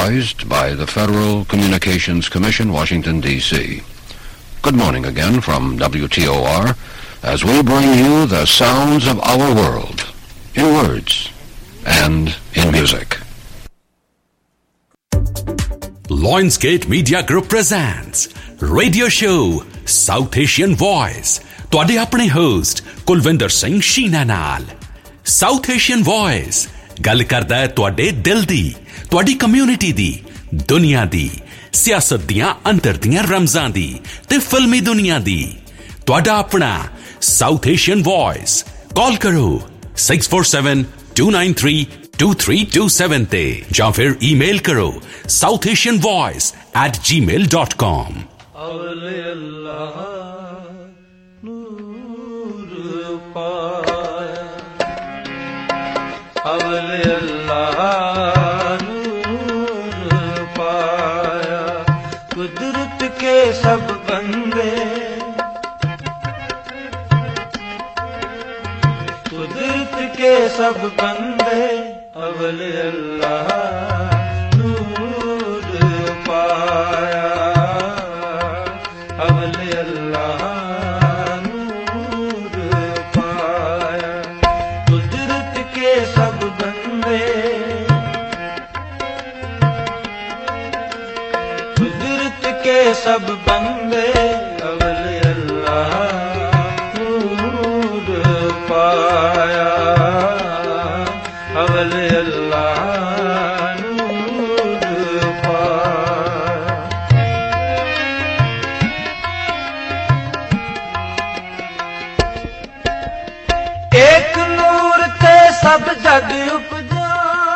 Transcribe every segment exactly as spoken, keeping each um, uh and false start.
authorized by the Federal Communications Commission, Washington, D C Good morning again from W T O R as we bring you the sounds of our world in words and in music. Lionsgate Media Group presents Radio Show South Asian Voice. ਤੁਹਾਡੇ ਆਪਣੇ host Kulwinder Singh Sheena ਨਾਲ। South Asian Voice ਗੱਲ ਕਰਦਾ ਹੈ ਤੁਹਾਡੇ ਦਿਲ ਦੀ, ਤੁਹਾਡੀ community ਦੀ, ਦੁਨੀਆ ਦੀ, ਸਿਆਸਤ ਦੀਆਂ ਅੰਦਰ ਦੀਆਂ ਰਮਜ਼ਾਂ ਦੀ ਤੇ ਫਿਲਮੀ ਦੁਨੀਆ ਦੀ। ਤੁਹਾਡਾ ਆਪਣਾ South Asian Voice। ਕਾਲ ਕਰੋ six four seven two nine three two three two seven ਤੇ ਜਾਂ ਫਿਰ ਈਮੇਲ ਕਰੋ south asian voice at gmail dot com। ਅਵਲੇ ਅੱਲਾਹ ਨੂਰ ਪਾਇਆ, ਅਵਲੇ ਅੱਲਾਹ ਨੂਰ ਪਾਇਆ, ਕੁਦਰਤ ਕੇ ਸਭ ਬੰਦੇ, ਕੁਦਰਤ ਕੇ ਸਭ ਬੰਦੇ, ਅਵਲੇ ਅੱਲਾਹ ਨੂਰ ਪਾਇਆ, ਅਵਲੇ ਅੱਲਾਹ ਨੂਰ ਪਾਇਆ, ਕੁਦਰਤ ਕੇ ਸਭ ਬੰਦੇ, ਕੁਦਰਤ ਕੇ ਸਭ ਬੰਦੇ, ਅਵਲੇ ਅੱਲਾਹ ਨੂਰ ਪਾਇਆ, ਅਵਲੇ ਅੱਲਾਹ ਨੂਰ ਪਾਇਆ। ਏਕ ਨੂਰ ਤੇ ਸਭ ਜਗ ਉਪਜਾ,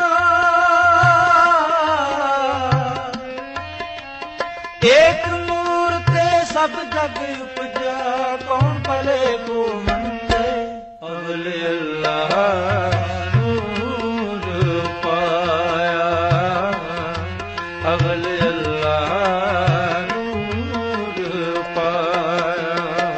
ਏਕ ਨੂਰ ਤੇ ਸਭ ਜਗ ਉਪਜਾ, ਕੌਣ ਭਲੇ ਕੋ ਮੰਦੇ, ਅਵਲੇ ਅੱਲਾਹ ਅਵਲੇ ਅੱਲਾਹ ਨੂਰ ਪਾਇਆ।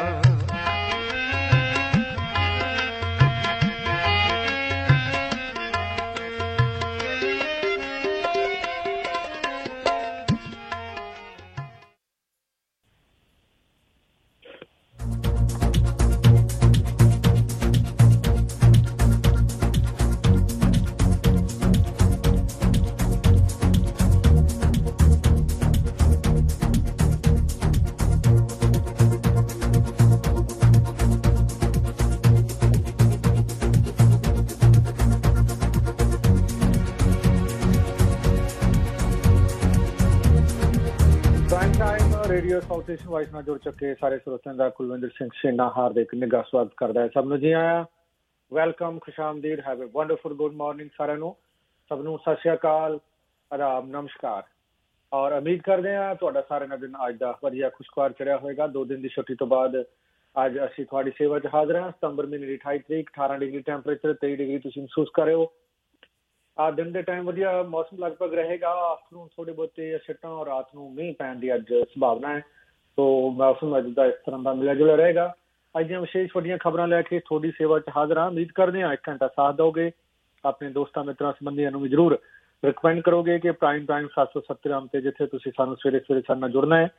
ਰੇਡੀਓ ਸਾਊਥ ਏਸ਼ੀਅਨ ਵਾਇਸ ਨਾਲ ਜੁੜ ਚੁੱਕੇ ਸਾਰੇ ਸਰੋਤਿਆਂ ਦਾ ਕੁਲਵਿੰਦਰ ਸਿੰਘ ਸ਼ੀਨਾ ਹਾਰਦਿਕ ਨਿੱਘਾ ਸਵਾਗਤ ਕਰਦਾ ਹੈ। ਸਭ ਨੂੰ ਜੀ ਆਇਆਂ, ਵੈਲਕਮ, ਖੁਸ਼ਾਮਦੀਦ, have a wonderful good morning ਸਾਰਿਆਂ ਨੂੰ। ਸਭ ਨੂੰ ਸਤਿ ਸ਼੍ਰੀ ਅਕਾਲ, ਆਦਾਬ, ਨਮਸਕਾਰ। ਔਰ ਉਮੀਦ ਕਰਦੇ ਹਾਂ ਤੁਹਾਡਾ ਸਾਰਿਆਂ ਦਾ ਦਿਨ ਅੱਜ ਦਾ ਵਧੀਆ ਖੁਸ਼ਗਵਾਰ ਚੜ੍ਹਿਆ ਹੋਏਗਾ। ਦੋ ਦਿਨ ਦੀ ਛੁੱਟੀ ਤੋਂ ਬਾਅਦ ਅੱਜ ਅਸੀਂ ਤੁਹਾਡੀ ਸੇਵਾ 'ਚ ਹਾਜ਼ਰ ਹਾਂ। ਸਤੰਬਰ ਮਹੀਨੇ ਦੀ ਅਠਾਈ ਤਰੀਕ, ਅਠਾਰਾਂ ਡਿਗਰੀ ਟੈਂਪਰੇਚਰ, ਤੇਈ ਡਿਗਰੀ ਤੁਸੀਂ ਮਹਿਸੂਸ ਕਰ ਰਹੇ ਹੋ। ਆ ਦਿਨ ਦੇ ਟਾਈਮ ਵਧੀਆ ਮੌਸਮ ਲਗਭਗ ਰਹੇਗਾ। ਆਫਟਰਨੂਨ ਥੋੜ੍ਹੇ ਬਹੁਤੇ ਛਿੱਟਾਂ ਔਰ ਰਾਤ ਨੂੰ ਮੀਂਹ ਪੈਣ ਦੀ ਅੱਜ ਸੰਭਾਵਨਾ ਹੈ। ਸੋ ਮੌਸਮ ਅੱਜ ਦਾ ਇਸ ਤਰ੍ਹਾਂ ਦਾ ਮਿਲਿਆ ਜੁਲਿਆ ਰਹੇਗਾ। ਅੱਜ ਦੀਆਂ ਵਿਸ਼ੇਸ਼ ਵੱਡੀਆਂ ਖਬਰਾਂ ਲੈ ਕੇ ਤੁਹਾਡੀ ਸੇਵਾ 'ਚ ਹਾਜ਼ਰ ਹਾਂ। ਉਮੀਦ ਕਰਦੇ ਹਾਂ ਇੱਕ ਘੰਟਾ ਸਾਥ ਦਿਓਗੇ। ਆਪਣੇ ਦੋਸਤਾਂ ਮਿੱਤਰਾਂ ਸੰਬੰਧੀਆਂ ਨੂੰ ਵੀ ਜ਼ਰੂਰ ਰਿਕਮੈਂਡ ਕਰੋਗੇ ਕਿ ਪ੍ਰਾਈਮ ਟਾਈਮ ਸੱਤ ਸੌ ਸੱਤਰ ਐਮ 'ਤੇ ਜਿੱਥੇ ਤੁਸੀਂ ਸਾਨੂੰ ਸਵੇਰੇ ਸਵੇਰੇ ਸਾਡੇ ਨਾਲ ਜੁੜਨਾ ਹੈ,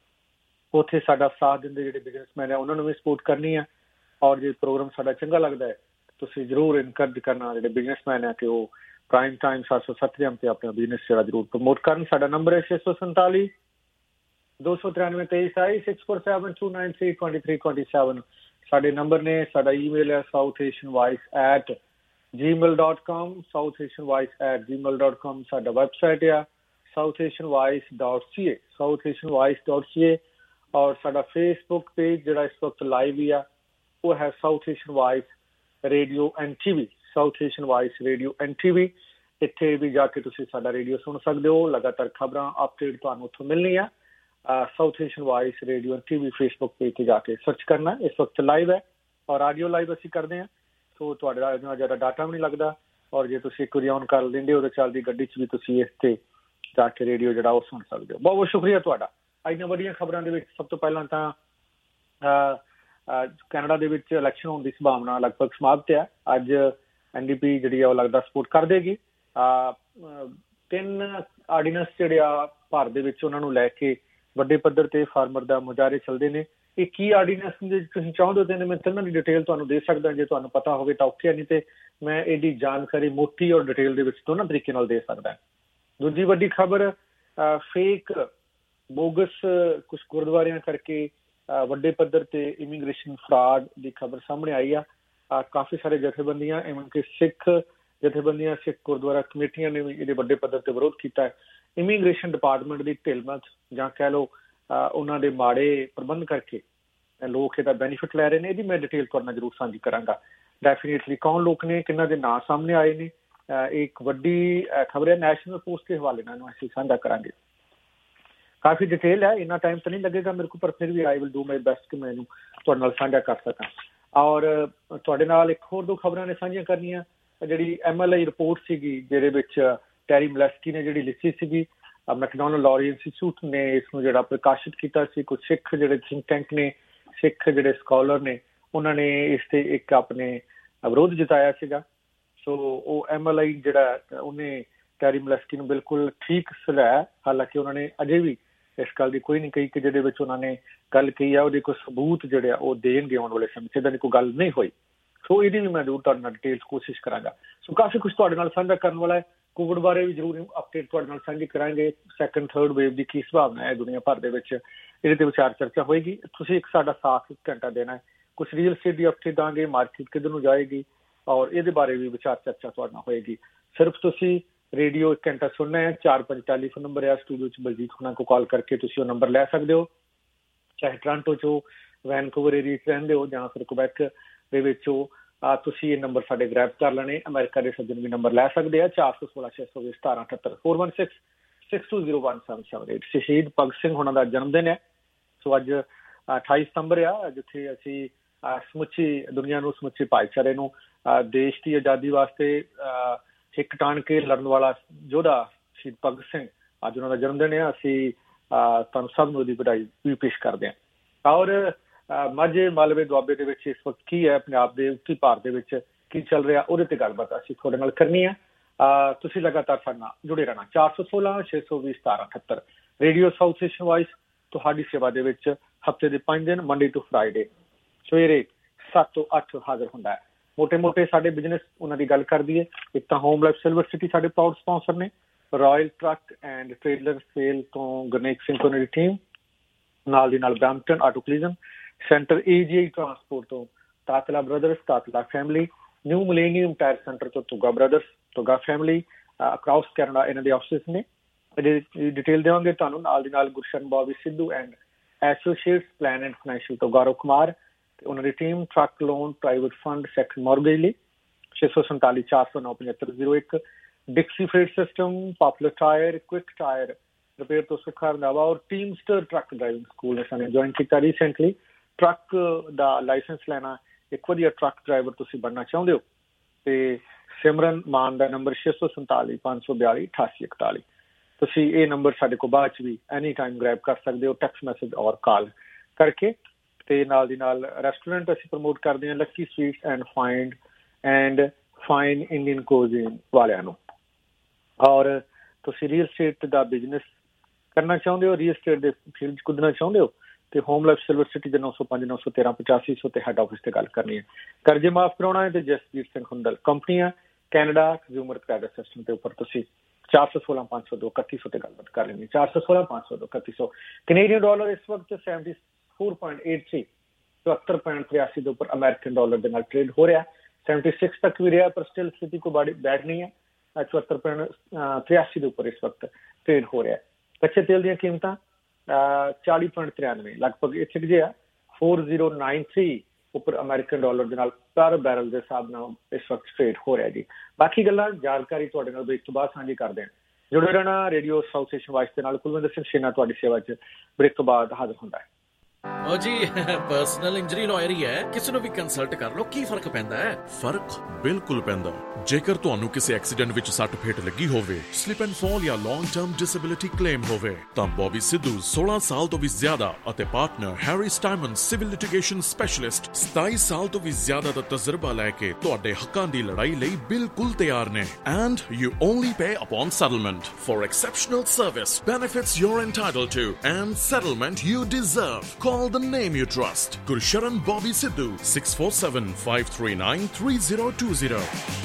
ਉੱਥੇ ਸਾਡਾ ਸਾਥ ਦਿੰਦੇ ਜਿਹੜੇ ਬਿਜ਼ਨਸਮੈਨ ਹੈ ਉਹਨਾਂ ਨੂੰ ਵੀ ਸਪੋਰਟ ਕਰਨੀ ਹੈ। ਔਰ ਜੇ ਪ੍ਰੋਗਰਾਮ ਸਾਡਾ ਚੰਗਾ ਲੱਗਦਾ ਹੈ ਤੁਸੀਂ ਜ਼ਰੂਰ ਇਨਕਰੇਜ ਕਰਨਾ ਜਿਹੜੇ ਬਿਜ਼ਨਸਮੈਨ ਹੈ ਕਿ ਉਹ ਪ੍ਰਾਈਮ ਟਾਈਮ ਸੱਤ ਸੌ ਸੱਤਰ ਐਮ 'ਤੇ ਆਪਣਾ ਬਿਜ਼ਨਸ ਜਿਹੜਾ ਜ਼ਰੂਰ ਪ੍ਰਮੋਟ ਕਰਨ। ਸਾਡਾ ਨੰਬਰ ਹੈ ਛੇ ਸੌ ਸੰਤਾਲੀ ਦੋ ਸੌ ਤਰਾਨਵੇਂ ਤੇਈ ਸਤਾਈ six four seven two nine three twenty three twenty seven ਸਾਡੇ ਨੰਬਰ ਨੇ। ਸਾਡਾ ਈਮੇਲ ਹੈ South Asian voice at Gmail dot com, South Asian voice at Gmail dot com. ਸਾਡਾ ਵੈਬਸਾਈਟ ਆ South Asian voice dot C A, South Asian voice dot C A. ਔਰ ਸਾਡਾ Facebook page ਜਿਹੜਾ ਇਸ ਵਕਤ ਲਾਈਵ ਹੀ ਆ ਉਹ ਹੈ South Asian voice radio and T V, South Asian voice radio and T V. ਇੱਥੇ ਵੀ ਜਾ ਕੇ ਤੁਸੀਂ ਸਾਡਾ ਰੇਡੀਓ ਸੁਣ ਸਕਦੇ ਹੋ। ਲਗਾਤਾਰ ਖਬਰਾਂ ਅਪਡੇਟ ਤੁਹਾਨੂੰ ਉੱਥੋਂ ਮਿਲਣੀ ਆ। South Asian voice radio T V Facebook page 'ਤੇ ਜਾ ਕੇ ਸਰਚ ਕਰਨਾ। ਇਸ ਵਕਤ ਲਾਈਵ ਹੈ ਔਰ ਆਡੀਓ ਲਾਈਵ ਅਸੀਂ ਕਰਦੇ ਹਾਂ। ਸੋ ਤੁਹਾਡਾ ਇੰਨਾ ਜ਼ਿਆਦਾ ਡਾਟਾ ਵੀ ਨਹੀਂ ਲੱਗਦਾ। ਔਰ ਜੇ ਤੁਸੀਂ ਇੱਕ ਵਾਰੀ ਔਨ ਕਰ ਲੈਂਦੇ ਹੋ ਤਾਂ ਚੱਲਦੀ ਗੱਡੀ 'ਚ ਵੀ ਤੁਸੀਂ ਇਸ 'ਤੇ ਜਾ ਕੇ ਰੇਡੀਓ ਜਿਹੜਾ ਉਹ ਸੁਣ ਸਕਦੇ ਹੋ। ਬਹੁਤ ਬਹੁਤ ਸ਼ੁਕਰੀਆ ਤੁਹਾਡਾ। ਅੱਜ ਦੀਆਂ ਵੱਡੀਆਂ ਖਬਰਾਂ ਦੇ ਵਿੱਚ ਸਭ ਤੋਂ ਪਹਿਲਾਂ ਤਾਂ ਕੈਨੇਡਾ ਦੇ ਵਿੱਚ ਇਲੈਕਸ਼ਨ ਹੋਣ ਦੀ ਸੰਭਾਵਨਾ ਲਗਭਗ ਸਮਾਪਤ ਹੈ। ਅੱਜ ਐਨ ਡੀ ਪੀ ਜਿਹੜੀ ਆ ਉਹ ਲੱਗਦਾ ਸਪੋਰਟ ਕਰ ਦੇਗੀ। ਤਿੰਨ ਆਰਡੀਨੈਂਸ ਜਿਹੜੇ ਆ ਭਾਰਤ ਦੇ ਵਿੱਚ ਉਹਨਾਂ ਨੂੰ ਲੈ ਕੇ ਵੱਡੇ ਪੱਧਰ ਤੇ ਫਾਰਮਰ ਦਾ ਮੁਜ਼ਾਹਰੇ ਚੱਲਦੇ ਨੇ। ਇਹ ਕੀ ਆਰਡੀਨੈਂਸ ਜੇ ਤੁਸੀਂ ਚਾਹੁੰਦੇ ਹੋ ਤਾਂ ਮੈਂ ਤਿੰਨਾਂ ਦੀ ਡਿਟੇਲ ਤੁਹਾਨੂੰ ਦੇ ਸਕਦਾ, ਜੇ ਤੁਹਾਨੂੰ ਪਤਾ ਹੋਵੇ ਤਾਂ ਔਖੀ, ਨਹੀਂ ਤੇ ਮੈਂ ਇਹਦੀ ਜਾਣਕਾਰੀ ਮੋਟੀ ਔਰ ਡਿਟੇਲ ਦੇ ਵਿੱਚ ਦੋਨਾਂ ਤਰੀਕੇ ਨਾਲ ਦੇ ਸਕਦਾ। ਦੂਜੀ ਵੱਡੀ ਖਬਰ, ਫੇਕ ਬੋਗਸ ਕੁਛ ਗੁਰਦੁਆਰਿਆਂ ਕਰਕੇ ਵੱਡੇ ਪੱਧਰ ਤੇ ਇਮੀਗ੍ਰੇਸ਼ਨ ਫਰਾਡ ਦੀ ਖਬਰ ਸਾਹਮਣੇ ਆਈ ਆ। ਕਾਫੀ ਸਾਰੇ ਜਥੇਬੰਦੀਆਂ ਇਵਨ ਕਿ ਸਿੱਖ ਜਥੇਬੰਦੀਆਂ, ਸਿੱਖ ਗੁਰਦੁਆਰਾ ਕਮੇਟੀਆਂ ਨੇ ਵੀ ਇਹਦੇ ਵੱਡੇ ਪੱਧਰ ਤੇ ਵਿਰੋਧ ਕੀਤਾ ਹੈ। ਇਮੀਗ੍ਰੇਸ਼ਨ ਡਿਪਾਰਟਮੈਂਟ ਦੀ ਢਿੱਲਮੱਤ ਜਾਂ ਕਹਿ ਲਓ ਉਹਨਾਂ ਦੇ ਮਾੜੇ ਪ੍ਰਬੰਧ ਕਰਕੇ ਲੋਕ ਇਹਦਾ ਬੈਨੀਫਿਟ ਲੈ ਰਹੇ ਨੇ। ਇਹਦੀ ਮੈਂ ਡਿਟੇਲ ਤੁਹਾਡੇ ਨਾਲ ਜ਼ਰੂਰ ਸਾਂਝੀ ਕਰਾਂਗਾ। ਡੈਫੀਨੇਟਲੀ ਕੌਣ ਲੋਕ ਨੇ, ਕਿਹਨਾਂ ਦੇ ਨਾਂ ਸਾਹਮਣੇ ਆਏ ਨੇ, ਇੱਕ ਵੱਡੀ ਖਬਰ ਹੈ। ਨੈਸ਼ਨਲ ਪੋਸਟ ਦੇ ਹਵਾਲੇ ਨਾਲ ਅਸੀਂ ਸਾਂਝਾ ਕਰਾਂਗੇ। ਕਾਫੀ ਡਿਟੇਲ ਹੈ, ਇੰਨਾ ਟਾਈਮ ਤਾਂ ਨਹੀਂ ਲੱਗੇਗਾ ਮੇਰੇ ਕੋਲ, ਪਰ ਫਿਰ ਵੀ I will do my best ਕਿ ਮੈਂ ਇਹਨੂੰ ਤੁਹਾਡੇ ਨਾਲ ਸਾਂਝਾ ਕਰ ਸਕਾਂ। ਔਰ ਤੁਹਾਡੇ ਨਾਲ ਇੱਕ ਹੋਰ ਦੋ ਖਬਰਾਂ ਨੇ ਸਾਂਝੀਆਂ ਕਰਨੀਆਂ। ਜਿਹੜੀ ਐਮ ਐਲ ਆਈ ਰਿਪੋਰਟ ਸੀਗੀ ਜਿਹਦੇ ਵਿੱਚ ਟੈਰੀ ਮਲੈਸਕੀ ਨੇ ਜਿਹੜੀ ਲਿਖੀ ਸੀਗੀ, ਮੈਕਡੋਨਲਡ ਲਾਰੀ ਇੰਸਟੀਚਿਊਟ ਨੇ ਇਸ ਨੂੰ ਜਿਹੜਾ ਪ੍ਰਕਾਸ਼ਿਤ ਕੀਤਾ ਸੀ। ਕੁਝ ਸਿੱਖ ਜਿਹੜੇ ਥਿੰਕ ਟੈਂਕ ਨੇ, ਸਿੱਖ ਜਿਹੜੇ ਸਕਾਲਰ ਨੇ, ਉਹਨਾਂ ਨੇ ਇਸ ਤੇ ਇੱਕ ਆਪਣੇ ਵਿਰੋਧ ਜਤਾਇਆ ਸੀਗਾ। ਸੋ ਉਹ ਐਮ ਐਲ ਆਈ ਜਿਹੜਾ ਉਹਨੇ ਟੈਰੀ ਮਲੈਸਕੀ ਨੂੰ ਬਿਲਕੁਲ ਠੀਕ ਸਲਾਹਿਆ, ਹਾਲਾਂਕਿ ਉਹਨਾਂ ਨੇ ਅਜੇ ਵੀ ਇਸ ਗੱਲ ਦੀ ਕੋਈ ਨਹੀਂ ਕਹੀ ਕਿ ਜਿਹਦੇ ਵਿੱਚ ਉਹਨਾਂ ਨੇ ਗੱਲ ਕਹੀ ਆ ਉਹਦੇ ਕੋਈ ਸਬੂਤ ਜਿਹੜੇ ਆ ਉਹ ਦੇਣਗੇ ਆਉਣ ਵਾਲੇ ਸਮੇਂ 'ਚ। ਇੱਦਾਂ ਦੀ ਕੋਈ ਗੱਲ ਨਹੀਂ ਹੋਈ। ਸੋ ਇਹਦੀ ਵੀ ਮੈਂ ਜ਼ਰੂਰ ਤੁਹਾਡੇ ਨਾਲ ਡਿਟੇਲ ਕੋਸ਼ਿਸ਼ ਕਰਾਂਗਾ। ਸੋ ਕਾਫੀ ਕੁਛ ਤੁਹਾਡੇ ਨਾਲ ਸਾਂਝਾ ਕਰਨ ਵਾਲਾ ਹੈ। ਕੋਵਿਡ ਬਾਰੇ ਵੀ ਜ਼ਰੂਰ ਅਪਡੇਟ ਤੁਹਾਡੇ ਨਾਲ ਸਾਂਝੀ ਕਰਾਂਗੇ। ਸੈਕੰਡ ਥਰਡ ਵੇਵ ਦੀ ਕੀ ਸੰਭਾਵਨਾ ਹੈ ਦੁਨੀਆ ਭਰ ਦੇ ਵਿੱਚ, ਇਹਦੇ ਤੇ ਵਿਚਾਰ ਚਰਚਾ ਹੋਏਗੀ। ਤੁਸੀਂ ਇੱਕ ਸਾਡਾ ਸਾਥ ਇੱਕ ਘੰਟਾ ਦੇਣਾ ਹੈ। ਕੁਛ ਰੀਅਲ ਸਟੇਟ ਦੀ ਅਪਡੇਟ ਦਾਂਗੇ, ਮਾਰਕੀਟ ਕਿੱਧਰ ਨੂੰ ਜਾਏਗੀ, ਔਰ ਇਹਦੇ ਬਾਰੇ ਵੀ ਵਿਚਾਰ ਚਰਚਾ ਤੁਹਾਡੇ ਨਾਲ ਹੋਏਗੀ। ਸਿਰਫ ਤੁਸੀਂ ਰੇਡੀਓ ਇੱਕ ਘੰਟਾ ਸੁਣਨਾ ਹੈ। ਚਾਰ ਪੰਜ ਟੈਲੀਫੋਨ ਨੰਬਰ ਹੈ ਸਟੂਡੀਓ 'ਚ, ਬਲਜੀਤ ਹੁਣਾਂ ਕੋਲ ਕਾਲ ਕਰਕੇ ਤੁਸੀਂ ਉਹ ਨੰਬਰ ਲੈ ਸਕਦੇ ਹੋ। ਚਾਹੇ ਟੋਰਾਂਟੋ 'ਚੋਂ, ਵੈਨਕੂਵਰ ਏਰੀਆ 'ਚ ਰਹਿੰਦੇ ਹੋ ਜਾਂ ਫਿਰ ਕੁਬੈਕ ਦੇ ਵਿੱਚ ਹੋ, ਤੁਸੀਂ ਇਹ ਨੰਬਰ ਸਾਡੇ ਗ੍ਰੈਬ ਕਰ ਲੈਣੇ। ਅਮਰੀਕਾ ਦੇ ਸੱਜਣ ਵੀ ਨੰਬਰ ਲੈ ਸਕਦੇ ਆ, ਚਾਰ ਸੌ ਸੋਲਾਂ ਛੇ ਸੌ ਵੀਹ ਸਤਾਰਾਂ ਅਠੱਤਰ four one six six two zero one seven seven eight. Shaheed Bhagat Singh ਹੋਣਾ ਦਾ ਜਨਮ ਦਿਨ ਹੈ। ਸੋ ਅੱਜ ਅਠਾਈ ਸਤੰਬਰ ਆ, ਜਿੱਥੇ ਅਸੀਂ ਸਮੁੱਚੀ ਦੁਨੀਆ ਨੂੰ, ਸਮੁੱਚੇ ਭਾਈਚਾਰੇ ਨੂੰ ਦੇਸ਼ ਦੀ ਆਜ਼ਾਦੀ ਵਾਸਤੇ ਹਿੱਕ ਟਾਣ ਕੇ ਲੜਨ ਵਾਲਾ ਯੋਧਾ ਸ਼ਹੀਦ ਭਗਤ ਸਿੰਘ, ਅੱਜ ਉਹਨਾਂ ਦਾ ਜਨਮ ਦਿਨ ਹੈ। ਅਸੀਂ ਤੁਹਾਨੂੰ ਸਭ ਨੂੰ ਉਹਦੀ ਵਧਾਈ ਵੀ ਪੇਸ਼ ਕਰਦੇ ਹਾਂ। ਔਰ ਮਾਝੇ ਮਾਲਵੇ ਦੁਆਬੇ ਦੇ ਵਿੱਚ ਇਸ ਵਕਤ ਕੀ ਹੈ, ਪੰਜਾਬ ਦੇ ਉੱਤਰੀ ਭਾਰਤ ਦੇ ਵਿੱਚ ਕੀ ਚੱਲ ਰਿਹਾ, ਉਹਦੇ ਤੇ ਗੱਲਬਾਤ ਅਸੀਂ ਤੁਹਾਡੇ ਨਾਲ ਕਰਨੀ ਹੈ। ਤੁਸੀਂ ਲਗਾਤਾਰ ਸਾਡੇ ਨਾਲ ਜੁੜੇ ਰਹਿਣਾ। ਚਾਰ ਸੌ ਸੋਲਾਂ ਛੇ ਸੌ ਵੀਹ ਸਤਾਰਾਂ ਅਠੱਤਰ ਰੇਡੀਓ ਸਾਊਥ ਏਸ਼ੀਅਨ ਵਾਇਸ ਤੁਹਾਡੀ ਸੇਵਾ ਦੇ ਵਿੱਚ ਹਫ਼ਤੇ ਦੇ ਪੰਜ ਦਿਨ ਮੰਡੇ ਟੂ ਫਰਾਈਡੇ ਸਵੇਰੇ ਸੱਤ ਤੋਂ ਅੱਠ ਹਾਜ਼ਰ ਹੁੰਦਾ ਹੈ। ਮੋਟੇ ਮੋਟੇ ਸਾਡੇ ਬਿਜ਼ਨਸ ਉਹਨਾਂ ਦੀ ਗੱਲ ਕਰਦੀ ਹੈ। ਇੱਕ ਤਾਂ ਹੋਮ ਲਾਈਫ ਸਿਲਵਰ ਸਿਟੀ ਸਾਡੇ ਪ੍ਰਾਊਡ ਸਪਾਂਸਰ ਨੇ, royal truck and trailer sale ਤੋਂ ਗੁਰਨੇਕ ਸਿੰਘ ਤੋਂ ਦੀ ਟੀਮ, ਨਾਲ ਦੀ ਨਾਲ Brampton auto collision centre, A G I transport ਤੋਂ Tatla brothers, Tatla family, new millennium tyre centre ਤੋਂ Tuga brothers, Tuga family, across Canada ਇਹਨਾਂ ਦੇ ਆਫਿਸਿਸ ਨੇ। ਇਹਦੀ ਡਿਟੇਲ ਦੇਵਾਂਗੇ ਤੁਹਾਨੂੰ। ਨਾਲ ਦੀ ਨਾਲ Gurshan Bobby Sidhu and associates plan and financial ਤੋਂ ਗੌਰਵ ਕੁਮਾਰ ਤੇ ਉਹਨਾਂ ਦੀ team, truck loan private fund sector mortgage ਲਈ ਛੇ ਸੌ ਸੰਤਾਲੀ ਚਾਰ ਸੌ ਨੌ ਪਝੱਤਰ ਜ਼ੀਰੋ ਇੱਕ। Dixie freight system, popular tyre, quick tyre repair ਤੋਂ ਸੁੱਖਾ ਰੰਧਾਵਾ ਔਰ ਟੀਮਸਟਰ ਟਰੱਕ ਡਰਾਈਵਿੰਗ ਸਕੂਲ ਨੇ ਸਾਨੂੰ ਜੁਆਇਨ ਕੀਤਾ ਰੀਸੈਂਟਲੀ। ਟਰੱਕ ਦਾ ਲਾਇਸੈਂਸ ਲੈਣਾ, ਇੱਕ ਵਧੀਆ ਟਰੱਕ ਡਰਾਈਵਰ ਤੁਸੀਂ ਬਣਨਾ ਚਾਹੁੰਦੇ ਹੋ ਤੇ ਸਿਮਰਨ ਮਾਨ ਦਾ ਨੰਬਰ ਛੇ ਸੌ ਸੰਤਾਲੀ ਪੰਜ ਸੌ ਬਿਆਲੀ ਅਠਾਸੀ ਇਕਤਾਲੀ। ਤੁਸੀਂ ਇਹ ਨੰਬਰ ਸਾਡੇ ਕੋਲ ਬਾਅਦ 'ਚ ਵੀ ਐਨੀ ਟਾਈਮ ਗ੍ਰੈਬ ਕਰ ਸਕਦੇ ਹੋ, ਟੈਕਸਟ ਮੈਸੇਜ ਔਰ ਕਾਲ ਕਰਕੇ। ਤੇ ਨਾਲ ਦੀ ਨਾਲ ਰੈਸਟੋਰੈਂਟ ਅਸੀਂ ਪ੍ਰਮੋਟ ਕਰਦੇ ਹਾਂ, lucky sweets and fine and fine Indian cuisine ਵਾਲਿਆਂ ਨੂੰ। ਔਰ ਤੁਸੀਂ ਰੀਅਲ ਸਟੇਟ ਦਾ ਬਿਜ਼ਨਸ ਕਰਨਾ ਚਾਹੁੰਦੇ ਹੋ, ਰੀਅਲ ਸਟੇਟ ਦੇ ਫੀਲਡ 'ਚ ਕੁੱਦਣਾ ਚਾਹੁੰਦੇ ਹੋ ਤੇ ਹੋਮ ਲਾਈਫ ਸਿਲਵਰ ਸਿਟੀ ਦੇ ਨੌ ਸੌ ਪੰਜ ਨੌ ਸੌ ਤੇਰਾਂ ਪਚਾਸੀ ਸੌ ਤੇ ਹੈਡ ਆਫਿਸ ਤੇ ਗੱਲ ਕਰਨੀ ਹੈ। ਕਰਜ਼ੇ ਮਾਫ ਕਰਾਉਣਾ ਹੈ ਤੇ ਜਸਵੀਰ ਸਿੰਘ ਹੁੰਦਲ ਕੰਪਨੀਆਂ ਕੈਨੇਡਾ ਕੰਜ਼ਿਊਮਰ ਕ੍ਰੈਡਿਟ ਸਿਸਟਮ ਦੇ ਉੱਪਰ ਤੁਸੀਂ ਚਾਰ ਸੌ ਸੋਲਾਂ ਪੰਜ ਸੌ ਦੋ ਇਕੱਤੀ ਸੌ ਤੇ ਗੱਲਬਾਤ ਕਰ ਲੈਣੀ। ਚਾਰ ਸੌ ਸੋਲਾਂ ਪੰਜ ਸੌ ਦੋ ਇਕੱਤੀ ਸੌ। ਕੈਨੇਡੀਅਨ ਡਾਲਰ ਇਸ ਵਕਤ seventy four point eight three ਚੁਹੱਤਰ ਪੁਆਇੰਟ ਤਰਿਆਸੀ ਦੇ ਉੱਪਰ ਅਮਰੀਕਨ ਡਾਲਰ ਦੇ ਨਾਲ ਟ੍ਰੇਡ ਹੋ ਰਿਹਾ। ਸੈਵਨਟੀ ਸਿਕਸ ਤੱਕ ਵੀ ਰਿਹਾ, ਪਰ ਸਟਿਲ ਸਥਿਤੀ ਕੋਈ ਬਾੜੀ ਬੈਡ ਨਹੀਂ ਹੈ। ਚੁਹੱਤਰ ਪੁਆਇੰਟ ਤਰਿਆਸੀ ਦੇ ਉੱਪਰ ਇਸ ਵਕਤ ਟ੍ਰੇਡ ਹੋ ਰਿਹਾ। ਕੱਚੇ ਤੇਲ ਦੀਆਂ ਕੀਮਤਾਂ ਚਾਲੀ ਪੁਆਇੰਟ ਤਰਿਆਨਵੇਂ ਲਗਭਗ ਇੱਥੇ ਜਿਹੇ ਆ ਫੋਰ ਜ਼ੀਰੋ ਨਾਈਨ ਥ੍ਰੀ ਉੱਪਰ ਅਮਰੀਕਨ ਡਾਲਰ ਦੇ ਨਾਲ ਪਰ ਬੈਰਲ ਦੇ ਹਿਸਾਬ ਨਾਲ ਇਸ ਵਕਤ ਟ੍ਰੇਡ ਹੋ ਰਿਹਾ ਜੀ। ਬਾਕੀ ਗੱਲਾਂ ਜਾਣਕਾਰੀ ਤੁਹਾਡੇ ਨਾਲ ਬ੍ਰੇਕ ਤੋਂ ਬਾਅਦ ਸਾਂਝੀ ਕਰਦੇ ਹਾਂ। ਜੁੜੇ ਰਹਿਣਾ ਰੇਡੀਓ ਸਾਊਥ ਏਸ਼ੀਅਨ ਵਾਇਸ ਦੇ ਨਾਲ। ਕੁਲਵਿੰਦਰ ਸਿੰਘ ਸ਼ੇਨਾ ਤੁਹਾਡੀ ਸੇਵਾ 'ਚ ਬ੍ਰੇਕ ਤੋਂ ਬਾਅਦ ਹਾਜ਼ਰ ਹੁੰਦਾ ਹੈ। O G personal injury lawyer ही है, किसी ਨੂੰ ਵੀ ਕੰਸਲਟ ਕਰ ਲਓ। ਕੀ ਫਰਕ ਪੈਂਦਾ ਹੈ? ਫਰਕ ਬਿਲਕੁਲ ਪੈਂਦਾ। ਜੇਕਰ ਤੁਹਾਨੂੰ ਕਿਸੇ ਐਕਸੀਡੈਂਟ ਵਿੱਚ ਸੱਟ ਫੇਟ ਲੱਗੀ ਹੋਵੇ, ਸਲਿਪ ਐਂਡ ਫਾਲ ਜਾਂ ਲੌਂਗ ਟਰਮ ਡਿਸੇਬਿਲਿਟੀ ਕਲੇਮ ਹੋਵੇ, ਤਾਂ ਬੌਬੀ ਸਿੱਧੂ ਸੋਲਾਂ ਸਾਲ ਤੋਂ ਵੀ ਜ਼ਿਆਦਾ ਅਤੇ partner Harry Staiman civil litigation specialist ਸਤਾਈ ਸਾਲ ਤੋਂ ਵੀ ਜ਼ਿਆਦਾ ਦਾ ਤਜਰਬਾ ਲੈ ਕੇ ਤੁਹਾਡੇ ਹੱਕਾਂ ਦੀ ਲੜਾਈ ਲਈ ਬਿਲਕੁਲ ਤਿਆਰ ਨੇ। And you only pay upon settlement for exceptional service, benefits you're entitled to and settlement you deserve. Call the name you trust. Gursharan Bobby Sidhu, six four seven, five three nine, three zero two zero.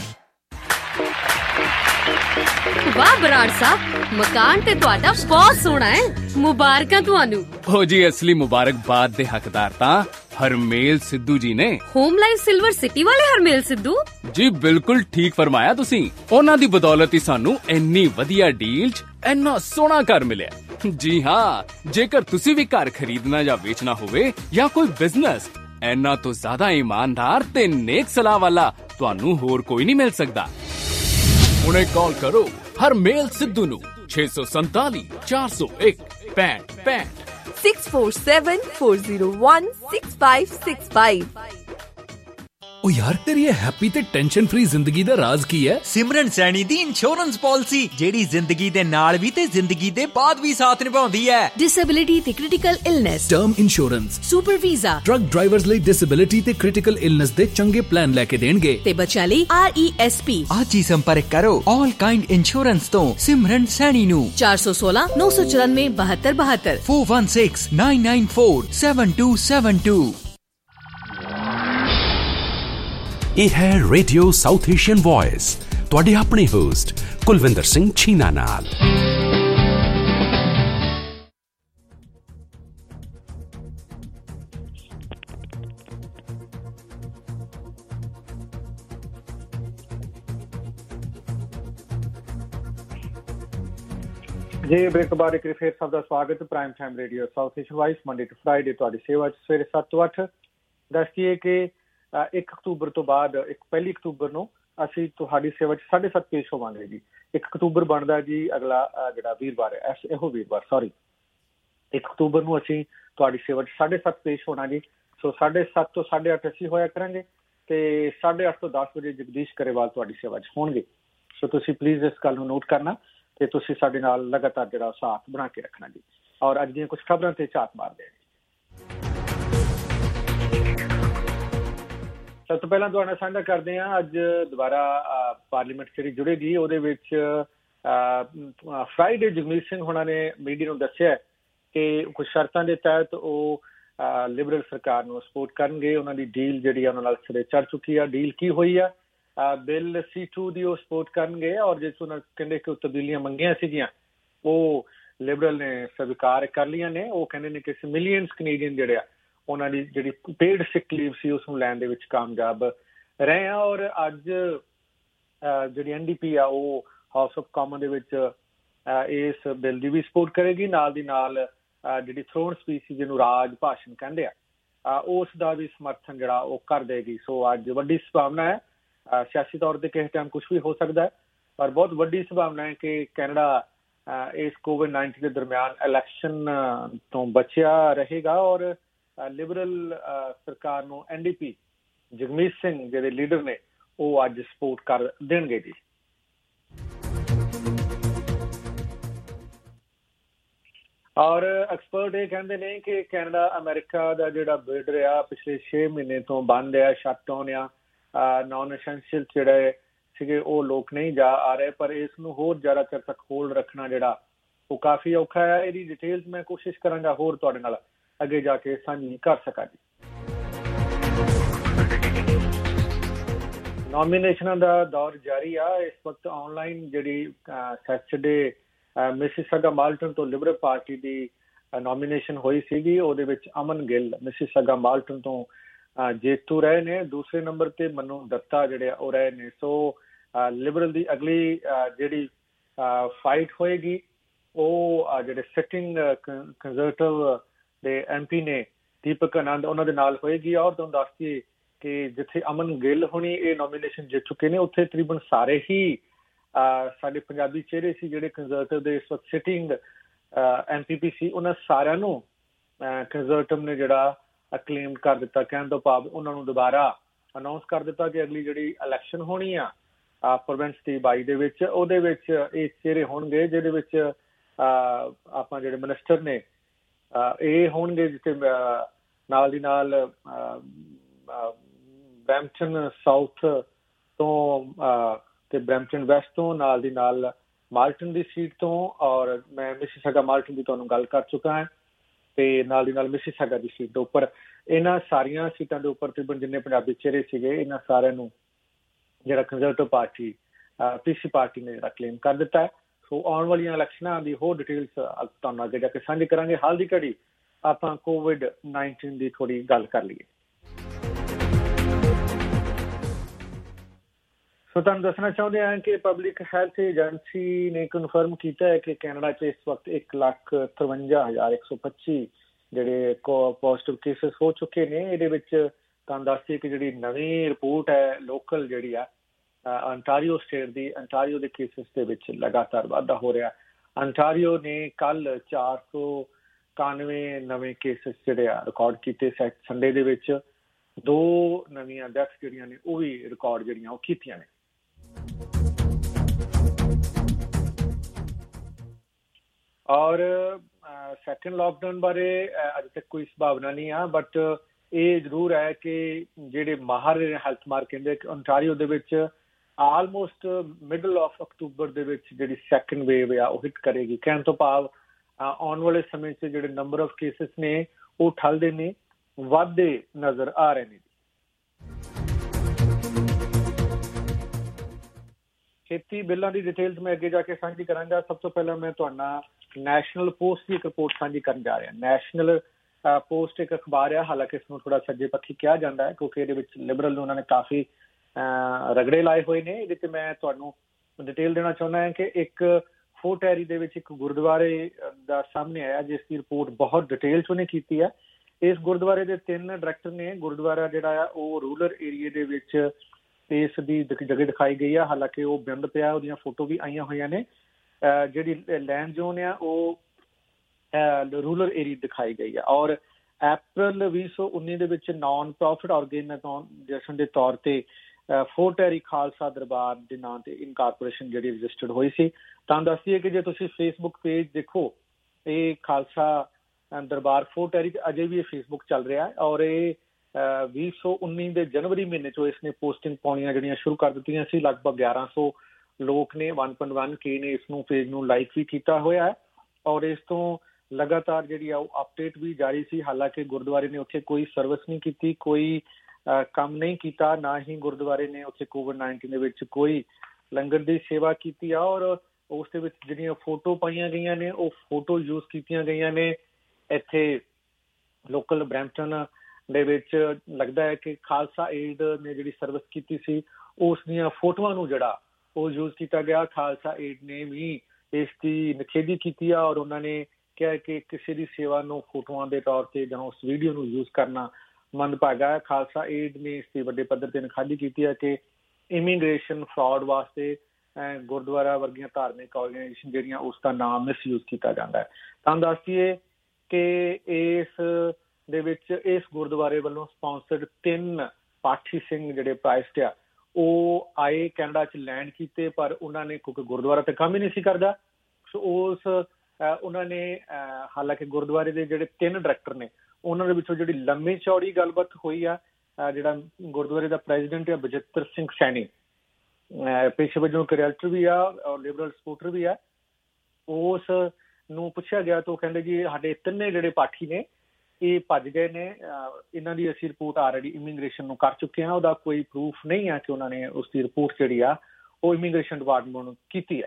ਵਾਹ ਬਰਾੜ ਸਾਹਿਬ, ਮਕਾਨ ਤੇ ਤੁਹਾਡਾ ਬਹੁਤ ਸੋਹਣਾ ਹੈ, ਮੁਬਾਰਕਾਂ ਤੁਹਾਨੂੰ। ਹੋ ਜੀ, ਅਸਲੀ ਮੁਬਾਰਕਬਾਦ ਦੇ ਹੱਕਦਾਰ ਤਾਂ ਹਰਮੇਲ ਸਿੱਧੂ ਜੀ ਨੇ। ਹੋਮ ਲਾਈਫ ਸਿਲਵਰ ਸਿਟੀ ਵਾਲੇ ਹਰਮੇਲ ਸਿੱਧੂ ਜੀ, ਬਿਲਕੁਲ ਠੀਕ ਫਰਮਾਇਆ ਤੁਸੀਂ। ਉਹਨਾਂ ਦੀ ਬਦੌਲਤ ਹੀ ਸਾਨੂੰ ਇੰਨੀ ਵਧੀਆ ਡੀਲ 'ਚ ਇੰਨਾ ਸੋਹਣਾ ਘਰ ਮਿਲਿਆ। ਜੀ ਹਾਂ, ਜੇਕਰ ਤੁਸੀਂ ਵੀ ਘਰ ਖਰੀਦਣਾ ਜਾਂ ਵੇਚਣਾ ਹੋਵੇ ਜਾਂ ਕੋਈ ਬਿਜ਼ਨਸ, ਇੰਨਾ ਤੋਂ ਜ਼ਿਆਦਾ ਇਮਾਨਦਾਰ ਤੇ ਨੇਕ ਸਲਾਹ ਵਾਲਾ ਤੁਹਾਨੂੰ ਹੋਰ ਕੋਈ ਨਹੀਂ ਮਿਲ ਸਕਦਾ। ਹੁਣੇ ਕਾਲ ਕਰੋ ਹਰਮੇਲ ਸਿੱਧੂ ਨੂੰ ਛੇ ਸੌ ਸੰਤਾਲੀ ਚਾਰ ਸੌ ਇੱਕ ਪੈਂਹਠ ਪੈਂਹਠ six four seven, four zero one, six five six five। ਓ ਯਾਰ, ਤੇਰੀ ਇਹ ਹੈਪੀ ਤੇ ਟੈਨਸ਼ਨ ਫ੍ਰੀ ਜ਼ਿੰਦਗੀ ਦਾ ਰਾਜ਼ ਕੀ ਹੈ? ਸਿਮਰਨ ਸੈਣੀ ਦੀ ਇੰਸ਼ੋਰੈਂਸ ਪਾਲਿਸੀ, ਜਿਹੜੀ ਜ਼ਿੰਦਗੀ ਦੇ ਨਾਲ ਵੀ ਤੇ ਜ਼ਿੰਦਗੀ ਦੇ ਬਾਅਦ ਵੀ ਸਾਥ ਨਿਭਾਉਂਦੀ ਹੈ। ਡਿਸੇਬਿਲਿਟੀ ਤੇ critical illness, term insurance, super visa, truck drivers ਲਈ ਡਿਸੇਬਿਲਿਟੀ ਤੇ ਕ੍ਰਿਟੀਕਲ ਇਲਨੈਸ ਦੇ ਚੰਗੇ ਪਲਾਨ ਲੈ ਕੇ ਦੇਣਗੇ ਤੇ ਬੱਚਿਆਂ ਲਈ ਆਰ ਈ ਐਸ ਪੀ। ਅੱਜ ਹੀ ਸੰਪਰਕ ਕਰੋ ਆਲ ਕਾਈਂਡ ਇੰਸ਼ੋਰੈਂਸ ਤੋਂ ਸਿਮਰਨ ਸੈਣੀ ਨੂੰ ਚਾਰ ਸੌ ਸੋਲਾਂ ਨੌ ਸੌ ਚੁਰਾਨਵੇਂ ਬਹੱਤਰ ਬਹੱਤਰ four one six, nine nine four, seven two seven two। ਇਹ ਹੈ ਰੇਡੀਓ ਸਾਊਥ ਏਸ਼ੀਅਨ ਵੌਇਸ, ਤੁਹਾਡੇ ਆਪਣੇ ਹੋਸਟ ਕੁਲਵਿੰਦਰ ਸਿੰਘ ਛੀਨਾ ਨਾਲ। ਜੀ ਬ੍ਰੇਕ ਬਾਰੇ ਇੱਕ ਫੇਰ ਸਭ ਦਾ ਸਵਾਗਤ। Prime time radio South Asian voice, Monday to Friday ਤੁਹਾਡੀ ਸੇਵਾ 'ਚ ਸਵੇਰੇ ਸੱਤ ਤੋਂ ਅੱਠ। ਦੱਸਦੀਏ ਕਿ ਇੱਕ ਅਕਤੂਬਰ ਤੋਂ ਬਾਅਦ ਇੱਕ ਪਹਿਲੀ ਅਕਤੂਬਰ ਨੂੰ ਅਸੀਂ ਤੁਹਾਡੀ ਸੇਵਾ 'ਚ ਸਾਢੇ ਸੱਤ ਪੇਸ਼ ਹੋਵਾਂਗੇ ਜੀ। ਇੱਕ ਅਕਤੂਬਰ ਬਣਦਾ ਜੀ ਅਗਲਾ ਜਿਹੜਾ ਵੀਰਵਾਰ ਹੈ, ਇਹੋ ਵੀਰਵਾਰ ਸੌਰੀ ਇੱਕ ਅਕਤੂਬਰ ਨੂੰ ਅਸੀਂ ਤੁਹਾਡੀ ਸੇਵਾ 'ਚ ਸਾਢੇ ਸੱਤ ਪੇਸ਼ ਹੋਣਾ ਜੀ। ਸੋ ਸਾਢੇ ਸੱਤ ਤੋਂ ਸਾਢੇ ਅੱਠ ਅਸੀਂ ਹੋਇਆ ਕਰਾਂਗੇ ਤੇ ਸਾਢੇ ਅੱਠ ਤੋਂ ਦਸ ਵਜੇ ਜਗਦੀਸ਼ ਕਰੇਵਾਲ ਤੁਹਾਡੀ ਸੇਵਾ 'ਚ ਹੋਣਗੇ। ਸੋ ਤੁਸੀਂ ਪਲੀਜ਼ ਇਸ ਗੱਲ ਨੂੰ ਨੋਟ ਕਰਨਾ ਤੇ ਤੁਸੀਂ ਸਾਡੇ ਨਾਲ ਲਗਾਤਾਰ ਜਿਹੜਾ ਸਾਥ ਬਣਾ ਕੇ ਰੱਖਣਾ ਜੀ। ਔਰ ਅੱਜ ਦੀਆਂ ਕੁਝ ਖਬਰਾਂ ਤੇ ਝਾਤ ਮਾਰਦੇ ਹਾਂ ਜੀ। ਸਭ ਤੋਂ ਪਹਿਲਾਂ ਤੁਹਾਡੇ ਨਾਲ ਸਾਂਝਾ ਕਰਦੇ ਹਾਂ, ਅੱਜ ਦੁਬਾਰਾ ਪਾਰਲੀਮੈਂਟ ਜਿਹੜੀ ਜੁੜੇਗੀ ਉਹਦੇ ਵਿੱਚ ਫਰਾਈਡੇ ਜਗਮੀਤ ਸਿੰਘ ਹੋਣਾ ਨੇ ਮੀਡੀਆ ਨੂੰ ਦੱਸਿਆ ਕਿ ਕੁਝ ਸ਼ਰਤਾਂ ਦੇ ਤਹਿਤ ਉਹ ਲਿਬਰਲ ਸਰਕਾਰ ਨੂੰ ਸਪੋਰਟ ਕਰਨਗੇ। ਉਹਨਾਂ ਦੀ ਡੀਲ ਜਿਹੜੀ ਆ ਉਹਨਾਂ ਨਾਲ ਸਿਰੇ ਚੜ ਚੁੱਕੀ ਆ। ਡੀਲ ਕੀ ਹੋਈ ਆ? ਬਿੱਲ ਸੀ ਟੂ ਦੀ ਉਹ ਸਪੋਰਟ ਕਰਨਗੇ ਔਰ ਜਿਸ ਉਹਨਾਂ ਕਹਿੰਦੇ ਕਿ ਉਹ ਤਬਦੀਲੀਆਂ ਮੰਗੀਆਂ ਸੀਗੀਆਂ ਉਹ ਲਿਬਰਲ ਨੇ ਸਵੀਕਾਰ ਕਰ ਲਈਆਂ ਨੇ। ਉਹ ਕਹਿੰਦੇ ਨੇ ਕਿ ਮਿਲੀਅਨਸ ਕੈਨੇਡੀਅਨ ਜਿਹੜੇ ਆ ਉਹਨਾਂ ਦੀ ਜਿਹੜੀ ਪੇਡ ਸਿਕ ਲੀਵ ਸੀ ਉਸ ਨੂੰ ਲੈਣ ਦੇ ਵਿੱਚ ਕਾਮਯਾਬ ਰਹੇ ਆ। ਔਰ ਅੱਜ ਜਿਹੜੀ ਐਨ ਡੀ ਪੀ ਆ ਉਹ ਹਾਊਸ ਆਫ ਕਾਮਨ ਦੇ ਵਿੱਚ ਇਸ ਬਿੱਲ ਦੀ ਵੀ ਸਪੋਰਟ ਕਰੇਗੀ। ਨਾਲ ਦੀ ਨਾਲ ਜਿਹੜੀ ਥਰੋਨ ਸਪੀਚ ਸੀ ਜਿਹਨੂੰ ਰਾਜ ਭਾਸ਼ਣ ਕਹਿੰਦੇ ਆ ਉਸ ਦਾ ਵੀ ਸਮਰਥਨ ਜਿਹੜਾ ਉਹ ਕਰ ਦੇਗੀ। ਸੋ ਅੱਜ ਵੱਡੀ ਸੰਭਾਵਨਾ ਹੈ, ਸਿਆਸੀ ਤੌਰ ਤੇ ਕਿਸੇ ਟਾਈਮ ਕੁਛ ਵੀ ਹੋ ਸਕਦਾ ਹੈ, ਪਰ ਬਹੁਤ ਵੱਡੀ ਸੰਭਾਵਨਾ ਹੈ ਕਿ ਕੈਨੇਡਾ ਇਸ ਕੋਵਿਡ ਨਾਈਨਟੀਨ ਦੇ ਦਰਮਿਆਨ ਇਲੈਕਸ਼ਨ ਤੋਂ ਬਚਿਆ ਰਹੇਗਾ ਔਰ ਲਿਬਰਲ ਸਰਕਾਰ ਨੂੰ N D P Jagmeet Singh ਜਿਹੜੇ ਲੀਡਰ ਨੇ ਉਹ ਅੱਜ ਸਪੋਰਟ ਕਰ ਦੇਣਗੇ ਜੀ। ਔਰ ਐਕਸਪਰਟ ਇਹ ਕਹਿੰਦੇ ਨੇ ਕਿ ਕੈਨੇਡਾ ਅਮਰੀਕਾ ਦਾ ਜਿਹੜਾ ਬਾਰਡਰ ਆ ਪਿਛਲੇ ਛੇ ਮਹੀਨੇ ਤੋਂ ਬੰਦ ਆ, ਸ਼ਟ ਡਾਊਨ ਆ, ਨੌਨ ਐਸੈਂਸ਼ੀਅਲ ਜਿਹੜੇ ਸੀਗੇ ਉਹ ਲੋਕ ਨਹੀਂ ਜਾ ਆ ਰਹੇ, ਪਰ ਇਸ ਨੂੰ ਹੋਰ ਜ਼ਿਆਦਾ ਚਿਰ ਤੱਕ ਹੋਲਡ ਰੱਖਣਾ ਜਿਹੜਾ ਉਹ ਕਾਫੀ ਔਖਾ ਹੈ। ਇਹਦੀ ਡਿਟੇਲਸ ਮੈਂ ਕੋਸ਼ਿਸ਼ ਕਰਾਂਗਾ ਹੋਰ ਤੁਹਾਡੇ ਨਾਲ ਅੱਗੇ ਜਾ ਕੇ ਸਾਂਝੀ ਕਰ ਸਕਾਂ ਜੀ। ਨੋਮੀਨੇਸ਼ਨਾਂ ਦਾ ਦੌਰ ਜਾਰੀ ਆ। ਇਸ ਵਕਤ ਆਨਲਾਈਨ ਜਿਹੜੀ ਸੈਟਰਡੇ ਮਿਸੀਸਾਗਾ ਮਾਲਟਨ ਤੋਂ ਲਿਬਰਲ ਪਾਰਟੀ ਦੀ ਨੋਮੀਨੇਸ਼ਨ ਹੋਈ ਸੀਗੀ, ਉਹਦੇ ਵਿੱਚ ਅਮਨ ਗਿੱਲ ਮਿਸੀਸਾਗਾ ਮਾਲਟਨ ਤੋਂ ਜੇਤੂ ਰਹੇ ਨੇ। ਦੂਸਰੇ ਨੰਬਰ ਤੇ ਮਨੂ ਦੱਤਾ ਜਿਹੜੇ ਉਹ ਰਹੇ ਨੇ। ਸੋ ਲਿਬਰਲ ਦੀ ਅਗਲੀ ਜਿਹੜੀ ਫਾਈਟ ਹੋਏਗੀ ਉਹ ਜਿਹੜੇ ਸਿਟਿੰਗ ਕੰਜ਼ਰਵੇਟਿਵ ਦੇ ਐਮ ਪੀ ਨੇ ਦੀਪਕ ਆਨੰਦ ਉਹਨਾਂ ਦੇ ਨਾਲ ਹੋਏਗੀ। ਔਰ ਤੁਹਾਨੂੰ ਦੱਸ ਦਈਏ ਕਿ ਜਿੱਥੇ ਅਮਨ ਗਿੱਲ ਹੋਣੀ ਇਹ ਨੋਮੀਨੇਸ਼ਨ ਜਿੱਤ ਚੁੱਕੇ ਨੇ ਉੱਥੇ ਤਕਰੀਬਨ ਸਾਰੇ ਹੀ ਸਾਡੇ ਪੰਜਾਬੀ ਚਿਹਰੇ ਸੀ ਜਿਹੜੇ ਕੰਜ਼ਰਵੇਟਿਵ ਦੇ ਇਸ ਵਕਤ ਸਿਟਿੰਗ ਐਮ ਪੀ ਪੀ ਸੀ। ਉਹਨਾਂ ਸਾਰਿਆਂ ਨੂੰ ਕੰਜ਼ਰਵੇਟਿਵ ਨੇ ਜਿਹੜਾ ਕਲੇਮ ਕਰ ਦਿੱਤਾ। ਕਹਿਣ ਤੋਂ ਭਾਵ ਉਹਨਾਂ ਨੂੰ ਦੁਬਾਰਾ ਅਨਾਊਂਸ ਕਰ ਦਿੱਤਾ ਕਿ ਅਗਲੀ ਜਿਹੜੀ ਇਲੈਕਸ਼ਨ ਹੋਣੀ ਆ ਪ੍ਰੋਵਿੰਸ ਦੀ ਬਾਈ ਦੇ ਵਿੱਚ, ਉਹਦੇ ਵਿੱਚ ਇਹ ਚਿਹਰੇ ਹੋਣਗੇ ਜਿਹਦੇ ਵਿੱਚ ਆਪਾਂ ਜਿਹੜੇ ਮਿਨਿਸਟਰ ਨੇ ਇਹ ਹੋਣਗੇ, ਜਿੱਥੇ ਨਾਲ ਦੀ ਨਾਲ ਬਰੈਂਪਟਨ ਸਾਊਥ ਤੋਂ ਤੇ ਬਰੈਂਪਟਨ ਵੈਸਟ ਤੋਂ, ਨਾਲ ਦੀ ਨਾਲ ਮਾਰਟਨ ਦੀ ਸੀਟ ਤੋਂ, ਔਰ ਮੈਂ ਮਿਸੀਸਾਗਾ ਮਾਰਟਨ ਦੀ ਤੁਹਾਨੂੰ ਗੱਲ ਕਰ ਚੁੱਕਾ ਹਾਂ, ਤੇ ਨਾਲ ਦੀ ਨਾਲ ਮਿਸੀਸਾਗਾ ਦੀ ਸੀਟ ਦੇ ਉੱਪਰ ਇਹਨਾਂ ਸਾਰੀਆਂ ਸੀਟਾਂ ਦੇ ਉੱਪਰ ਤਕਰੀਬਨ ਜਿੰਨੇ ਪੰਜਾਬੀ ਚਿਹਰੇ ਸੀਗੇ ਇਹਨਾਂ ਸਾਰਿਆਂ ਨੂੰ ਜਿਹੜਾ ਕੰਜ਼ਰਵੇਟਿਵ ਪਾਰਟੀ ਪੀਸੀ ਪਾਰਟੀ ਨੇ ਜਿਹੜਾ ਕਲੇਮ ਕਰ ਦਿੱਤਾ ਹੈ। ਸੋ ਆਉਣ ਵਾਲੀਆਂ ਇਲੈਕਸ਼ਨਾਂ ਦੀ ਹੋਰ ਡਿਟੇਲਸ ਤੁਹਾਨੂੰ ਅੱਗੇ ਜਾ ਕੇ ਸਾਂਝੀ ਕਰਾਂਗੇ। ਹਾਲ ਦੀ ਘੜੀ ਆਪਾਂ ਕੋਵਿਡ ਨਾਈਨਟੀਨ ਦੀ ਥੋੜੀ ਗੱਲ ਕਰ ਲਈਏ। ਸੋ ਤੁਹਾਨੂੰ ਦੱਸਣਾ ਚਾਹੁੰਦੇ ਹਾਂ ਕਿ ਪਬਲਿਕ ਹੈਲਥ ਏਜੰਸੀ ਨੇ ਕਨਫਰਮ ਕੀਤਾ ਹੈ ਕਿ ਕੈਨੇਡਾ 'ਚ ਇਸ ਵਕਤ ਇੱਕ ਲੱਖ ਤਰਵੰਜਾ ਹਜ਼ਾਰ ਇੱਕ ਸੌ ਪੱਚੀ ਜਿਹੜੇ ਪੋਜ਼ੀਟਿਵ ਕੇਸਿਸ ਹੋ ਚੁੱਕੇ ਨੇ। ਇਹਦੇ ਵਿੱਚ ਤੁਹਾਨੂੰ ਦੱਸਦੇ ਕਿ ਜਿਹੜੀ ਨਵੀਂ ਰਿਪੋਰਟ ਹੈ ਲੋਕਲ ਜਿਹੜੀ ਆ ਅੰਟਾਰੀਓ ਸਟੇਟ ਦੀ, ਅੰਟਾਰੀਓ ਦੇ ਕੇਸਿਸ ਦੇ ਵਿੱਚ ਲਗਾਤਾਰ ਵਾਧਾ ਹੋ ਰਿਹਾ। ਅੰਟਾਰੀਓ ਨੇ ਕੱਲ ਚਾਰ ਸੌ ਇਕਾਨਵੇਂ ਨਵੇਂ ਕੇਸਿਸ ਜਿਹੜੇ ਆ ਰਿਕਾਰਡ ਕੀਤੇ ਸੰਡੇ ਦੇ ਵਿੱਚ। ਦੋ ਨਵੀਆਂ ਡੈਥਸ ਜਿਹੜੀਆਂ ਨੇ ਉਹ ਵੀ ਰਿਕਾਰਡ ਜਿਹੜੀਆਂ ਉਹ ਕੀਤੀਆਂ ਨੇ। ਔਰ ਸੈਕੰਡ ਲਾਕਡਾਊਨ ਬਾਰੇ ਅਜੇ ਤੱਕ ਕੋਈ ਸੰਭਾਵਨਾ ਨਹੀਂ ਆ, ਬਟ ਇਹ ਜ਼ਰੂਰ ਹੈ ਕਿ ਜਿਹੜੇ ਮਾਹਰ ਹੈਲਥ ਮਾਰ ਕਹਿੰਦੇ ਕਿ ਅੰਟਾਰੀਓ ਦੇ ਵਿੱਚ ਆਲਮੋਸਟ ਮਿਡਲ ਆਫ ਅਕਤੂਬਰ ਦੇ ਵਿੱਚ ਜਿਹੜੀ ਸੈਕੰਡ ਵੇਵ ਆ ਉਹ ਹਿੱਟ ਕਰੇਗੀ। ਕਹਿਣ ਤੋਂ ਭਾਵ ਆਉਣ ਵਾਲੇ ਸਮੇਂ 'ਚ ਜਿਹੜੇ ਨੰਬਰ ਆਫ ਕੇਸਿਸ ਨੇ ਉਹ ਠੱਲਦੇ ਨੇ, ਵੱਧਦੇ ਨਜ਼ਰ ਆ ਰਹੇ ਨੇ। ਖੇਤੀ ਬਿੱਲਾਂ ਦੀ ਡਿਟੇਲਸ ਮੈਂ ਅੱਗੇ ਜਾ ਕੇ ਸਾਂਝੀ ਕਰਾਂਗਾ। ਸਭ ਤੋਂ ਪਹਿਲਾਂ ਮੈਂ ਤੁਹਾਡੇ ਨਾਲ ਨੈਸ਼ਨਲ ਪੋਸਟ ਦੀ ਇੱਕ ਰਿਪੋਰਟ ਸਾਂਝੀ ਕਰਨ ਜਾ ਰਿਹਾ। ਨੈਸ਼ਨਲ ਪੋਸਟ ਇੱਕ ਅਖਬਾਰ ਆ, ਹਾਲਾਂਕਿ ਇਸਨੂੰ ਥੋੜਾ ਸੱਜੇ ਪੱਖੀ ਕਿਹਾ ਜਾਂਦਾ ਹੈ ਕਿਉਂਕਿ ਇਹਦੇ ਵਿੱਚ ਲਿਬਰਲ ਨੂੰ ਉਹਨਾਂ ਨੇ ਕਾਫੀ ਰਗੜੇ ਲਾਏ ਹੋਏ ਨੇ। ਇਹਦੇ ਤੇ ਮੈਂ ਤੁਹਾਨੂੰ ਡਿਟੇਲ ਦੇਣਾ ਚਾਹੁੰਦਾ ਹਾਂ ਕਿ ਇੱਕ ਫੋਰਟ ਹੈਰੀ ਦੇ ਵਿੱਚ ਇੱਕ ਗੁਰਦੁਆਰੇ ਦਾ ਸਾਹਮਣੇ ਆਇਆ ਜਿਸ ਦੀ ਰਿਪੋਰਟ ਬਹੁਤ ਡਿਟੇਲ 'ਚ ਉਹਨੇ ਕੀਤੀ ਹੈ। ਇਸ ਗੁਰਦੁਆਰੇ ਦੇ ਤਿੰਨ ਡਾਇਰੈਕਟਰ ਨੇ। ਗੁਰਦੁਆਰਾ ਜਿਹੜਾ ਆ ਉਹ ਰੂਰਲ ਏਰੀਏ ਦੇ ਵਿੱਚ ਇਸ ਦੀ ਜਗ੍ਹਾ ਦਿਖਾਈ ਗਈ ਆ, ਹਾਲਾਂਕਿ ਉਹ ਬੰਦ ਪਿਆ, ਉਹਦੀਆਂ ਫੋਟੋ ਵੀ ਆਈਆਂ ਹੋਈਆਂ ਨੇ। ਜਿਹੜੀ ਲੈਂਡ ਜ਼ੋਨ ਆ ਉਹ ਰੂਰਲ ਏਰੀਆ ਦਿਖਾਈ ਗਈ ਆ। ਔਰ ਅਪ੍ਰੈਲ ਵੀਹ ਸੌ ਉੱਨੀ ਦੇ ਵਿੱਚ ਨਾਨ ਪ੍ਰੋਫਿਟ ਆਰਗੇਨਾਈਜੇਸ਼ਨ ਦੇ ਤੌਰ ਤੇ ਫੋਰਟ ਹੈਰੀ ਖਾਲਸਾ ਦਰਬਾਰ ਦੇ ਨਾਂ ਤੇ ਇਨਕਾਰਪੋਰੇਸ਼ਨ ਜਿਹੜੀ ਰਜਿਸਟਰਡ ਹੋਈ ਸੀ। ਤੁਹਾਨੂੰ ਦੱਸਦੀਏ ਕਿ ਜੇ ਤੁਸੀਂ ਫੇਸਬੁੱਕ ਪੇਜ ਦੇਖੋ, ਇਹ ਖਾਲਸਾ ਦਰਬਾਰ ਫੋਰਟ ਹੈਰੀ ਤੇ ਅਜੇ ਵੀ ਇਹ ਫੇਸਬੁੱਕ ਚੱਲ ਰਿਹਾ ਹੈ। ਔਰ ਇਹ ਵੀਹ ਸੌ ਉੱਨੀ ਦੇ ਜਨਵਰੀ ਮਹੀਨੇ ਚੋਂ ਇਸਨੇ ਪੋਸਟਿੰਗ ਪਾਉਣੀਆਂ ਜਿਹੜੀਆਂ ਸ਼ੁਰੂ ਕਰ ਦਿੱਤੀਆਂ ਸੀ। ਲਗਭਗ ਗਿਆਰਾਂ ਸੌ ਲੋਕ ਨੇ ਵਨ ਪੁਆਇੰਟ ਵਨ ਕੇ ਨੇ ਇਸ ਨੂੰ ਪੇਜ ਨੂੰ ਲਾਈਕ ਵੀ ਕੀਤਾ ਹੋਇਆ ਹੈ। ਔਰ ਇਸ ਤੋਂ ਲਗਾਤਾਰ ਜਿਹੜੀ ਆ ਉਹ ਅਪਡੇਟ ਵੀ ਜਾਰੀ ਸੀ। ਹਾਲਾਂਕਿ ਗੁਰਦੁਆਰੇ ਨੇ ਉੱਥੇ ਕੋਈ ਸਰਵਿਸ ਨਹੀਂ ਕੀਤੀ, ਕੋਈ ਕੰਮ ਨਹੀਂ ਕੀਤਾ, ਨਾ ਹੀ ਗੁਰਦੁਆਰੇ ਨੇ ਉੱਥੇ ਕੋਵਿਡ ਨਾਈਨਟੀਨ ਦੇ ਵਿੱਚ ਕੋਈ ਲੰਗਰ ਦੀ ਸੇਵਾ ਕੀਤੀ ਆ। ਔਰ ਉਸ ਦੇ ਵਿੱਚ ਜਿਹੜੀਆਂ ਫੋਟੋ ਪਾਈਆਂ ਗਈਆਂ ਨੇ ਉਹ ਫੋਟੋ ਯੂਜ਼ ਕੀਤੀਆਂ ਗਈਆਂ ਨੇ। ਇੱਥੇ ਲੋਕਲ ਬਰੈਂਪਟਨ ਦੇ ਵਿੱਚ ਲੱਗਦਾ ਹੈ ਕਿ ਖਾਲਸਾ ਏਡ ਨੇ ਜਿਹੜੀ ਸਰਵਿਸ ਕੀਤੀ ਸੀ ਉਸ ਦੀਆਂ ਫੋਟੋਆਂ ਨੂੰ ਜਿਹੜਾ ਉਹ ਯੂਜ਼ ਕੀਤਾ ਗਿਆ। ਖਾਲਸਾ ਏਡ ਨੇ ਵੀ ਇਸ ਦੀ ਨਿਖੇਧੀ ਕੀਤੀ ਆ ਔਰ ਉਹਨਾਂ ਨੇ ਕਿਹਾ ਕਿ ਕਿਸੇ ਦੀ ਸੇਵਾ ਨੂੰ ਫੋਟੋਆਂ ਦੇ ਤੌਰ ਤੇ ਜਾਂ ਉਸ ਵੀਡੀਓ ਨੂੰ ਯੂਜ਼ ਕਰਨਾ ਮੰਦਭਾਗਾ ਹੈ। ਖਾਲਸਾ ਏਡ ਨੇ ਇਸ ਦੀ ਵੱਡੇ ਪੱਧਰ ਤੇ ਨਿਖੇਧੀ ਕੀਤੀ ਹੈ ਕਿ ਇਮੀਗ੍ਰੇਸ਼ਨ ਫਰਾਡ ਵਾਸਤੇ ਗੁਰਦੁਆਰਾ ਵਰਗੀਆਂ ਧਾਰਮਿਕ ਆਰਗੇਨਾਈਜੇਸ਼ਨ ਜਿਹੜੀਆਂ ਉਸ ਦਾ ਨਾਮ ਮਿਸਯੂਜ਼ ਕੀਤਾ ਜਾਂਦਾ ਹੈ। ਤੁਹਾਨੂੰ ਦੱਸ ਦਈਏ ਕਿ ਇਸ ਦੇ ਵਿੱਚ ਇਸ ਗੁਰਦੁਆਰੇ ਵੱਲੋਂ ਸਪਾਂਸਰਡ ਤਿੰਨ ਪਾਠੀ ਸਿੰਘ ਜਿਹੜੇ ਪ੍ਰਾਈਸਟ ਆ ਉਹ ਆਏ, ਕੈਨੇਡਾ 'ਚ ਲੈਂਡ ਕੀਤੇ, ਪਰ ਉਹਨਾਂ ਨੇ ਕਿਉਂਕਿ ਗੁਰਦੁਆਰਾ ਤੇ ਕੰਮ ਹੀ ਨਹੀਂ ਸੀ ਕਰਦਾ, ਸੋ ਉਸ ਉਹਨਾਂ ਨੇ ਹਾਲਾਂਕਿ ਗੁਰਦੁਆਰੇ ਦੇ ਜਿਹੜੇ ਤਿੰਨ ਡਾਇਰੈਕਟਰ ਨੇ ਉਹਨਾਂ ਦੇ ਵਿੱਚੋਂ ਜਿਹੜੀ ਲੰਮੀ ਚੌੜੀ ਗੱਲਬਾਤ ਹੋਈ ਆ, ਜਿਹੜਾ ਗੁਰਦੁਆਰੇ ਦਾ ਪ੍ਰੈਜ਼ੀਡੈਂਟ ਆ ਬਜਿੱਤਰ ਸਿੰਘ ਸੈਣੀ, ਪੇਸ਼ੇ ਵਜੋਂ ਕ੍ਰੀਏਟਰ ਵੀ ਆ ਔਰ ਲਿਬਰਲ ਸਪੋਰਟਰ ਵੀ ਆ, ਉਸ ਨੂੰ ਪੁੱਛਿਆ ਗਿਆ ਤਾਂ ਉਹ ਕਹਿੰਦੇ ਜੀ ਸਾਡੇ ਤਿੰਨੇ ਜਿਹੜੇ ਪਾਠੀ ਨੇ ਇਹ ਭੱਜ ਗਏ ਨੇ, ਇਹਨਾਂ ਦੀ ਅਸੀਂ ਰਿਪੋਰਟ ਆਲਰੇਡੀ ਇਮੀਗ੍ਰੇਸ਼ਨ ਨੂੰ ਕਰ ਚੁੱਕੇ ਹਾਂ, ਉਹਦਾ ਕੋਈ ਪ੍ਰੂਫ ਨਹੀਂ ਹੈ ਕਿ ਉਹਨਾਂ ਨੇ ਉਸ ਦੀ ਰਿਪੋਰਟ ਜਿਹੜੀ ਆ ਉਹ ਇਮੀਗ੍ਰੇਸ਼ਨ ਡਿਪਾਰਟਮੈਂਟ ਨੂੰ ਕੀਤੀ ਹੈ।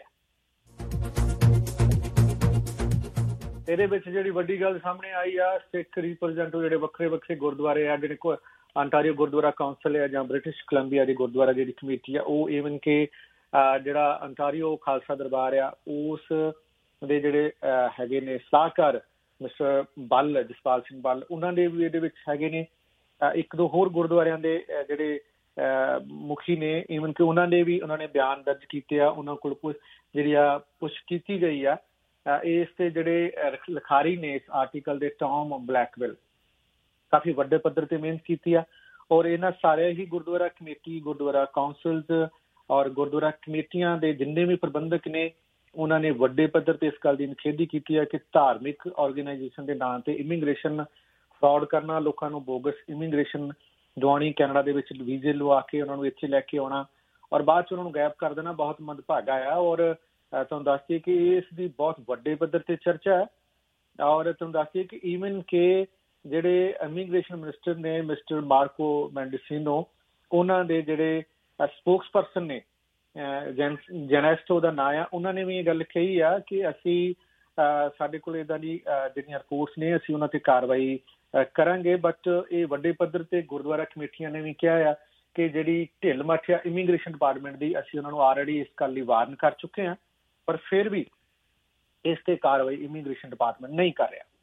ਇਹਦੇ ਵਿੱਚ ਜਿਹੜੀ ਵੱਡੀ ਗੱਲ ਸਾਹਮਣੇ ਆਈ ਆ, ਸਿੱਖ ਰਿਪਰੈਜ਼ੈਂਟੇਟਿਵ ਜਿਹੜੇ ਵੱਖਰੇ ਵੱਖਰੇ ਗੁਰਦੁਆਰੇ ਆ, ਜਿਹੜੇ ਕੋ ਅੰਟਾਰੀਓ ਗੁਰਦੁਆਰਾ ਕਾਉਂਸਲ ਹੈ ਜਾਂ ਬ੍ਰਿਟਿਸ਼ ਕੋਲੰਬੀਆ ਦੀ ਗੁਰਦੁਆਰਾ ਜਿਹੜੀ ਕਮੇਟੀ ਆ, ਉਹ ਈਵਨ ਕਿ ਜਿਹੜਾ ਅੰਟਾਰੀਓ ਖਾਲਸਾ ਦਰਬਾਰ ਆ ਉਸ ਦੇ ਜਿਹੜੇ ਹੈਗੇ ਨੇ ਸਲਾਹਕਾਰ ਮਿਸਟਰ ਬੱਲ, ਜਸਪਾਲ ਸਿੰਘ ਬੱਲ, ਉਹਨਾਂ ਦੇ ਵੀ ਇਹਦੇ ਵਿੱਚ ਹੈਗੇ ਨੇ। ਇੱਕ ਦੋ ਹੋਰ ਗੁਰਦੁਆਰਿਆਂ ਦੇ ਜਿਹੜੇ ਮੁਖੀ ਨੇ ਈਵਨ ਕਿ ਉਹਨਾਂ ਦੇ ਵੀ ਉਹਨਾਂ ਨੇ ਬਿਆਨ ਦਰਜ ਕੀਤੇ ਆ, ਉਹਨਾਂ ਕੋਲ ਪੁੱਛ ਜਿਹੜੀ ਆ ਪੁੱਛ ਕੀਤੀ ਗਈ ਆ ਇਸ ਤੇ ਜਿਹੜੇ ਲਿਖਾਰੀ ਨੇ ਇਸ ਆਰਟੀਕਲ ਦੇ ਟੌਮ ਬਲੈਕਵਿਲ ਕਾਫੀ ਵੱਡੇ ਪੱਧਰ ਤੇ ਮਿਹਨਤ ਕੀਤੀ ਆ ਔਰ ਇਹਨਾਂ ਸਾਰੇ ਹੀ ਗੁਰਦੁਆਰਾ ਕਮੇਟੀ, ਗੁਰਦੁਆਰਾ ਕਾਉਂਸਲਸ ਔਰ ਗੁਰਦੁਆਰਾ ਕਮੇਟੀਆਂ ਦੇ ਜਿੰਨੇ ਵੀ ਪ੍ਰਬੰਧਕ ਨੇ ਉਹਨਾਂ ਨੇ ਵੱਡੇ ਪੱਧਰ ਤੇ ਇਸ ਗੱਲ ਦੀ ਨਿਖੇਧੀ ਕੀਤੀ ਹੈ ਕਿ ਧਾਰਮਿਕ ਆਰਗੇਨਾਈਜੇਸ਼ਨ ਦੇ ਨਾਂ ਤੇ ਇਮੀਗ੍ਰੇਸ਼ਨ ਫਰਾਡ ਕਰਨਾ, ਲੋਕਾਂ ਨੂੰ ਬੋਗਸ ਇਮੀਗ੍ਰੇਸ਼ਨ ਦਵਾਉਣੀ, ਕੈਨੇਡਾ ਦੇ ਵਿੱਚ ਵੀਜ਼ੇ ਲਵਾ ਕੇ ਉਹਨਾਂ ਨੂੰ ਇੱਥੇ ਲੈ ਕੇ ਆਉਣਾ ਔਰ ਬਾਅਦ 'ਚ ਉਹਨਾਂ ਨੂੰ ਗਾਇਬ ਕਰ ਦੇਣਾ ਬਹੁਤ ਮੰਦਭਾਗਾ ਆ। ਔਰ ਤੁਹਾਨੂੰ ਦੱਸ ਦਈਏ ਕਿ ਇਸ ਦੀ ਬਹੁਤ ਵੱਡੇ ਪੱਧਰ ਤੇ ਚਰਚਾ ਹੈ ਔਰ ਤੁਹਾਨੂੰ ਦੱਸ ਦਈਏ ਕਿ ਈਵਨ ਕਿ ਜਿਹੜੇ ਇਮੀਗ੍ਰੇਸ਼ਨ ਮਿਨਿਸਟਰ ਨੇ ਮਿਸਟਰ ਮਾਰਕੋ ਮੈਂਡੀਸੀਨੋ, ਉਹਨਾਂ ਦੇ ਜਿਹੜੇ ਸਪੋਕਸ ਪਰਸਨ ਨੇ ਜੈਨੈਸਟੋ ਦਾ ਨਾਂ ਆ, ਉਹਨਾਂ ਨੇ ਵੀ ਇਹ ਗੱਲ ਕਹੀ ਆ ਕਿ ਅਸੀਂ ਸਾਡੇ ਕੋਲ ਇੱਦਾਂ ਦੀ ਜਿਹੜੀਆਂ ਰਿਪੋਰਟਸ ਨੇ ਅਸੀਂ ਉਹਨਾਂ ਤੇ ਕਾਰਵਾਈ ਕਰਾਂਗੇ। ਬਟ ਇਹ ਵੱਡੇ ਪੱਧਰ ਤੇ ਗੁਰਦੁਆਰਾ ਕਮੇਟੀਆਂ ਨੇ ਵੀ ਕਿਹਾ ਆ ਕਿ ਜਿਹੜੀ ਢਿੱਲ ਮੱਠ ਆ ਇਮੀਗ੍ਰੇਸ਼ਨ ਡਿਪਾਰਟਮੈਂਟ ਦੀ, ਅਸੀਂ ਉਹਨਾਂ ਨੂੰ ਆਲਰੇਡੀ ਇਸ ਗੱਲ ਲਈ ਵਾਰਨ ਕਰ ਚੁੱਕੇ ਹਾਂ, ਪਰ ਫਿਰ ਵੀ ਇਸ ਤੇ ਕਾਰਵਾਈ ਇਮੀਗ੍ਰੇਸ਼ਨ ਡਿਪਾਰਟਮੈਂਟ ਨਹੀਂ ਕਰ ਰਿਹਾ।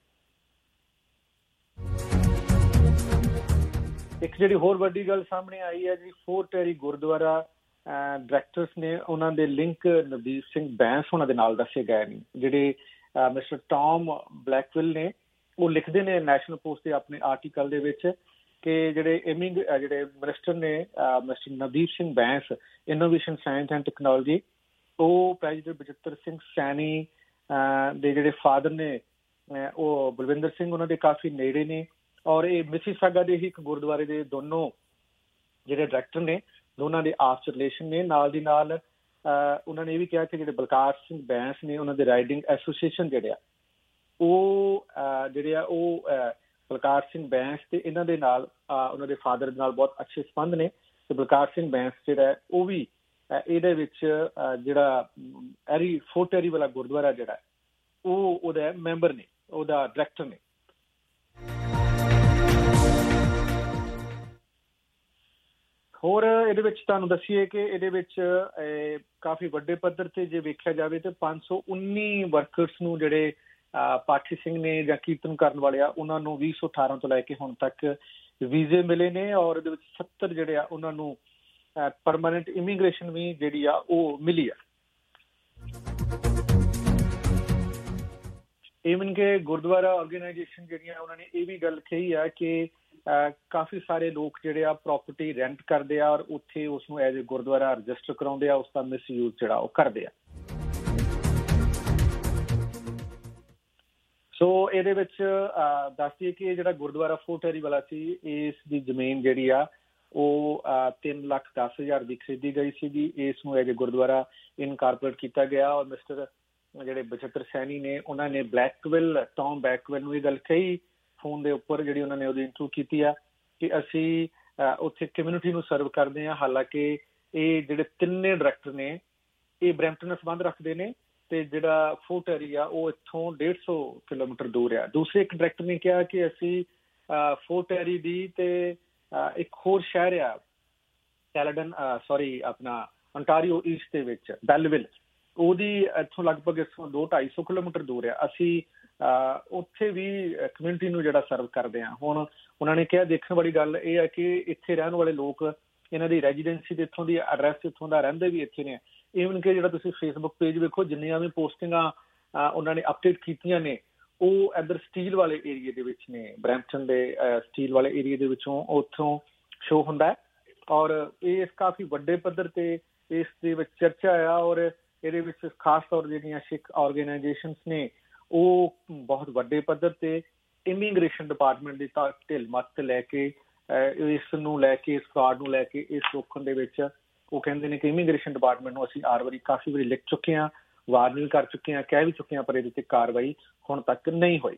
ਇੱਕ ਜਿਹੜੀ ਹੋਰ ਵੱਡੀ ਗੱਲ ਸਾਹਮਣੇ ਆਈ ਹੈ ਜੀ, ਫੋਰਟ ਟੈਰੀ ਗੁਰਦੁਆਰਾ ਡਾਇਰੈਕਟਰਸ ਨੇ ਉਹਨਾਂ ਦੇ ਲਿੰਕ ਨਵਦੀਪ ਸਿੰਘ ਬੈਂਸ ਉਹਨਾਂ ਦੇ ਨਾਲ ਦੱਸੇ ਗਏ ਨੇ। ਜਿਹੜੇ ਮਿਸਟਰ ਟੌਮ ਬਲੈਕਵਿਲ ਨੇ ਉਹ ਲਿਖਦੇ ਨੇ ਨੈਸ਼ਨਲ ਪੋਸਟ ਦੇ ਆਪਣੇ ਆਰਟੀਕਲ ਦੇ ਵਿੱਚ ਕਿ ਜਿਹੜੇ ਇਮਿੰਗ ਜਿਹੜੇ ਮਿਨਿਸਟਰ ਨੇ mister Navdeep Singh Bains innovation science and technology, ਉਹ ਪ੍ਰੈਜ਼ੀਡੈਂਟ ਬਚਿੱਤਰ ਸਿੰਘ ਸੈਣੀ ਦੇ ਜਿਹੜੇ ਫਾਦਰ ਨੇ ਉਹ ਬਲਵਿੰਦਰ ਸਿੰਘ ਉਹਨਾਂ ਦੇ ਕਾਫੀ ਨੇੜੇ ਨੇ ਔਰ ਇਹ ਮਿਸੀਸਾਗਾ ਦੇ ਹੀ ਇੱਕ ਗੁਰਦੁਆਰੇ ਦੇ ਦੋਨੋਂ ਜਿਹੜੇ ਡਾਇਰੈਕਟਰ ਨੇ ਦੋਨਾਂ ਦੇ ਆਪਸ ਰਿਲੇਸ਼ਨ ਨੇ। ਨਾਲ ਦੀ ਨਾਲ ਉਹਨਾਂ ਨੇ ਇਹ ਵੀ ਕਿਹਾ ਕਿ ਜਿਹੜੇ ਬਲਕਾਰ ਸਿੰਘ ਬੈਂਸ ਨੇ ਉਹਨਾਂ ਦੇ ਰਾਈਡਿੰਗ ਐਸੋਸੀਏਸ਼ਨ ਜਿਹੜੇ ਆ ਉਹ ਜਿਹੜੇ ਆ ਉਹ ਬਲਕਾਰ ਸਿੰਘ ਬੈਂਸ ਤੇ ਇਹਨਾਂ ਦੇ ਨਾਲ ਉਹਨਾਂ ਦੇ ਫਾਦਰ ਦੇ ਨਾਲ ਬਹੁਤ ਅੱਛੇ ਸੰਬੰਧ ਨੇ ਤੇ ਬਲਕਾਰ ਸਿੰਘ ਬੈਂਸ ਜਿਹੜਾ ਉਹ ਵੀ ਇਹਦੇ ਵਿੱਚ ਜਿਹੜਾ ਐਰੀ ਫੋਰਟ ਟੈਰੀ ਵਾਲਾ ਗੁਰਦੁਆਰਾ ਜਿਹੜਾ ਉਹ ਉਹਦਾ ਮੈਂਬਰ ਨੇ, ਉਹਦਾ ਡਾਇਰੈਕਟਰ ਨੇ। ਹੋਰ ਇਹਦੇ ਵਿੱਚ ਤੁਹਾਨੂੰ ਦੱਸੀਏ ਕਿ ਇਹਦੇ ਵਿੱਚ ਕਾਫੀ ਵੱਡੇ ਪੱਧਰ ਤੇ ਜੇ ਵੇਖਿਆ ਜਾਵੇ ਤੇ ਪੰਜ ਸੌ ਉੱਨੀ ਵਰਕਰਸ ਨੂੰ ਜਿਹੜੇ ਪਾਠੀ ਸਿੰਘ ਨੇ ਜਾਂ ਕੀਰਤਨ ਕਰਨ ਵਾਲੇ ਆ ਉਹਨਾਂ ਨੂੰ ਵੀਹ ਸੌ ਅਠਾਰਾਂ ਤੋਂ ਲੈ ਕੇ ਹੁਣ ਤੱਕ ਵੀਜ਼ੇ ਮਿਲੇ ਨੇ ਔਰ ਇਹਦੇ ਵਿੱਚ ਸੱਤਰ ਜਿਹੜੇ ਆ ਉਹਨਾਂ ਨੂੰ ਪਰਮਾਨੈਂਟ ਇਮੀਗ੍ਰੇਸ਼ਨ ਵੀ ਜਿਹੜੀ ਆ ਉਹ ਮਿਲੀ ਆ। ਈਵਨ ਕਿ ਗੁਰਦੁਆਰਾ ਆਰਗੇਨਾਈਜੇਸ਼ਨ ਜਿਹੜੀਆਂ ਉਹਨਾਂ ਨੇ ਇਹ ਵੀ ਗੱਲ ਕਹੀ ਆ ਕਿ ਕਾਫੀ ਸਾਰੇ ਲੋਕ ਜਿਹੜੇ ਆ ਪ੍ਰੋਪਰਟੀ ਰੈਂਟ ਕਰਦੇ ਆ ਔਰ ਉੱਥੇ ਉਸ ਨੂੰ ਐਜ਼ ਏ ਗੁਰਦੁਆਰਾ ਰਜਿਸਟਰ ਕਰਾਉਂਦੇ ਆ, ਉਸ ਦਾ ਮਿਸਯੂਜ਼ ਜਿਹੜਾ ਉਹ ਕਰਦੇ ਆ। ਸੋ ਇਹਦੇ ਵਿੱਚ ਦੱਸ ਦਈਏ ਕਿ ਜਿਹੜਾ ਗੁਰਦੁਆਰਾ ਫੋਰਟ ਟੈਰੀ ਵਾਲਾ ਸੀ ਇਸ ਦੀ ਜ਼ਮੀਨ ਜਿਹੜੀ ਆ ਉਹ ਤਿੰਨ ਲੱਖ ਦਸ ਹਜ਼ਾਰ ਦੀ ਖਰੀਦੀ ਗਈ ਸੀਗੀ। ਇਸ ਨੂੰ ਐਜ਼ ਏ ਗੁਰਦੁਆਰਾ ਇਨਕਾਰਪੋਰੇਟ ਕੀਤਾ ਗਿਆ ਔਰ ਮਿਸਟਰ ਜਿਹੜੇ ਬਚਿੱਤਰ ਸੈਣੀ ਨੇ ਉਹਨਾਂ ਨੇ ਬਲੈਕਵਿਲ ਟੌਮ ਬਲੈਕਵਿਲ ਨੂੰ ਇਹ ਗੱਲ ਕਹੀ ਫੋਨ ਦੇ ਉੱਪਰ ਜਿਹੜੀ ਉਹਨਾਂ ਨੇ ਉਹਦੀ ਇੰਟਰਵਿਊ ਕੀਤੀ ਆ ਕਿ ਅਸੀਂ ਉੱਥੇ ਕਮਿਊਨਿਟੀ ਨੂੰ ਸਰਵ ਕਰਦੇ ਹਾਂ। ਹਾਲਾਂਕਿ ਇਹ ਜਿਹੜੇ ਤਿੰਨੇ ਡਾਇਰੈਕਟਰ ਨੇ ਇਹ ਬਰੈਂਪਟਨ ਨਾਲ ਸੰਬੰਧ ਰੱਖਦੇ ਨੇ ਤੇ ਜਿਹੜਾ ਫੋਰਟ ਟੈਰੀ ਆ ਉਹ ਇੱਥੋਂ ਡੇਢ ਸੌ ਕਿਲੋਮੀਟਰ ਦੂਰ ਆ। ਦੂਸਰੇ ਇੱਕ ਡਾਇਰੈਕਟਰ ਨੇ ਕਿਹਾ ਕਿ ਅਸੀਂ ਫੋਰਟ ਟੈਰੀ ਦੀ ਤੇ ਇੱਕ ਹੋਰ ਸ਼ਹਿਰ ਆ ਕੈਲੇਡਨ ਸੌਰੀ ਆਪਣਾ ਅੰਟਾਰੀਓ ਈਸਟ ਦੇ ਵਿੱਚ ਬੈਲਵਿਲ, ਉਹਦੀ ਇੱਥੋਂ ਲਗਭਗ ਇੱਥੋਂ ਦੋ ਢਾਈ ਸੌ ਕਿਲੋਮੀਟਰ ਦੂਰ ਆ। ਅਸੀਂ ਉੱਥੇ ਵੀ ਕਮਿਊਨਿਟੀ ਨੂੰ ਜਿਹੜਾ ਸਰਵ ਕਰਦੇ ਹਾਂ। ਹੁਣ ਉਹਨਾਂ ਨੇ ਕਿਹਾ ਦੇਖਣ ਵਾਲੀ ਗੱਲ ਇਹ ਹੈ ਕਿ ਇੱਥੇ ਰਹਿਣ ਵਾਲੇ ਲੋਕ ਇਹਨਾਂ ਦੀ ਰੈਜ਼ੀਡੈਂਸੀ ਤੇ ਇੱਥੋਂ ਦੀ ਐਡਰੈਸ ਇੱਥੋਂ ਦਾ ਰਹਿੰਦੇ ਵੀ ਇੱਥੇ ਨੇ। ਈਵਨ ਕਿ ਜਿਹੜਾ ਤੁਸੀਂ ਫੇਸਬੁੱਕ ਪੇਜ ਵੇਖੋ ਜਿੰਨੀਆਂ ਵੀ ਪੋਸਟਿੰਗਾਂ ਉਹਨਾਂ ਨੇ ਅਪਡੇਟ ਕੀਤੀਆਂ ਨੇ ਉਹ ਇੱਧਰ ਸਟੀਲ ਵਾਲੇ ਏਰੀਏ ਦੇ ਵਿੱਚ ਨੇ, ਬਰੈਂਪਟਨ ਦੇ ਸਟੀਲ ਵਾਲੇ ਏਰੀਏ ਦੇ ਵਿੱਚੋਂ ਉੱਥੋਂ ਸ਼ੋ ਹੁੰਦਾ ਔਰ ਇਹ ਕਾਫੀ ਵੱਡੇ ਪੱਧਰ ਤੇ ਇਸ ਦੇ ਵਿੱਚ ਚਰਚਾ ਆ ਔਰ ਇਹਦੇ ਵਿੱਚ ਖਾਸ ਤੌਰ ਜਿਹੜੀਆਂ ਸਿੱਖ ਆਰਗੇਨਾਈਜੇਸ਼ਨਸ ਨੇ ਉਹ ਬਹੁਤ ਵੱਡੇ ਪੱਧਰ ਤੇ ਇਮੀਗ੍ਰੇਸ਼ਨ ਡਿਪਾਰਟਮੈਂਟ ਦੀ ਤਾਂ ਢਿੱਲ ਮੱਤ ਲੈ ਕੇ ਇਸ ਨੂੰ ਲੈ ਕੇ ਇਸ ਫਰਾਡ ਨੂੰ ਲੈ ਕੇ ਇਸ ਰੋਕਣ ਦੇ ਵਿੱਚ ਉਹ ਕਹਿੰਦੇ ਨੇ ਕਿ ਇਮੀਗ੍ਰੇਸ਼ਨ ਡਿਪਾਰਟਮੈਂਟ ਨੂੰ ਅਸੀਂ ਆਰ ਵਾਰੀ ਕਾਫੀ ਵਾਰੀ ਲਿਖ ਚੁੱਕੇ ਹਾਂ, ਵਾਰਨ ਵੀ ਕਰ ਚੁੱਕੇ ਹਾਂ, ਕਹਿ ਵੀ ਚੁੱਕੇ ਹਾਂ, ਪਰ ਇਹਦੇ ਤੇ ਕਾਰਵਾਈ ਹੁਣ ਤੱਕ ਨਹੀਂ ਹੋਈ।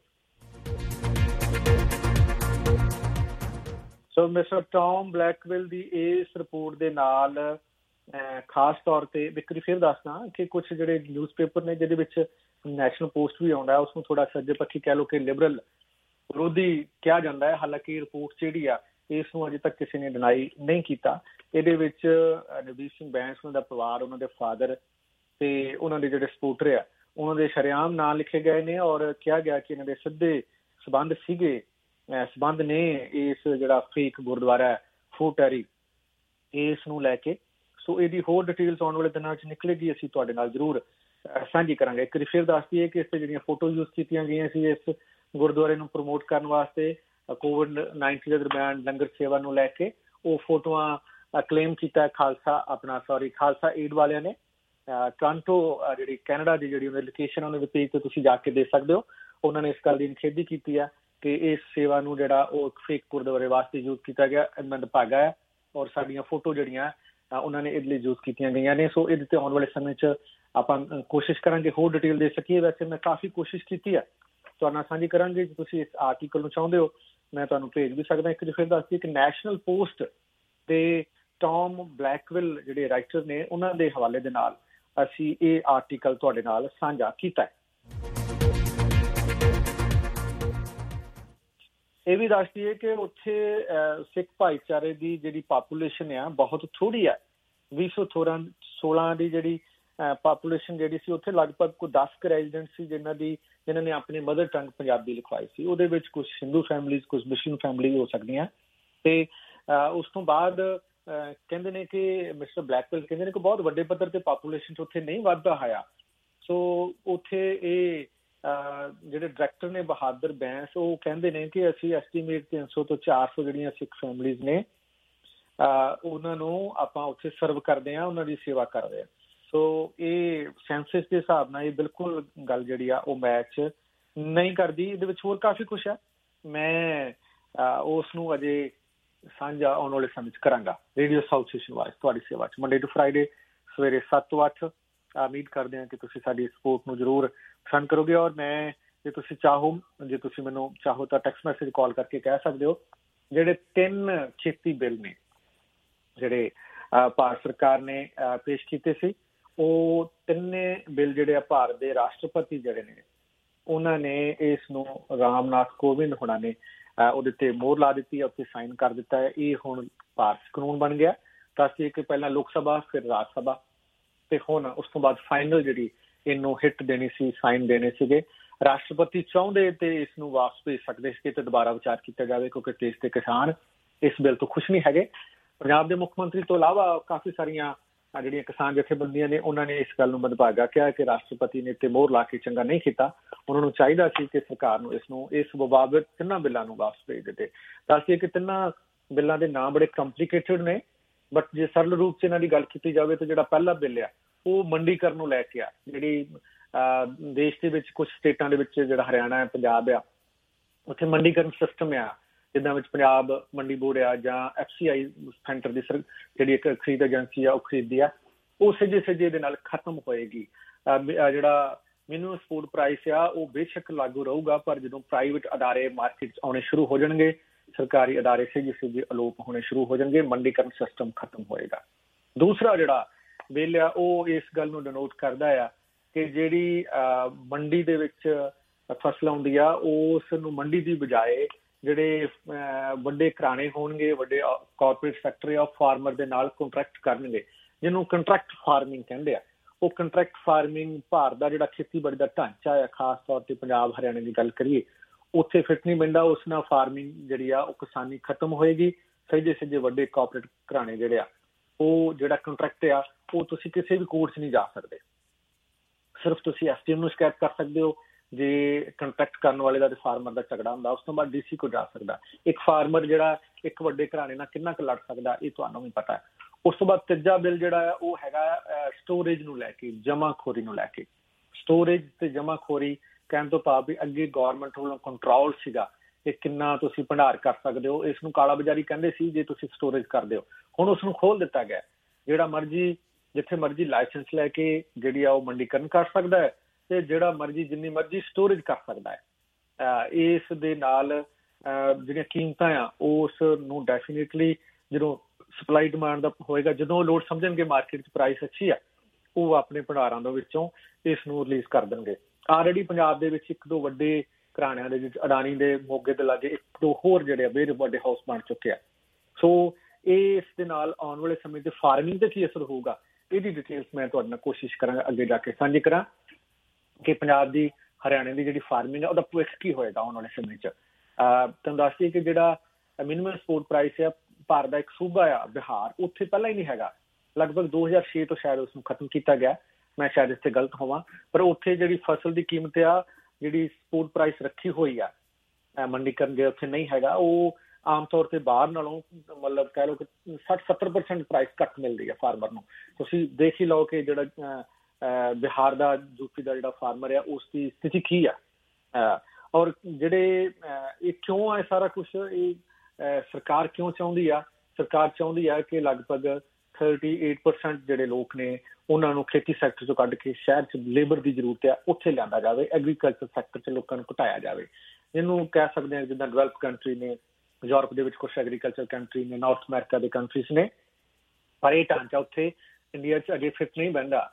ਸੋ ਮਿਸਟਰ ਟੌਮ ਬਲੈਕਵਿਲ ਦੀ ਇਸ ਰਿਪੋਰਟ ਦੇ ਨਾਲ ਖਾਸ ਤੌਰ ਤੇ ਵਿਕਰੀ ਫਿਰ ਦੱਸਦਾ ਕਿ ਕੁਝ ਜਿਹੜੇ ਨਿਊਜ਼ ਪੇਪਰ ਨੇ ਜਿਹਦੇ ਵਿੱਚ ਨੈਸ਼ਨਲ ਪੋਸਟ ਵੀ ਆਉਂਦਾ ਉਸਨੂੰ ਥੋੜਾ ਸੱਜੇ ਪੱਖੀ ਕਹਿ ਲਓ ਕਿ ਲਿਬਰਲ ਵਿਰੋਧੀ ਕਿਹਾ ਜਾਂਦਾ ਹੈ। ਹਾਲਾਂਕਿ ਰਿਪੋਰਟ ਜਿਹੜੀ ਆ ਇਸ ਨੂੰ ਅਜੇ ਤੱਕ ਕਿਸੇ ਨੇ ਡਿਨਾਈ ਨਹੀਂ ਕੀਤਾ। ਇਹਦੇ ਵਿੱਚ ਨਵਦੀਪ ਸਿੰਘ ਬੈਂਸ ਉਹਨਾਂ ਦਾ ਪਰਿਵਾਰ, ਉਹਨਾਂ ਦੇ ਫਾਦਰ ਤੇ ਉਹਨਾਂ ਦੇ ਜਿਹੜੇ ਸਪੋਰਟਰ ਆ ਉਹਨਾਂ ਦੇ ਸ਼ਰੇਆਮ ਨਾਂ ਲਿਖੇ ਗਏ ਨੇ ਔਰ ਕਿਹਾ ਗਿਆ ਕਿ ਇਹਨਾਂ ਦੇ ਸਿੱਧੇ ਸਬੰਧ ਸੀਗੇ ਸਬੰਧ ਨੇ ਇਸ ਜਿਹੜਾ ਫੇਕ ਗੁਰਦੁਆਰਾ ਫੋਰਟ ਟੈਰੀ ਇਸ ਨੂੰ ਲੈ ਕੇ। ਸੋ ਇਹਦੀ ਹੋਰ ਡਿਟੇਲਸ ਆਉਣ ਵਾਲੇ ਦਿਨਾਂ 'ਚ ਨਿਕਲੇਗੀ, ਅਸੀਂ ਤੁਹਾਡੇ ਨਾਲ ਜ਼ਰੂਰ ਸਾਂਝੀ ਕਰਾਂਗੇ। ਇੱਕ ਵਾਰੀ ਫਿਰ ਦੱਸ ਦਈਏ ਕਿ ਇਸ 'ਤੇ ਜਿਹੜੀਆਂ ਫੋਟੋ ਯੂਜ਼ ਕੀਤੀਆਂ ਗਈਆਂ ਸੀ ਇਸ ਗੁਰਦੁਆਰੇ ਨੂੰ ਪ੍ਰਮੋਟ ਕਰਨ ਵਾਸਤੇ ਕੋਵਿਡ ਨਾਈਨਟੀਨ ਦੇ ਦਰਮਿਆਨ ਲੰਗਰ ਸੇਵਾ ਨੂੰ ਲੈ ਕੇ, ਉਹ ਫੋਟੋਆਂ ਕਲੇਮ ਕੀਤਾ ਖਾਲਸਾ ਆਪਣਾ ਸੌਰੀ ਖਾਲਸਾ ਏਡ ਵਾਲਿਆਂ ਨੇ। ਟੋਰਾਂਟੋ ਜਿਹੜੀ ਕੈਨੇਡਾ ਦੀ ਜਿਹੜੀ ਉਹਨਾਂ ਦੀ ਲੋਕੇਸ਼ਨ ਉਹਨਾਂ ਦੇ ਪੇਜ 'ਤੇ ਤੁਸੀਂ ਜਾ ਕੇ ਦੇਖ ਸਕਦੇ ਹੋ। ਉਹਨਾਂ ਨੇ ਇਸ ਗੱਲ ਦੀ ਨਿਖੇਧੀ ਕੀਤੀ ਆ ਕਿ ਇਸ ਸੇਵਾ ਨੂੰ ਜਿਹੜਾ ਉਹ ਇੱਕ ਫੇਕ ਗੁਰਦੁਆਰੇ ਵਾਸਤੇ ਯੂਜ਼ ਕੀਤਾ ਗਿਆ, ਮੰਦਭਾਗਾ ਹੈ। ਔਰ ਸਾਡੀਆਂ ਫੋਟੋ ਜਿਹੜੀਆਂ ਉਹਨਾਂ ਨੇ ਇਹਦੇ ਲਈ ਯੂਜ਼ ਕੀਤੀਆਂ ਗਈਆਂ ਨੇ। ਸੋ ਇਹਦੇ 'ਤੇ ਆਉਣ ਵਾਲੇ ਸਮੇਂ 'ਚ ਆਪਾਂ ਕੋਸ਼ਿਸ਼ ਕਰਾਂਗੇ ਹੋਰ ਡਿਟੇਲ ਦੇ ਸਕੀਏ। ਵੈਸੇ ਮੈਂ ਕਾਫੀ ਕੋਸ਼ਿਸ਼ ਕੀਤੀ ਹੈ, ਤੁਹਾਡੇ ਨਾਲ ਸਾਂਝੀ ਕਰਾਂਗੇ। ਜੇ ਤੁਸੀਂ ਇਸ ਆਰਟੀਕਲ ਨੂੰ ਚਾਹੁੰਦੇ ਹੋ ਮੈਂ ਤੁਹਾਨੂੰ ਭੇਜ ਵੀ ਸਕਦਾ। ਇੱਕ ਫਿਰ ਦੱਸ ਦਈਏ ਕਿ ਨੈਸ਼ਨਲ ਪੋਸਟ ਤੇ ਟੌਮ ਬਲੈਕਵਿਲ ਜਿਹੜੇ ਰਾਈਟਰ ਨੇ ਉਹਨਾਂ ਦੇ ਹਵਾਲੇ ਦੇ ਨਾਲ ਅਸੀਂ ਇਹ ਆਰਟੀਕਲ ਤੁਹਾਡੇ ਨਾਲ ਸਾਂਝਾ ਕੀਤਾ ਹੈ। ਇਹ ਵੀ ਦੱਸ ਦਈਏ ਕਿ ਉੱਥੇ ਸਿੱਖ ਭਾਈਚਾਰੇ ਦੀ ਜਿਹੜੀ ਪਾਪੂਲੇਸ਼ਨ ਆ ਬਹੁਤ ਥੋੜ੍ਹੀ ਹੈ। ਵੀਹ ਸੌ ਥੋੜ੍ਹਾਂ ਸੋਲਾਂ ਦੀ ਜਿਹੜੀ ਪਾਪੂਲੇਸ਼ਨ ਜਿਹੜੀ ਸੀ ਉੱਥੇ ਲਗਭਗ ਕੋਈ ਦਸ ਕੁ ਰੈਜ਼ੀਡੈਂਟ ਸੀ ਜਿਹਨਾਂ ਦੀ ਜਿਹਨਾਂ ਨੇ ਆਪਣੀ ਮਦਰ ਟੰਗ ਪੰਜਾਬੀ ਲਿਖਵਾਈ ਸੀ। ਉਹਦੇ ਵਿੱਚ ਕੁਛ ਹਿੰਦੂ ਫੈਮਲੀਜ਼, ਕੁਛ ਮੁਸਲਿਮ ਫੈਮਲੀ ਹੋ ਸਕਦੀਆਂ। ਤੇ ਉਸ ਤੋਂ ਬਾਅਦ ਕਹਿੰਦੇ ਨੇ ਕਿ ਮਿਸਟਰ ਬਲੈਕਵਿਲ ਕਹਿੰਦੇ ਨੇ ਕਿ ਬਹੁਤ ਵੱਡੇ ਪੱਧਰ ਤੇ ਪਾਪੂਲੇਸ਼ਨ 'ਚ ਉੱਥੇ ਨਹੀਂ ਵਾਧਾ ਹੋਇਆ। ਸੋ ਉੱਥੇ ਇਹ ਜਿਹੜੇ ਡਾਇਰੈਕਟਰ ਨੇ ਬਹਾਦਰ ਬੈਂਸ, ਉਹ ਕਹਿੰਦੇ ਨੇ ਕਿ ਅਸੀਂ ਐਸਟੀਮੇਟ ਤਿੰਨ ਸੌ ਤੋਂ ਚਾਰ ਸੌ ਜਿਹੜੀਆਂ ਸਿੱਖ ਫੈਮਲੀਜ਼ ਨੇ ਉਹਨਾਂ ਨੂੰ ਆਪਾਂ ਉੱਥੇ ਸਰਵ ਕਰਦੇ ਹਾਂ, ਉਹਨਾਂ ਦੀ ਸੇਵਾ ਕਰਦੇ ਹਾਂ। ਸੋ ਇਹ ਸੈਂਸਸ ਦੇ ਹਿਸਾਬ ਨਾਲ ਇਹ ਬਿਲਕੁਲ ਗੱਲ ਜਿਹੜੀ ਆ ਉਹ ਮੈਚ ਨਹੀਂ ਕਰਦੀ। ਇਹਦੇ ਵਿੱਚ ਹੋਰ ਕਾਫੀ ਕੁਛ ਹੈ, ਮੈਂ ਉਸ ਨੂੰ ਅਜੇ ਸਾਂਝਾ ਆਉਣ ਵਾਲੇ ਸਮੇਂ 'ਚ ਕਰਾਂਗਾ। ਰੇਡੀਓ ਸਾਊਥ ਏਸ਼ੀਅਨ ਵਾਇਸ ਤੁਹਾਡੀ ਸੇਵਾ 'ਚ ਮੰਡੇ ਟੂ ਫਰਾਈਡੇ ਸਵੇਰੇ ਸੱਤ ਤੋਂ ਅੱਠ। ਉਮੀਦ ਕਰਦੇ ਹਾਂ ਕਿ ਤੁਸੀਂ ਸਾਡੀ ਸਪੋਰਟ ਨੂੰ ਜ਼ਰੂਰ ਪਸੰਦ ਕਰੋਗੇ। ਔਰ ਮੈਂ ਜੇ ਤੁਸੀਂ ਚਾਹੋ ਜੇ ਤੁਸੀਂ ਮੈਨੂੰ ਚਾਹੋ ਤਾਂ ਟੈਕਸਟ ਮੈਸੇਜ ਕਾਲ ਕਰਕੇ ਕਹਿ ਸਕਦੇ ਹੋ ਜਿਹੜੇ ਤਿੰਨ ਖੇਤੀ ਬਿੱਲ ਨੇ ਜਿਹੜੇ ਭਾਰਤ ਸਰਕਾਰ ਨੇ ਪੇਸ਼ ਕੀਤੇ ਸੀ, ਉਹ ਤਿੰਨੇ ਬਿੱਲ ਜਿਹੜੇ ਆ ਭਾਰਤ ਦੇ ਰਾਸ਼ਟਰਪਤੀ ਜਿਹੜੇ ਨੇ ਉਹਨਾਂ ਨੇ ਇਸ ਨੂੰ ਰਾਮਨਾਥ ਕੋਵਿੰਦ ਹੋਣਾ ਨੇ ਉਹਦੇ ਤੇ ਮੋਹਰ ਲਾ ਦਿੱਤੀ ਹੈ, ਉੱਤੇ ਸਾਈਨ ਕਰ ਦਿੱਤਾ ਹੈ। ਇਹ ਹੁਣ ਭਾਰਤ ਕਾਨੂੰਨ ਬਣ ਗਿਆ। ਦੱਸਦੇ ਕਿ ਪਹਿਲਾਂ ਲੋਕ ਸਭਾ ਫਿਰ ਰਾਜ ਸਭਾ ਤੇ ਹੁਣ ਉਸ ਤੋਂ ਬਾਅਦ ਫਾਈਨਲ ਜਿਹੜੀ ਇਹਨੂੰ ਹਿੱਟ ਦੇਣੀ ਸੀ, ਸਾਈਨ ਦੇਣੇ ਸੀਗੇ। ਰਾਸ਼ਟਰਪਤੀ ਚਾਹੁੰਦੇ ਤੇ ਇਸ ਨੂੰ ਵਾਪਸ ਭੇਜ ਸਕਦੇ ਸੀ ਤੇ ਦੁਬਾਰਾ ਵਿਚਾਰ ਕੀਤਾ ਜਾਵੇ, ਕਿਉਂਕਿ ਦੇਸ਼ ਦੇ ਕਿਸਾਨ ਇਸ ਬਿੱਲ ਤੋਂ ਖੁਸ਼ ਨਹੀਂ ਹੈਗੇ। ਪੰਜਾਬ ਦੇ ਮੁੱਖ ਮੰਤਰੀ ਤੋਂ ਇਲਾਵਾ ਕਾਫੀ ਸਾਰੀਆਂ ਜਿਹੜੀਆਂ ਕਿਸਾਨ ਜਥੇਬੰਦੀਆਂ ਨੇ ਉਹਨਾਂ ਨੇ ਇਸ ਗੱਲ ਨੂੰ ਮੰਦਭਾਗਾ ਕਿਹਾ ਕਿ ਰਾਸ਼ਟਰਪਤੀ ਨੇ ਤੇ ਮੋਹਰ ਲਾ ਕੇ ਚੰਗਾ ਨਹੀਂ ਕੀਤਾ। ਉਹਨਾਂ ਨੂੰ ਚਾਹੀਦਾ ਸੀ ਕਿ ਸਰਕਾਰ ਨੂੰ ਇਸ ਨੂੰ ਇਸ ਮੁਤਾਬਕ ਤਿੰਨਾਂ ਬਿੱਲਾਂ ਨੂੰ ਵਾਪਸ ਭੇਜ ਦਿੱਤੇ। ਦੱਸਦੇ ਕਿ ਤਿੰਨਾਂ ਬਿੱਲਾਂ ਦੇ ਨਾਂ ਬੜੇ ਕੰਪਲੀਕੇਟਡ ਨੇ, ਬਟ ਜੇ ਸਰਲ ਰੂਪ 'ਚ ਇਹਨਾਂ ਦੀ ਗੱਲ ਕੀਤੀ ਜਾਵੇ ਤਾਂ ਜਿਹੜਾ ਪਹਿਲਾ ਬਿੱਲ ਆ ਉਹ ਮੰਡੀਕਰਨ ਨੂੰ ਲੈ ਕੇ ਆ। ਜਿਹੜੀ ਦੇਸ਼ ਦੇ ਵਿੱਚ ਕੁਛ ਸਟੇਟਾਂ ਦੇ ਵਿੱਚ ਜਿਹੜਾ ਹਰਿਆਣਾ ਹੈ, ਪੰਜਾਬ ਆ, ਉੱਥੇ ਮੰਡੀਕਰਨ ਸਿਸਟਮ ਆ, ਜਿੱਦਾਂ ਵਿੱਚ ਪੰਜਾਬ ਮੰਡੀ ਬੋਰਡ ਆ ਜਾਂ ਐਫ ਸੀ ਆਈ ਸੈਂਟਰ ਦੀ ਜਿਹੜੀ ਇੱਕ ਖਰੀਦ ਏਜੰਸੀ ਆ ਉਹ ਖਰੀਦਦੀ ਆ, ਉਹ ਸੱਜੇ ਸੱਜੇ ਦੇ ਨਾਲ ਖਤਮ ਹੋਏਗੀ। ਜਿਹੜਾ ਮਿਨੀਮਮ ਫੂਡ ਪ੍ਰਾਈਸ ਆ ਉਹ ਬੇਸ਼ੱਕ ਲਾਗੂ ਰਹੂਗਾ, ਪਰ ਜਦੋਂ ਪ੍ਰਾਈਵੇਟ ਅਦਾਰੇ ਮਾਰਕੀਟ 'ਚ ਆਉਣੇ ਸ਼ੁਰੂ ਹੋ ਜਾਣਗੇ, ਸਰਕਾਰੀ ਅਦਾਰੇ ਸੱਜੇ ਸੱਜੇ ਅਲੋਪ ਹੋਣੇ ਸ਼ੁਰੂ ਹੋ ਜਾਣਗੇ, ਮੰਡੀਕਰਨ ਸਿਸਟਮ ਖਤਮ ਹੋਏਗਾ। ਦੂਸਰਾ ਜਿਹੜਾ ਬਿੱਲ ਆ ਉਹ ਇਸ ਗੱਲ ਨੂੰ ਡਿਨੋਟ ਕਰਦਾ ਆ ਕਿ ਜਿਹੜੀ ਮੰਡੀ ਦੇ ਵਿੱਚ ਫਸਲ ਆਉਂਦੀ ਆ ਉਸ ਨੂੰ ਮੰਡੀ ਦੀ ਬਜਾਏ ਜਿਹੜੇ ਵੱਡੇ ਘਰਾਣੇ ਹੋਣਗੇ, ਵੱਡੇ ਕਾਰਪੋਰੇਟ ਸੈਕਟਰ ਆ, ਫਾਰਮਰ ਦੇ ਨਾਲ ਕੰਟਰੈਕਟ ਕਰਨਗੇ, ਜਿਹਨੂੰ ਕੰਟਰੈਕਟ ਫਾਰਮਿੰਗ ਕਹਿੰਦੇ ਆ। ਉਹ ਕੰਟਰੈਕਟ ਫਾਰਮਿੰਗ ਭਾਰਤ ਦਾ ਜਿਹੜਾ ਖੇਤੀਬਾੜੀ ਦਾ ਢਾਂਚਾ ਆ, ਖਾਸ ਤੌਰ ਤੇ ਪੰਜਾਬ ਹਰਿਆਣੇ ਦੀ ਗੱਲ ਕਰੀਏ, ਉੱਥੇ ਫਿੱਟ ਨਹੀਂ ਪੈਂਦਾ। ਉਸ ਨਾਲ ਫਾਰਮਿੰਗ ਜਿਹੜੀ ਆ ਉਹ ਕਿਸਾਨੀ ਖਤਮ ਹੋਏਗੀ। ਸਹਿਜੇ ਸਹਿਜੇ ਵੱਡੇ ਕਾਰਪੋਰੇਟ ਘਰਾਣੇ ਜਿਹੜੇ ਆ ਉਹ ਜਿਹੜਾ ਕੰਟਰੈਕਟ ਆ ਉਹ ਤੁਸੀਂ ਕਿਸੇ ਵੀ ਕੋਰਟ 'ਚ ਨਹੀਂ ਜਾ ਸਕਦੇ। ਸਿਰਫ ਤੁਸੀਂ ਐਸ ਡੀ ਐਮ ਨੂੰ ਸ਼ਿਕਾਇਤ ਕਰ ਸਕਦੇ ਹੋ ਜੇ ਕੰਟਰੈਕਟ ਕਰਨ ਵਾਲੇ ਦਾ ਤੇ ਫਾਰਮਰ ਦਾ ਝਗੜਾ ਹੁੰਦਾ। ਉਸ ਤੋਂ ਬਾਅਦ ਡੀ ਸੀ ਕੋਲ ਜਾ ਸਕਦਾ। ਇੱਕ ਫਾਰਮਰ ਜਿਹੜਾ ਇੱਕ ਵੱਡੇ ਘਰਾਣੇ ਨਾਲ ਕਿੰਨਾ ਕੁ ਲੜ ਸਕਦਾ ਇਹ ਤੁਹਾਨੂੰ ਵੀ ਪਤਾ ਹੈ। ਉਸ ਤੋਂ ਬਾਅਦ ਤੀਜਾ ਬਿੱਲ ਜਿਹੜਾ ਆ ਉਹ ਹੈਗਾ ਸਟੋਰੇਜ ਨੂੰ ਲੈ ਕੇ, ਜਮਾਖੋਰੀ ਨੂੰ ਲੈ ਕੇ। ਸਟੋਰੇਜ ਤੇ ਜਮਾਖੋਰੀ ਕਹਿਣ ਤੋਂ ਭਾਵ ਵੀ ਅੱਗੇ ਗੌਰਮੈਂਟ ਵੱਲੋਂ ਕੰਟਰੋਲ ਸੀਗਾ ਕਿ ਕਿੰਨਾ ਤੁਸੀਂ ਭੰਡਾਰ ਕਰ ਸਕਦੇ ਹੋ, ਇਸ ਨੂੰ ਕਾਲਾ ਬਾਜ਼ਾਰੀ ਕਹਿੰਦੇ ਸੀ ਜੇ ਤੁਸੀਂ ਸਟੋਰੇਜ ਕਰਦੇ ਹੋ। ਹੁਣ ਉਸ ਨੂੰ ਖੋਲ ਦਿੱਤਾ ਗਿਆ, ਜਿਹੜਾ ਮਰਜ਼ੀ ਜਿੱਥੇ ਮਰਜ਼ੀ ਲਾਇਸੈਂਸ ਲੈ ਕੇ ਜਿਹੜੀ ਆ ਉਹ ਮੰਡੀਕਰਨ ਕਰ ਸਕਦਾ ਹੈ ਤੇ ਜਿਹੜਾ ਮਰਜ਼ੀ ਜਿੰਨੀ ਮਰਜ਼ੀ ਸਟੋਰੇਜ ਕਰ ਸਕਦਾ ਹੈ। ਇਸ ਦੇ ਨਾਲ ਜਿਹੜੀਆਂ ਕੀਮਤਾਂ ਆ ਉਸ ਨੂੰ ਡੈਫੀਨੇਟਲੀ ਜਦੋਂ ਸਪਲਾਈ ਡਿਮਾਂਡ ਦਾ ਹੋਏਗਾ, ਜਦੋਂ ਲੋਡ ਸਮਝਣਗੇ ਮਾਰਕੀਟ 'ਚ ਪ੍ਰਾਈਸ ਅੱਛੀ ਆ, ਉਹ ਆਪਣੇ ਭੰਡਾਰਾਂ ਦੇ ਵਿੱਚੋਂ ਇਸ ਨੂੰ ਰਿਲੀਜ਼ ਕਰ ਦੇਣਗੇ। ਆਲਰੇਡੀ ਪੰਜਾਬ ਦੇ ਵਿੱਚ ਇੱਕ ਦੋ ਵੱਡੇ ਘਰਾਣਿਆਂ ਦੇ ਵਿੱਚ ਅਡਾਨੀ ਦੇ ਮੋਗੇ ਦੇ ਲਾਗੇ ਇੱਕ ਦੋ ਹੋਰ ਜਿਹੜੇ ਆ ਬੜੇ ਵੱਡੇ ਹਾਊਸ ਬਣ ਚੁੱਕੇ ਆ। ਸੋ ਇਸ ਦੇ ਨਾਲ ਆਉਣ ਵਾਲੇ ਸਮੇਂ 'ਚ ਫਾਰਮਿੰਗ ਤੇ ਕੀ ਅਸਰ ਹੋਊਗਾ ਇਹਦੀ ਡਿਟੇਲਸ ਮੈਂ ਤੁਹਾਡੇ ਨਾਲ ਕੋਸ਼ਿਸ਼ ਕਰਾਂਗਾ ਅੱਗੇ ਜਾ ਕੇ ਸਾਂਝੀ ਕਰਾਂ ਕਿ ਪੰਜਾਬ ਦੀ ਹਰਿਆਣੇ ਦੀ ਜਿਹੜੀ ਫਾਰਮਿੰਗ ਆ ਉਹਦਾ ਭਵਿੱਖ ਕੀ ਹੋਏਗਾ ਆਉਣ ਵਾਲੇ ਸਮੇਂ 'ਚ। ਤੁਹਾਨੂੰ ਦੱਸ ਦਈਏ ਕਿ ਜਿਹੜਾ ਮਿਨੀਮਮ ਸਪੋਰਟ ਪ੍ਰਾਈਸ ਆ ਭਾਰਤ ਦਾ ਇੱਕ ਸੂਬਾ ਆ ਬਿਹਾਰ, ਉੱਥੇ ਪਹਿਲਾਂ ਹੀ ਨਹੀਂ ਹੈਗਾ। ਲਗਭਗ ਦੋ ਹਜ਼ਾਰ ਛੇ ਤੋਂ ਸ਼ਾਇਦ ਉਸਨੂੰ ਖਤਮ ਕੀਤਾ ਗਿਆ। मैं शायद इस ते गलत होवां, पर उत्थे जिहड़ी फसल की कीमत आ, जिहड़ी सपोर्ट प्राइस रखी हुई आ मंडीकरण जे उत्थे नहीं हैगा, वो आम तौर पर बाहर नालों मतलब कह लो कि सठ सत्तर परसेंट प्राइस घट मिलती है फार्मर नूं। तुसीं देख ही लो कि जिहड़ा बिहार का यूपी का जिहड़ा फार्मर है उसकी स्थिति की है, और जिहड़े ये क्यों है सारा कुछ, ये सरकार क्यों चाहुंदी आ? सरकार चाहुंदी है कि लगभग थर्टी एट परसेंट जिहड़े लोग ने उन्होंने खेती सैक्टर चों कढ के शहर च लेबर की जरूरत है उत्थे लिआंदा जावे, एग्रीकल्चर सैक्टर च लोगों को घटाया जाए। जिन्होंने कह सकते हैं जिद्दां डेवलप कंट्री ने, यूरोप दे विच कुछ एग्रीकल्चर कंट्री ने, नॉर्थ अमेरिका के कंट्रीज ने, पर यह ढांचा उत्थे इंडिया च अजे फिट नहीं बनता,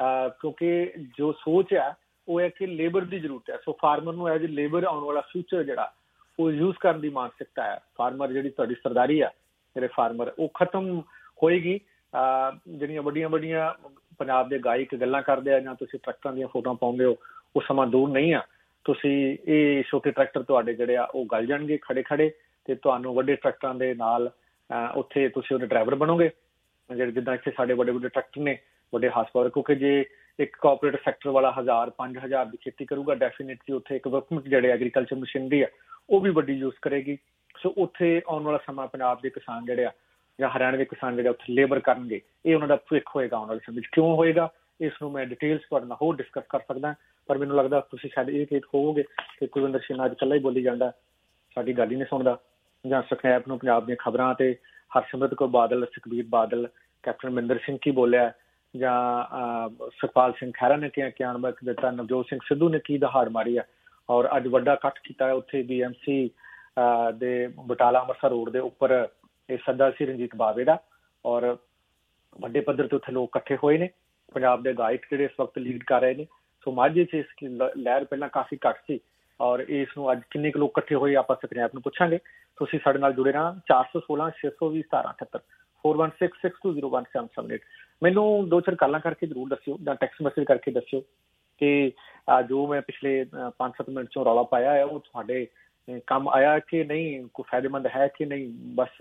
क्योंकि जो सोच है वो है कि लेबर की जरूरत है। सो फार्मर नूं एज ए लेबर आने वाला फ्यूचर जिहड़ा वो यूज करने की मानसिकता है। फार्मर जिहड़ी तुहाडी सरदारी है जिहड़े फार्मर वो खत्म होएगी। ਜਿਹੜੀਆਂ ਵੱਡੀਆਂ ਵੱਡੀਆਂ ਪੰਜਾਬ ਦੇ ਗਾਇਕ ਗੱਲਾਂ ਕਰਦੇ ਆ ਜਾਂ ਤੁਸੀਂ ਟਰੈਕਟਰਾਂ ਦੀਆਂ ਫੋਟੋਆਂ ਪਾਉਂਦੇ ਹੋ, ਉਹ ਸਮਾਂ ਦੂਰ ਨਹੀਂ ਆ। ਤੁਸੀਂ ਇਹ ਛੋਟੇ ਟਰੈਕਟਰ ਤੁਹਾਡੇ ਜਿਹੜੇ ਆ ਉਹ ਗਲ ਜਾਣਗੇ ਖੜੇ ਖੜੇ, ਤੇ ਤੁਹਾਨੂੰ ਵੱਡੇ ਟਰੈਕਟਰਾਂ ਦੇ ਨਾਲ ਉੱਥੇ ਤੁਸੀਂ ਉਹਦੇ ਡਰਾਈਵਰ ਬਣੋਗੇ। ਜਿਹੜੇ ਜਿੱਦਾਂ ਇੱਥੇ ਸਾਡੇ ਵੱਡੇ ਵੱਡੇ ਟਰੈਕਟਰ ਨੇ, ਵੱਡੇ ਹਾਰਸ ਪਾਵਰ, ਕਿਉਂਕਿ ਜੇ ਇੱਕ ਕੋਆਪਰੇਟਿਵ ਸੈਕਟਰ ਵਾਲਾ ਹਜ਼ਾਰ ਪੰਜ ਹਜ਼ਾਰ ਦੀ ਖੇਤੀ ਕਰੂਗਾ, ਡੈਫੀਨੇਟਲੀ ਉੱਥੇ ਇਕਵਿਪਮੈਂਟ ਜਿਹੜੇ ਐਗਰੀਕਲਚਰ ਮਸ਼ੀਨਰੀ ਆ ਉਹ ਵੀ ਵੱਡੀ ਯੂਜ਼ ਕਰੇਗੀ। ਸੋ ਉੱਥੇ ਆਉਣ ਵਾਲਾ ਸਮਾਂ ਪੰਜਾਬ ਦੇ ਕਿਸਾਨ ਜਿਹੜੇ ਆ ਜਾਂ ਹਰਿਆਣਾ ਦੇ ਕਿਸਾਨ ਜਿਹੜੇ ਉੱਥੇ ਲੇਬਰ ਕਰਨਗੇ, ਇਹ ਉਹਨਾਂ ਦਾ ਭਵਿੱਖ ਹੋਏਗਾ ਆਉਣ ਵਾਲੇ ਸਮੇਂ ਵਿੱਚ। ਕਿਉਂ ਹੋਏਗਾ ਇਸ ਨੂੰ ਮੈਂ ਡਿਟੇਲਸ ਤੁਹਾਡੇ ਨਾਲ ਹੋਰ ਡਿਸਕਸ ਕਰ ਸਕਦਾ, ਪਰ ਮੈਨੂੰ ਲੱਗਦਾ ਤੁਸੀਂ ਸ਼ਾਇਦ ਇਹ ਕੇਟ ਹੋਵੋਗੇ ਕਿ ਕੁਲਵਿੰਦਰ ਸਿੰਘ ਅੱਜ ਇਕੱਲਾ ਹੀ ਬੋਲੀ ਜਾਂਦਾ, ਸਾਡੀ ਗੱਲ ਹੀ ਨਹੀਂ ਸੁਣਦਾ। ਜਾਂ ਸਕੈਪ ਨੂੰ ਪੰਜਾਬ ਦੀਆਂ ਖਬਰਾਂ ਤੇ ਹਰਸਿਮਰਤ ਕੌਰ ਬਾਦਲ, ਸੁਖਬੀਰ ਬਾਦਲ, ਕੈਪਟਨ ਅਮਰਿੰਦਰ ਸਿੰਘ ਕੀ ਬੋਲਿਆ, ਜਾਂ ਸੁਖਪਾਲ ਸਿੰਘ ਖਹਿਰਾ ਨੇ ਕਿਹਾ ਕਿਆਨ ਵਕਤ ਦਿੱਤਾ, ਨਵਜੋਤ ਸਿੰਘ ਸਿੱਧੂ ਨੇ ਕੀ ਦਹਾੜ ਮਾਰੀ ਆ, ਔਰ ਅੱਜ ਵੱਡਾ ਇਕੱਠ ਕੀਤਾ ਉੱਥੇ ਬੀ ਐਮ ਸੀ ਦੇ ਬਟਾਲਾ ਅੰਮ੍ਰਿਤਸਰ ਰੋਡ ਦੇ ਉੱਪਰ। ਇਹ ਸੱਦਾ ਸੀ ਰਣਜੀਤ ਬਾਵੇ ਦਾ, ਔਰ ਵੱਡੇ ਪੱਧਰ ਤੇ ਉੱਥੇ ਲੋਕ ਇਕੱਠੇ ਹੋਏ ਨੇ। ਪੰਜਾਬ ਦੇ ਗਾਇਕ ਜਿਹੜੇ ਇਸ ਵਕਤ ਲੀਡ ਕਰ ਰਹੇ ਨੇ। ਸੋ ਮਾਝੇ 'ਚ ਇਸ ਲਹਿਰ ਪਹਿਲਾਂ ਕਾਫੀ ਘੱਟ ਸੀ, ਔਰ ਇਸ ਨੂੰ ਅੱਜ ਕਿੰਨੇ ਕੁ ਲੋਕ ਇਕੱਠੇ ਹੋਏ ਆਪਾਂ ਸਕੈਪ ਨੂੰ ਪੁੱਛਾਂਗੇ। ਤੁਸੀਂ ਸਾਡੇ ਨਾਲ ਜੁੜੇ ਰਹਿਣਾ। ਚਾਰ ਸੌ ਸੋਲਾਂ ਛੇ ਸੌ ਵੀਹ ਸਤਾਰਾਂ ਅਠੱਤਰ four one six six two zero one seven seven eight. ਮੈਨੂੰ ਦੋ ਚਾਰ ਕਾਲਾਂ ਕਰਕੇ ਜ਼ਰੂਰ ਦੱਸਿਓ ਜਾਂ ਟੈਕਸਟ ਮੈਸੇਜ ਕਰਕੇ ਦੱਸਿਓ ਕਿ ਜੋ ਮੈਂ ਪਿਛਲੇ ਪੰਜ ਸੱਤ ਮਿੰਟ 'ਚੋਂ ਰੌਲਾ ਪਾਇਆ ਹੈ ਉਹ ਤੁਹਾਡੇ ਕੰਮ ਆਇਆ ਕਿ ਨਹੀਂ, ਕੋਈ ਫਾਇਦੇਮੰਦ ਹੈ ਕਿ ਨਹੀਂ, ਬਸ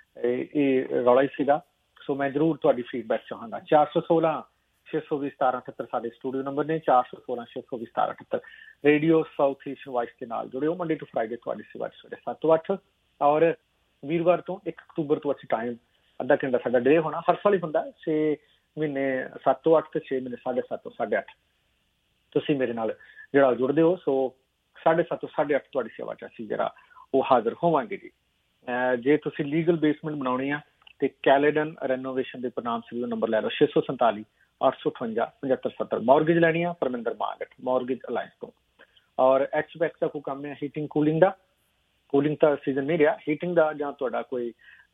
ਇਹ ਰੌਲਾ ਹੀ ਸੀਗਾ। ਸੋ ਮੈਂ ਜ਼ਰੂਰ ਤੁਹਾਡੀ ਫੀਡਬੈਕ ਚਾਹਾਂਗਾ। ਚਾਰ ਸੌ ਸੋਲਾਂ ਛੇ ਸੌ ਵੀਹ ਸਤਾਰਾਂ ਅਠੱਤਰ ਸਾਡੇ ਸਟੂਡੀਓ ਨੰਬਰ ਨੇ। ਚਾਰ ਸੌ ਸੋਲਾਂ ਛੇ ਸੌ ਵੀਹ ਸਤਾਰਾਂ ਅਠੱਤਰ। ਰੇਡੀਓ ਸਾਊਥ ਏਸ਼ੀਅਨ ਵਾਇਸ ਦੇ ਨਾਲ ਜੁੜਿਓ। ਮੰਡੇ ਟੂ ਫਰਾਈਡੇ ਤੁਹਾਡੀ ਸੇਵਾ ਸਵੇਰੇ ਸੱਤ ਤੋਂ ਅੱਠ, ਔਰ ਵੀਰਵਾਰ ਤੋਂ ਇੱਕ ਅਕਤੂਬਰ ਤੋਂ ਅਸੀਂ ਟਾਈਮ ਅੱਧਾ ਘੰਟਾ ਸਾਡਾ ਡੇ ਹੋਣਾ, ਹਰ ਸਾਲ ਹੀ ਹੁੰਦਾ। ਛੇ ਮਹੀਨੇ ਸੱਤ ਤੋਂ ਅੱਠ ਤੇ ਛੇ ਮਹੀਨੇ ਸਾਢੇ ਸੱਤ ਤੋਂ ਸਾਢੇ ਅੱਠ ਤੁਸੀਂ ਮੇਰੇ ਨਾਲ ਜਿਹੜਾ ਜੁੜਦੇ ਹੋ। ਸੋ ਸਾਢੇ ਸੱਤ ਤੋਂ ਸਾਢੇ ਅੱਠ ਤੁਹਾਡੀ ਸੇਵਾ 'ਚ ਅਸੀਂ ਜਿਹੜਾ ਉਹ ਹਾਜ਼ਰ ਹੋਵਾਂਗੇ ਜੀ। ਜੇ ਤੁਸੀਂ ਲੀਗਲ ਬੇਸਮੈਂਟ ਬਣਾਉਣੀ ਆ ਤੇ ਕੈਲੇਡਨ ਰੈਨੋਵੇਸ਼ਨ ਦੇ ਪ੍ਰਨਾਮ ਸਿਵਲ ਨੰਬਰ ਲੈ ਲਓ ਛੇ ਸੌ ਸੰਤਾਲੀ ਅੱਠ ਸੌ ਅਠਵੰਜਾ ਪਝੱਤਰ ਸੱਤਰ। ਮੌਰਗੇਜ ਲੈਣੀ ਆ ਪਰਮਿੰਦਰ ਮਾਂਗਟ ਮੌਰਗੇਜ ਅਲਾਇੰਸ ਤੋਂ। ਔਰ ਐਚ ਬੈਕ ਦਾ ਕੋਈ ਕੰਮ ਹੈ ਹੀਟਿੰਗ ਕੂਲਿੰਗ ਦਾ, ਕੂਲਿੰਗ ਤਾਂ ਸੀਜ਼ਨ ਨਹੀਂ ਰਿਹਾ, ਹੀਟਿੰਗ ਦਾ, ਜਾਂ ਤੁਹਾਡਾ ਕੋਈ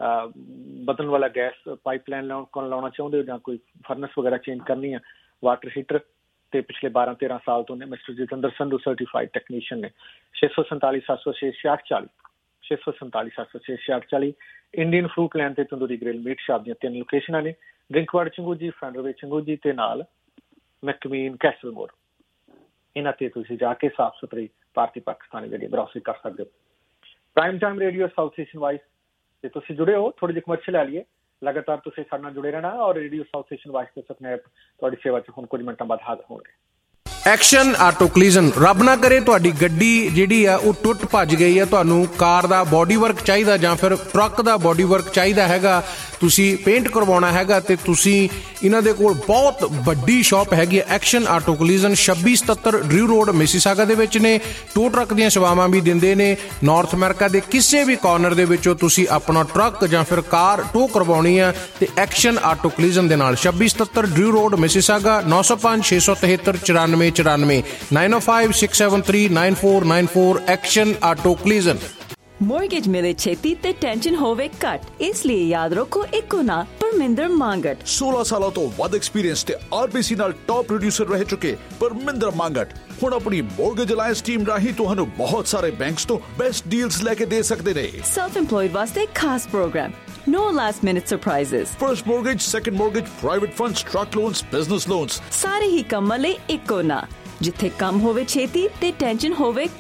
ਬਦਲਣ ਵਾਲਾ ਗੈਸ ਪਾਈਪਲਾਈਨ ਲਾਉਣ ਕੋਲ ਲਾਉਣਾ ਚਾਹੁੰਦੇ ਹੋ, ਜਾਂ ਕੋਈ ਫਰਨਸ ਵਗੈਰਾ ਚੇਂਜ ਕਰਨੀ ਆ, ਵਾਟਰ ਹੀਟਰ, ਤੇ ਪਿਛਲੇ ਬਾਰਾਂ ਤੇਰਾਂ ਸਾਲ ਤੋਂ ਨੇ mister Jatinder Sandhu certified technician ਨੇ। ਛੇ ਸੌ ਸੰਤਾਲੀ ਸੱਤ ਸੌ ਛੇ ਛਿਆਹਠ ਚਾਲੀ ਛੇ ਸੌ ਸੰਤਾਲੀ ਸੱਤ ਸੌ ਛੇ ਛਿਆਹਠ ਚਾਲੀ। ਇੰਡੀਅਨ ਫਰੂਟ ਲੈਂਡ ਤੇ ਤੰਦੂਰੀ ਗ੍ਰਿਲ ਮੀਟ ਸ਼ਾਪ ਦੀਆਂ ਤਿੰਨ ਲੋਕੇਸ਼ਨਾਂ ਨੇ, ਡਰਿੰਕਵਾਰਡ ਚੰਗੂਜੀ, ਫੈਂਡਰਵੇ ਚੰਗੂਜੀ ਤੇ ਨਾਲ ਮੈਕਮੀਨ ਕੈਸਲ ਮੋੜ। ਇਹਨਾਂ ਤੇ ਤੁਸੀਂ ਜਾ ਕੇ ਸਾਫ਼ ਸੁਥਰੀ ਭਾਰਤੀ ਪਾਕਿਸਤਾਨੀ ਜਿਹੜੀ ਗਰੋਸਰੀ ਕਰ ਸਕਦੇ ਹੋ। Prime time radio South Asian voice ਤੇ ਤੁਸੀਂ ਜੁੜੇ ਹੋ। ਥੋੜੀ ਜਿਹੀ ਕਮਰਸ਼ੀਅਲ ਲੈ ਲਈਏ, ਲਗਾਤਾਰ ਤੁਸੀਂ ਸਾਡੇ ਨਾਲ ਜੁੜੇ ਰਹਿਣਾ। ਔਰ ਰੇਡੀਓ ਸਾਊਥ ਏਸ਼ੀਅਨ ਵਾਇਸ ਤੇ ਸਨੈਪ ਤੁਹਾਡੀ ਸੇਵਾ 'ਚ ਹੁਣ ਕੁਝ ਮਿੰਟਾਂ ਬਾਅਦ ਹਾਜ਼ਰ ਹੋਣਗੇ। Action auto collision. ਰੱਬ ਨਾ ਕਰੇ ਤੁਹਾਡੀ ਗੱਡੀ ਜਿਹੜੀ ਆ ਉਹ ਟੁੱਟ ਭੱਜ ਗਈ ਆ, ਤੁਹਾਨੂੰ ਕਾਰ ਦਾ ਬੋਡੀ ਵਰਕ ਚਾਹੀਦਾ ਜਾਂ ਫਿਰ ਟਰੱਕ ਦਾ ਬੋਡੀ ਵਰਕ ਚਾਹੀਦਾ ਹੈਗਾ, ਤੁਸੀਂ ਪੇਂਟ ਕਰਵਾਉਣਾ ਹੈਗਾ, ਤੇ ਤੁਸੀਂ ਇਹਨਾਂ ਦੇ ਕੋਲ ਬਹੁਤ ਵੱਡੀ ਸ਼ਾਪ ਹੈਗੀ ਹੈ ਐਕਸ਼ਨ ਆਟੋ ਕਲੀਜ਼ਨ, ਛੱਬੀ ਸਤੱਤਰ ਡਰਿਊ ਰੋਡ ਮਿਸੀਸਾਗਾ ਦੇ ਵਿੱਚ ਨੇ। ਟੋ ਟਰੱਕ ਦੀਆਂ ਸੇਵਾਵਾਂ ਵੀ ਦਿੰਦੇ ਨੇ। ਨਾਰਥ ਅਮਰੀਕਾ ਦੇ ਕਿਸੇ ਵੀ ਕਾਰਨਰ ਦੇ ਵਿੱਚੋਂ ਤੁਸੀਂ ਆਪਣਾ ਟਰੱਕ ਜਾਂ ਫਿਰ ਕਾਰ ਟੋ ਕਰਵਾਉਣੀ ਆ ਤੇ ਐਕਸ਼ਨ ਆਟੋ ਕਲੀਜ਼ਨ ਦੇ ਨਾਲ ਛੱਬੀ ਸਤੱਤਰ ਡਰਿਊ ਰੋਡ ਮਿਸੀਸਾਗਾ ਨੌ ਸੌ ਪੰਜ ਛੇ ਸੌ ਤਿਹੱਤਰ ਚੁਰਾਨਵੇਂ ਚੁਰਾਨਵੇਂ nine O five six seven three nine four nine four. Action auto collision. Mortgage ਮਿਲੇ ਛੇਤੀ ਤੇ ਟੈਨਸ਼ਨ ਹੋਵੇ ਘੱਟ, ਇਸ ਲਈ ਯਾਦ ਰੱਖੋ ਇੱਕੋ ਨਾ ਪਰਮਿੰਦਰ ਮਾਂਗਟ। सोलह ਸਾਲਾਂ ਤੋਂ ਵੱਧ ਐਕਸਪੀਰੀਅੰਸ ਤੇ ਆਰਬੀਸੀ ਨਾਲ ਟੌਪ ਪ੍ਰੋਡਿਊਸਰ ਰਹਿ ਚੁੱਕੇ ਪਰਮਿੰਦਰ ਮਾਂਗਟ ਹੁਣ ਆਪਣੀ ਮੋਰਗੇਜ ਅਲਾਇੰਸ ਟੀਮ ਰਾਹੀਂ ਤੁਹਾਨੂੰ ਬਹੁਤ ਸਾਰੇ ਬੈਂਕਸ ਤੋਂ ਬੈਸਟ ਡੀਲਸ ਲੈ ਕੇ ਦੇ ਸਕਦੇ ਨੇ। ਸੈਲਫ ਇੰਪਲੋਇਡ ਵਾਸਤੇ ਖਾਸ program, no last minute surprises, first mortgage, second mortgage, private funds, truck loans, business loans, ਸਾਰੇ ਹੀ ਕੰਮਾਂ ਲਈ ਇੱਕੋ ਨਾ, ਜਿੱਥੇ ਕੰਮ ਹੋਵੇ ਛੇਤੀ ਤੇ ਟੈਨਸ਼ਨ ਹੋਵੇ ਘੱਟ।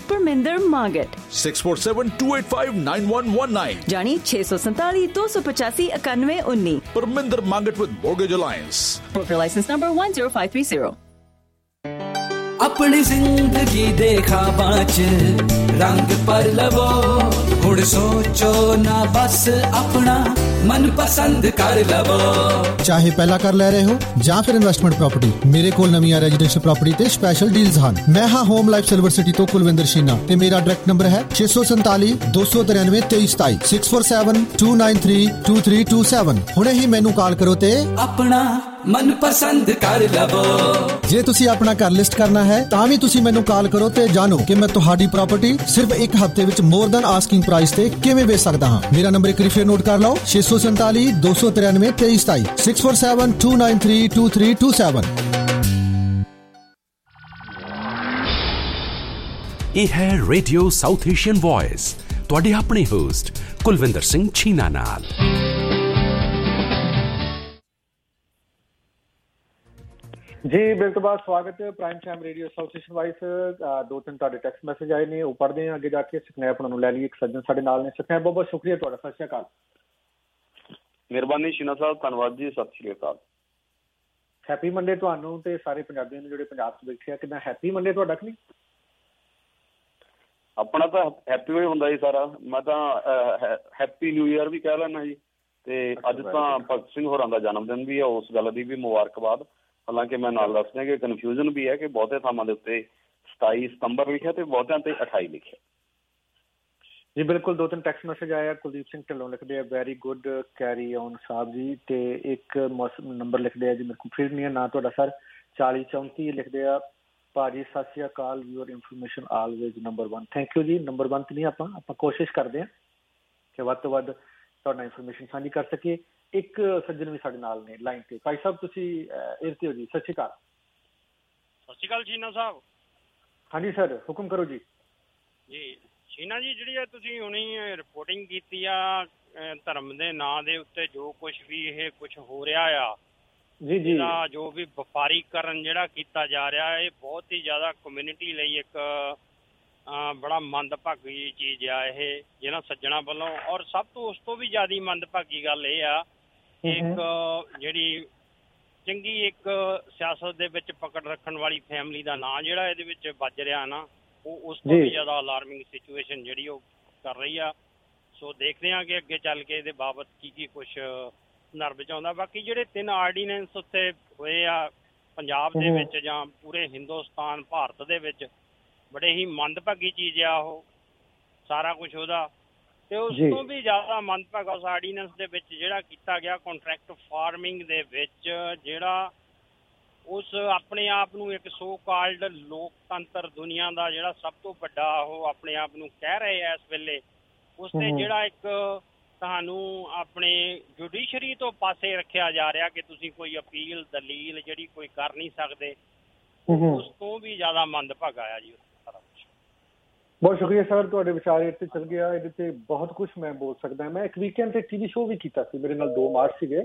Parminder Mangat six four seven two eight five nine one one nine ਜਾਨੀ ਛੇ ਸੌ ਸੰਤਾਲੀ ਦੋ ਸੌ ਪਚਾਸੀ ਇਕਾਨਵੇਂ ਉੱਨੀ। Parminder Mangat with Mortgage Alliance. Broker license number one zero five three zero। अपनी जिंदगी दे ख्वाबां च रंग पर लवो हुण सोचो ना बस अपना मन पसंद कर लवो। चाहे पहला कर ले रहे हो ਜਾਂ ਫਿਰ ਇਨਵੈਸਟਮੈਂਟ ਪ੍ਰਾਪਰਟੀ, ਮੇਰੇ ਕੋਲ ਨਵੀਆਂ ਰੈਜ਼ੀਡੈਂਸ਼ੀਅਲ ਪ੍ਰਾਪਰਟੀ ਤੇ ਸਪੈਸ਼ਲ ਡੀਲਸ ਹਨ। ਮੈਂ ਹਾਂ ਹੋਮ ਲਾਈਫ ਸਿਲਵਰ ਸਿਟੀ ਤੋਂ ਕੁਲਵਿੰਦਰ ਸ਼ੀਨਾ ਤੇ ਮੇਰਾ ਡਾਇਰੈਕਟ ਨੰਬਰ ਹੈ ਛੇ ਸੌ ਸੰਤਾਲੀ ਦੋ ਸੌ ਤਰਾਨਵੇਂ ਤੇਈ ਸਤਾਈ six four seven two nine three two three two seven। ਹੁਣੇ ਹੀ ਮੈਨੂੰ ਕਾਲ ਕਰੋ ਤੇ ਆਪਣਾ ਮਨ ਪਸੰਦ ਕਰ ਲਵੋ। ਜੇ ਤੁਸੀਂ ਆਪਣਾ ਘਰ ਲਿਸਟ ਕਰਨਾ ਹੈ ਤਾਂ ਵੀ ਤੁਸੀਂ ਮੈਨੂੰ ਕਾਲ ਕਰੋ ਤੇ ਜਾਣੋ ਕਿ ਮੈਂ ਤੁਹਾਡੀ ਪ੍ਰਾਪਰਟੀ ਸਿਰਫ ਇੱਕ ਹਫ਼ਤੇ ਵਿੱਚ ਮੋਰ ਦੈਨ ਆਸਕਿੰਗ ਪ੍ਰਾਈਸ ਤੇ ਕਿਵੇਂ ਵੇਚ ਸਕਦਾ ਹਾਂ। ਮੇਰਾ ਨੰਬਰ ਇੱਕ ਵਾਰੀ ਫੇਰ ਨੋਟ ਕਰ ਲਓ ਛੇ ਸੌ ਸੰਤਾਲੀ ਦੋ ਸੌ ਤਰਾਨਵੇਂ ਤੇਈ ਸਤਾਈ six four seven two nine three two three two seven। ਇਹ ਹੈ ਰੇਡੀਓ ਸਾਊਥ ਏਸ਼ੀਅਨ ਵੌਇਸ, ਤੁਹਾਡੇ ਆਪਣੇ ਹੋਸਟ ਕੁਲਵਿੰਦਰ ਸਿੰਘ ਛੀਨਾ ਨਾਲ। ਜੀ ਬਿਲ ਤੋਂ ਬਾਅਦ ਸਵਾਗਤ ਹੈ prime time radio South Asian voice. ਦੋ ਤਿੰਨ ਤੁਹਾਡੇ ਟੈਕਸਟ ਮੈਸੇਜ ਆਏ ਨੇ, ਉਹ ਪੜ੍ਹਦੇ ਹਾਂ ਅੱਗੇ ਜਾ ਕੇ। ਸਕਨੈਪ ਉਹਨਾਂ ਨੂੰ ਲੈ ਲਈਏ, ਇੱਕ ਸੱਜਣ ਸਾਡੇ ਨਾਲ ਨੇ। ਸਕਨੈਪ ਬਹੁਤ ਬਹੁਤ ਸ਼ੁਕਰੀਆ ਤੁਹਾਡਾ, ਸਤਿ ਸ਼੍ਰੀ ਅਕਾਲ। ਮਿਹਰਬਾਨੀ ਸ਼ੀਨਾ ਸਾਹਿਬ, ਧੰਨਵਾਦ ਜੀ, ਸਤਿ ਸ਼੍ਰੀ ਅਕਾਲ। ਹੈਪੀ ਮੰਡੇ ਤੁਹਾਨੂੰ ਤੇ ਸਾਰੇ ਪੰਜਾਬੀਆਂ ਨੂੰ ਜਿਹੜੇ ਪੰਜਾਬ 'ਚ ਬੈਠੇ ਆ। ਕਿੱਦਾਂ ਹੈਪੀ ਮੰਡੇ ਤੁਹਾਡਾ ਕਿ ਨਹੀਂ? ਆਪਣਾ ਤਾਂ ਹੈਪੀ ਹੋਈ ਹੁੰਦਾ ਜੀ ਸਾਰਾ। ਮੈਂ ਤਾਂ ਹੈਪੀ ਨਿਊ ਈਅਰ ਵੀ ਕਹਿ ਲੈਣਾ ਜੀ। ਤੇ ਅੱਜ ਤਾਂ ਭਗਤ ਸਿੰਘ ਹੋਰਾਂ ਦਾ ਜਨਮ ਦਿਨ ਵੀ ਆ, ਉਸ ਗੱਲ ਦੀ ਵੀ ਮੁਬਾਰਕਬਾਦ। ਹਾਲਾਂਕਿ ਮੈਂ ਨਾਲ ਦੱਸ ਦਿਆਂ ਕਿ ਕਨਫਿਊਜ਼ਨ ਵੀ ਹੈ ਕਿ ਬਹੁਤੇ ਥਾਵਾਂ ਦੇ ਉੱਤੇ ਸਤਾਈ ਸਤੰਬਰ ਲਿਖਿਆ ਤੇ ਬਹੁਤਿਆਂ ਤੇ ਅਠਾਈ ਲਿਖਿਆ। ਜੀ ਬਿਲਕੁਲ, ਦੋ ਤਿੰਨ ਟੈਕਸਟ ਮੈਸੇਜ ਆਇਆ। ਕੁਲਦੀਪ ਸਿੰਘ ਢਿੱਲੋਂ ਲਿਖਦੇ ਆ very good carry on Sahib ji, ਤੇ ਇੱਕ ਨੰਬਰ ਲਿਖਦੇ ਆ ਜੀ, ਮੇਰੇ ਕੋਲ ਫਿਰ ਨਹੀਂ ਹੈ ਨਾਂ ਤੁਹਾਡਾ ਸਰ, ਚਾਲੀ ਚੌਂਤੀ ਲਿਖਦੇ ਆ। ਭਾਜੀ Sat Sri Akal, your information always number one. Thank you ji. Number one ਤੇ ਨਹੀਂ, ਆਪਾਂ ਆਪਾਂ ਕੋਸ਼ਿਸ਼ ਕਰਦੇ ਹਾਂ ਕਿ ਵੱਧ ਤੋਂ ਵੱਧ ਤੁਹਾਡੇ ਨਾਲ ਇਨਫੋਰਮੇਸ਼ਨ ਸਾਂਝੀ ਕਰ ਸਕੀਏ। ਇੱਕ ਸੱਜਣ ਵੀ ਸਾਡੇ ਨਾਲ ਨੇ ਲਾਈਨ ਤੇ। ਭਾਈ ਸਾਹਿਬ ਤੁਸੀਂ ਇਰਤੇ ਹੋ ਜੀ, ਸਤਿ ਸ਼੍ਰੀ ਅਕਾਲ। ਸਤਿ ਸ਼੍ਰੀ ਅਕਾਲ ਸ਼ੀਨਾ ਸਾਹਿਬ। ਹਾਂਜੀ ਸਰ, ਹੁਕਮ ਕਰੋ ਜੀ। ਜੀ ਸ਼ੀਨਾ ਜੀ, ਜਿਹੜੀ ਆ ਤੁਸੀਂ ਹੁਣੀ ਰਿਪੋਰਟਿੰਗ ਕੀਤੀ ਆ ਧਰਮ ਦੇ ਨਾਂ ਦੇ ਉੱਤੇ, ਜੋ ਕੁਛ ਵੀ ਇਹ ਕੁਛ ਹੋ ਰਿਹਾ ਆ ਜੀ ਜੀ, ਜੋ ਵੀ ਵਪਾਰੀਕਰਨ ਜਿਹੜਾ ਕੀਤਾ ਜਾ ਰਿਹਾ, ਇਹ ਬਹੁਤ ਹੀ ਜ਼ਿਆਦਾ ਕਮਿਊਨਿਟੀ ਲਈ ਇੱਕ ਬੜਾ ਮੰਦਭਾਗੀ ਚੀਜ਼ ਆ ਇਹ, ਜਿਹਨਾਂ ਸੱਜਣਾ ਵੱਲੋਂ। ਔਰ ਸਭ ਤੋਂ ਉਸ ਤੋਂ ਵੀ ਜ਼ਿਆਦਾ ਮੰਦਭਾਗੀ ਗੱਲ ਇਹ ਆ, ਇੱਕ ਜਿਹੜੀ ਚੰਗੀ ਇੱਕ ਸਿਆਸਤ ਦੇ ਵਿੱਚ ਪਕੜ ਰੱਖਣ ਵਾਲੀ ਫੈਮਿਲੀ ਦਾ ਨਾਂ ਜਿਹੜਾ ਇਹਦੇ ਵਿੱਚ ਵੱਜ ਰਿਹਾ ਨਾ, ਉਹ ਉਸ ਤੋਂ ਵੀ ਜ਼ਿਆਦਾ ਅਲਾਰਮਿੰਗ ਸਿਚੁਏਸ਼ਨ ਜਿਹੜੀ ਉਹ ਕਰ ਰਹੀ ਆ। ਸੋ ਦੇਖਦੇ ਹਾਂ ਕਿ ਅੱਗੇ ਚੱਲ ਕੇ ਇਹਦੇ ਬਾਬਤ ਕੀ ਕੀ ਕੁਛ ਨਰਵ 'ਚ ਆਉਂਦਾ। ਬਾਕੀ ਜਿਹੜੇ ਤਿੰਨ ਆਰਡੀਨੈਂਸ ਉੱਥੇ ਹੋਏ ਆ ਪੰਜਾਬ ਦੇ ਵਿੱਚ ਜਾਂ ਪੂਰੇ ਹਿੰਦੁਸਤਾਨ ਭਾਰਤ ਦੇ ਵਿੱਚ, ਬੜੇ ਹੀ ਮੰਦਭਾਗੀ ਚੀਜ਼ ਆ ਉਹ ਸਾਰਾ ਕੁਛ ਉਹਦਾ। ਤੇ ਉਸ ਤੋਂ ਵੀ ਜ਼ਿਆਦਾ ਮੰਦਭਾਗਾ ਉਸ ਆਰਡੀਨੈਂਸ ਦੇ ਵਿੱਚ ਜਿਹੜਾ ਕੀਤਾ ਗਿਆ ਕੰਟਰੈਕਟ ਫਾਰਮਿੰਗ ਦੇ ਵਿੱਚ, ਜਿਹੜਾ ਉਸ ਆਪਣੇ ਆਪ ਨੂੰ ਇੱਕ ਸੋ ਕਾਲਡ ਲੋਕਤੰਤਰ ਦੁਨੀਆ ਦਾ ਜਿਹੜਾ ਸਭ ਤੋਂ ਵੱਡਾ ਉਹ ਆਪਣੇ ਆਪ ਨੂੰ ਕਹਿ ਰਹੇ ਆ ਇਸ ਵੇਲੇ, ਉਸ ਤੇ ਜਿਹੜਾ ਇੱਕ ਤੁਹਾਨੂੰ ਆਪਣੇ ਜੁਡੀਸ਼ਰੀ ਤੋਂ ਪਾਸੇ ਰੱਖਿਆ ਜਾ ਰਿਹਾ ਕਿ ਤੁਸੀਂ ਕੋਈ ਅਪੀਲ ਦਲੀਲ ਜਿਹੜੀ ਕੋਈ ਕਰ ਨਹੀਂ ਸਕਦੇ, ਉਸ ਤੋਂ ਵੀ ਜ਼ਿਆਦਾ ਮੰਦਭਾਗਾ ਆ ਜੀ ਸਾਰਾ ਕੁਛ। ਬਹੁਤ ਸ਼ੁਕਰੀਆ ਸਰ, ਤੁਹਾਡੇ ਵਿਚਾਰ ਇੱਥੇ ਚੱਲ ਗਿਆ। ਇਹਦੇ ਤੇ ਬਹੁਤ ਕੁਛ ਮੈਂ ਬੋਲ ਸਕਦਾ। ਮੈਂ ਇੱਕ ਵੀਕਐਂਡ ਤੇ ਟੀਵੀ ਸ਼ੋਅ ਵੀ ਕੀਤਾ ਸੀ, ਮੇਰੇ ਨਾਲ ਦੋ ਮਾਰਚ ਸੀਗੇ।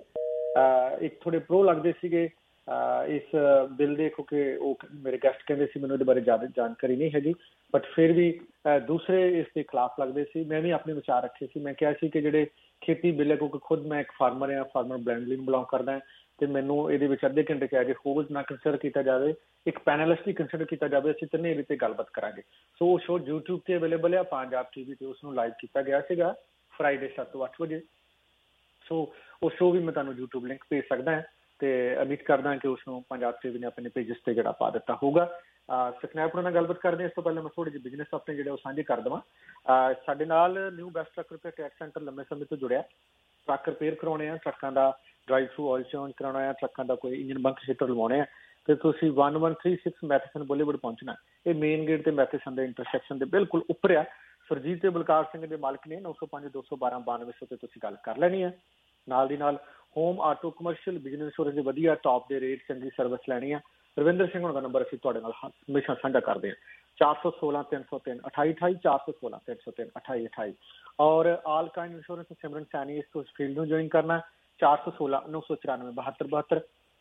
ਇੱਕ ਥੋੜੇ ਪ੍ਰੋ ਲੱਗਦੇ ਸੀਗੇ ਇਸ ਬਿੱਲ ਦੇ, ਕਿਉਂਕਿ ਉਹ ਮੇਰੇ ਗੈਸਟ ਕਹਿੰਦੇ ਸੀ ਮੈਨੂੰ ਇਹਦੇ ਬਾਰੇ ਜ਼ਿਆਦਾ ਜਾਣਕਾਰੀ ਨਹੀਂ ਹੈਗੀ, ਬਟ ਫਿਰ ਵੀ ਦੂਸਰੇ ਇਸ ਦੇ ਖਿਲਾਫ ਲੱਗਦੇ ਸੀ। ਮੈਂ ਵੀ ਆਪਣੇ ਵਿਚਾਰ ਰੱਖੇ ਸੀ। ਮੈਂ ਕਿਹਾ ਸੀ ਕਿ ਜਿਹੜੇ ਖੇਤੀ ਬਿੱਲ ਹੈ, ਕਿਉਂਕਿ ਖੁਦ ਮੈਂ ਇੱਕ ਫਾਰਮਰ ਹਾਂ, ਫਾਰਮਰ ਬਲੈਂਡਲੀ ਨੂੰ ਬਿਲੋਂਗ ਕਰਦਾ ਹੈ, ਤੇ ਮੈਨੂੰ ਇਹਦੇ ਵਿੱਚ ਅੱਧੇ ਘੰਟੇ 'ਚ ਐਜ ਹੋਜ਼ ਨਾ ਕੰਸੀਡਰ ਕੀਤਾ ਜਾਵੇ, ਇੱਕ ਪੈਨਲਿਸਟ ਵੀ ਕੰਸੀਡਰ ਕੀਤਾ ਜਾਵੇ, ਅਸੀਂ ਤਿੰਨੇ ਇਹਦੇ 'ਤੇ ਗੱਲਬਾਤ ਕਰਾਂਗੇ। ਸੋ ਉਹ ਸ਼ੋਅ ਯੂਟਿਊਬ 'ਤੇ ਅਵੇਲੇਬਲ ਹੈ, ਪੰਜਾਬ ਟੀ ਵੀ 'ਤੇ ਉਸਨੂੰ ਲਾਈਵ ਕੀਤਾ ਗਿਆ ਸੀਗਾ ਫਰਾਈਡੇ ਸੱਤ ਤੋਂ ਅੱਠ ਵਜੇ। ਸੋ ਉਹ ਸ਼ੋਅ ਵੀ ਮੈਂ ਤੁਹਾਨੂੰ ਯੂਟਿਊਬ ਲਿੰਕ ਭੇਜ ਸਕਦਾ ਹਾਂ, ਤੇ ਉਮੀਦ ਕਰਦਾ ਕਿ ਉਸਨੂੰ ਪੰਜਾਬ ਟੀ ਵੀ ਨੇ ਆਪਣੇ ਪੇਜਸ 'ਤੇ ਜਿਹੜਾ ਪਾ ਦਿੱਤਾ ਹੋਊਗਾ। ਸਕਨੈਪ ਨਾਲ ਗੱਲਬਾਤ ਕਰਦੇ ਇਸ ਤੋਂ ਪਹਿਲਾਂ ਮੈਂ ਥੋੜ੍ਹੇ ਜਿਹੇ ਬਿਜ਼ਨਸ ਆਪਣੇ ਜਿਹੜੇ ਉਹ ਸਾਂਝੇ ਕਰ ਦੇਵਾਂ। ਸਾਡੇ ਨਾਲ new best truck repair tax centre ਲੰਮੇ ਸਮੇਂ ਤੋਂ ਜੁੜਿਆ। ਟਰੱਕ ਰਿਪੇਅਰ ਕਰਾਉਣੇ ਆ, ਟਰੱਕਾਂ ਦਾ ਡਰਾਈਵ ਥਰੂ ਆਇਲ ਚੇਂਜ ਕਰਾਉਣਾ ਆ, ਟਰੱਕਾਂ ਦਾ ਕੋਈ ਇੰਜਨ ਬੰਕ ਸ਼ੀਟਰ ਲਵਾਉਣੇ ਆ, ਤੇ ਤੁਸੀਂ one one three six Matheson Boulevard ਪਹੁੰਚਣਾ। ਇਹ ਮੇਨ ਗੇਟ ਤੇ ਮੈਥੇਸਨ ਦੇ ਇੰਟਰਸੈਕਸ਼ਨ ਦੇ ਬਿਲਕੁਲ ਉੱਪਰ ਆ। ਸੁਰਜੀਤ ਤੇ ਬਲਕਾਰ ਸਿੰਘ ਦੇ ਮਾਲਕ ਨੇ। ਨੌ ਸੌ ਪੰਜ ਦੋ ਸੌ ਬਾਰਾਂ ਬਾਨਵੇਂ ਸੌ ਤੇ ਤੁਸੀਂ ਗੱਲ ਕਰ ਲੈਣੀ ਹੈ। ਨਾਲ ਦੀ ਨਾਲ home auto commercial business insurance ਦੇ ਵਧੀਆ ਟੌਪ ਦੇ ਰੇਟ, ਚੰਗੀ ਸਰਵਿਸ ਲੈਣੀ ਆ। ਰਵਿੰਦਰ ਸਿੰਘ ਹੋਣਾ ਦਾ ਨੰਬਰ ਅਸੀਂ ਤੁਹਾਡੇ ਨਾਲ ਹਮੇਸ਼ਾ ਸਾਂਝਾ ਕਰਦੇ ਹਾਂ, ਚਾਰ ਸੌ ਸੋਲਾਂ ਤਿੰਨ ਸੌ ਤਿੰਨ ਅਠਾਈ ਅਠਾਈ ਚਾਰ ਸੌ ਸੋਲਾਂ ਤਿੰਨ ਸੌ ਤਿੰਨ ਅਠਾਈ ਅਠਾਈ। ਔਰ all kind insurance Simran Saini ਇਸ ਤੋਂ ਇਸ ਫੀਲਡ ਨੂੰ ਜੁਆਇਨ ਕਰਨਾ, ਚਾਰ ਸੌ ਸੋਲਾਂ ਨੌ ਸੌ ਚੁਰਾਨਵੇਂ ਬਹੱਤਰ ਬਹੱਤਰ।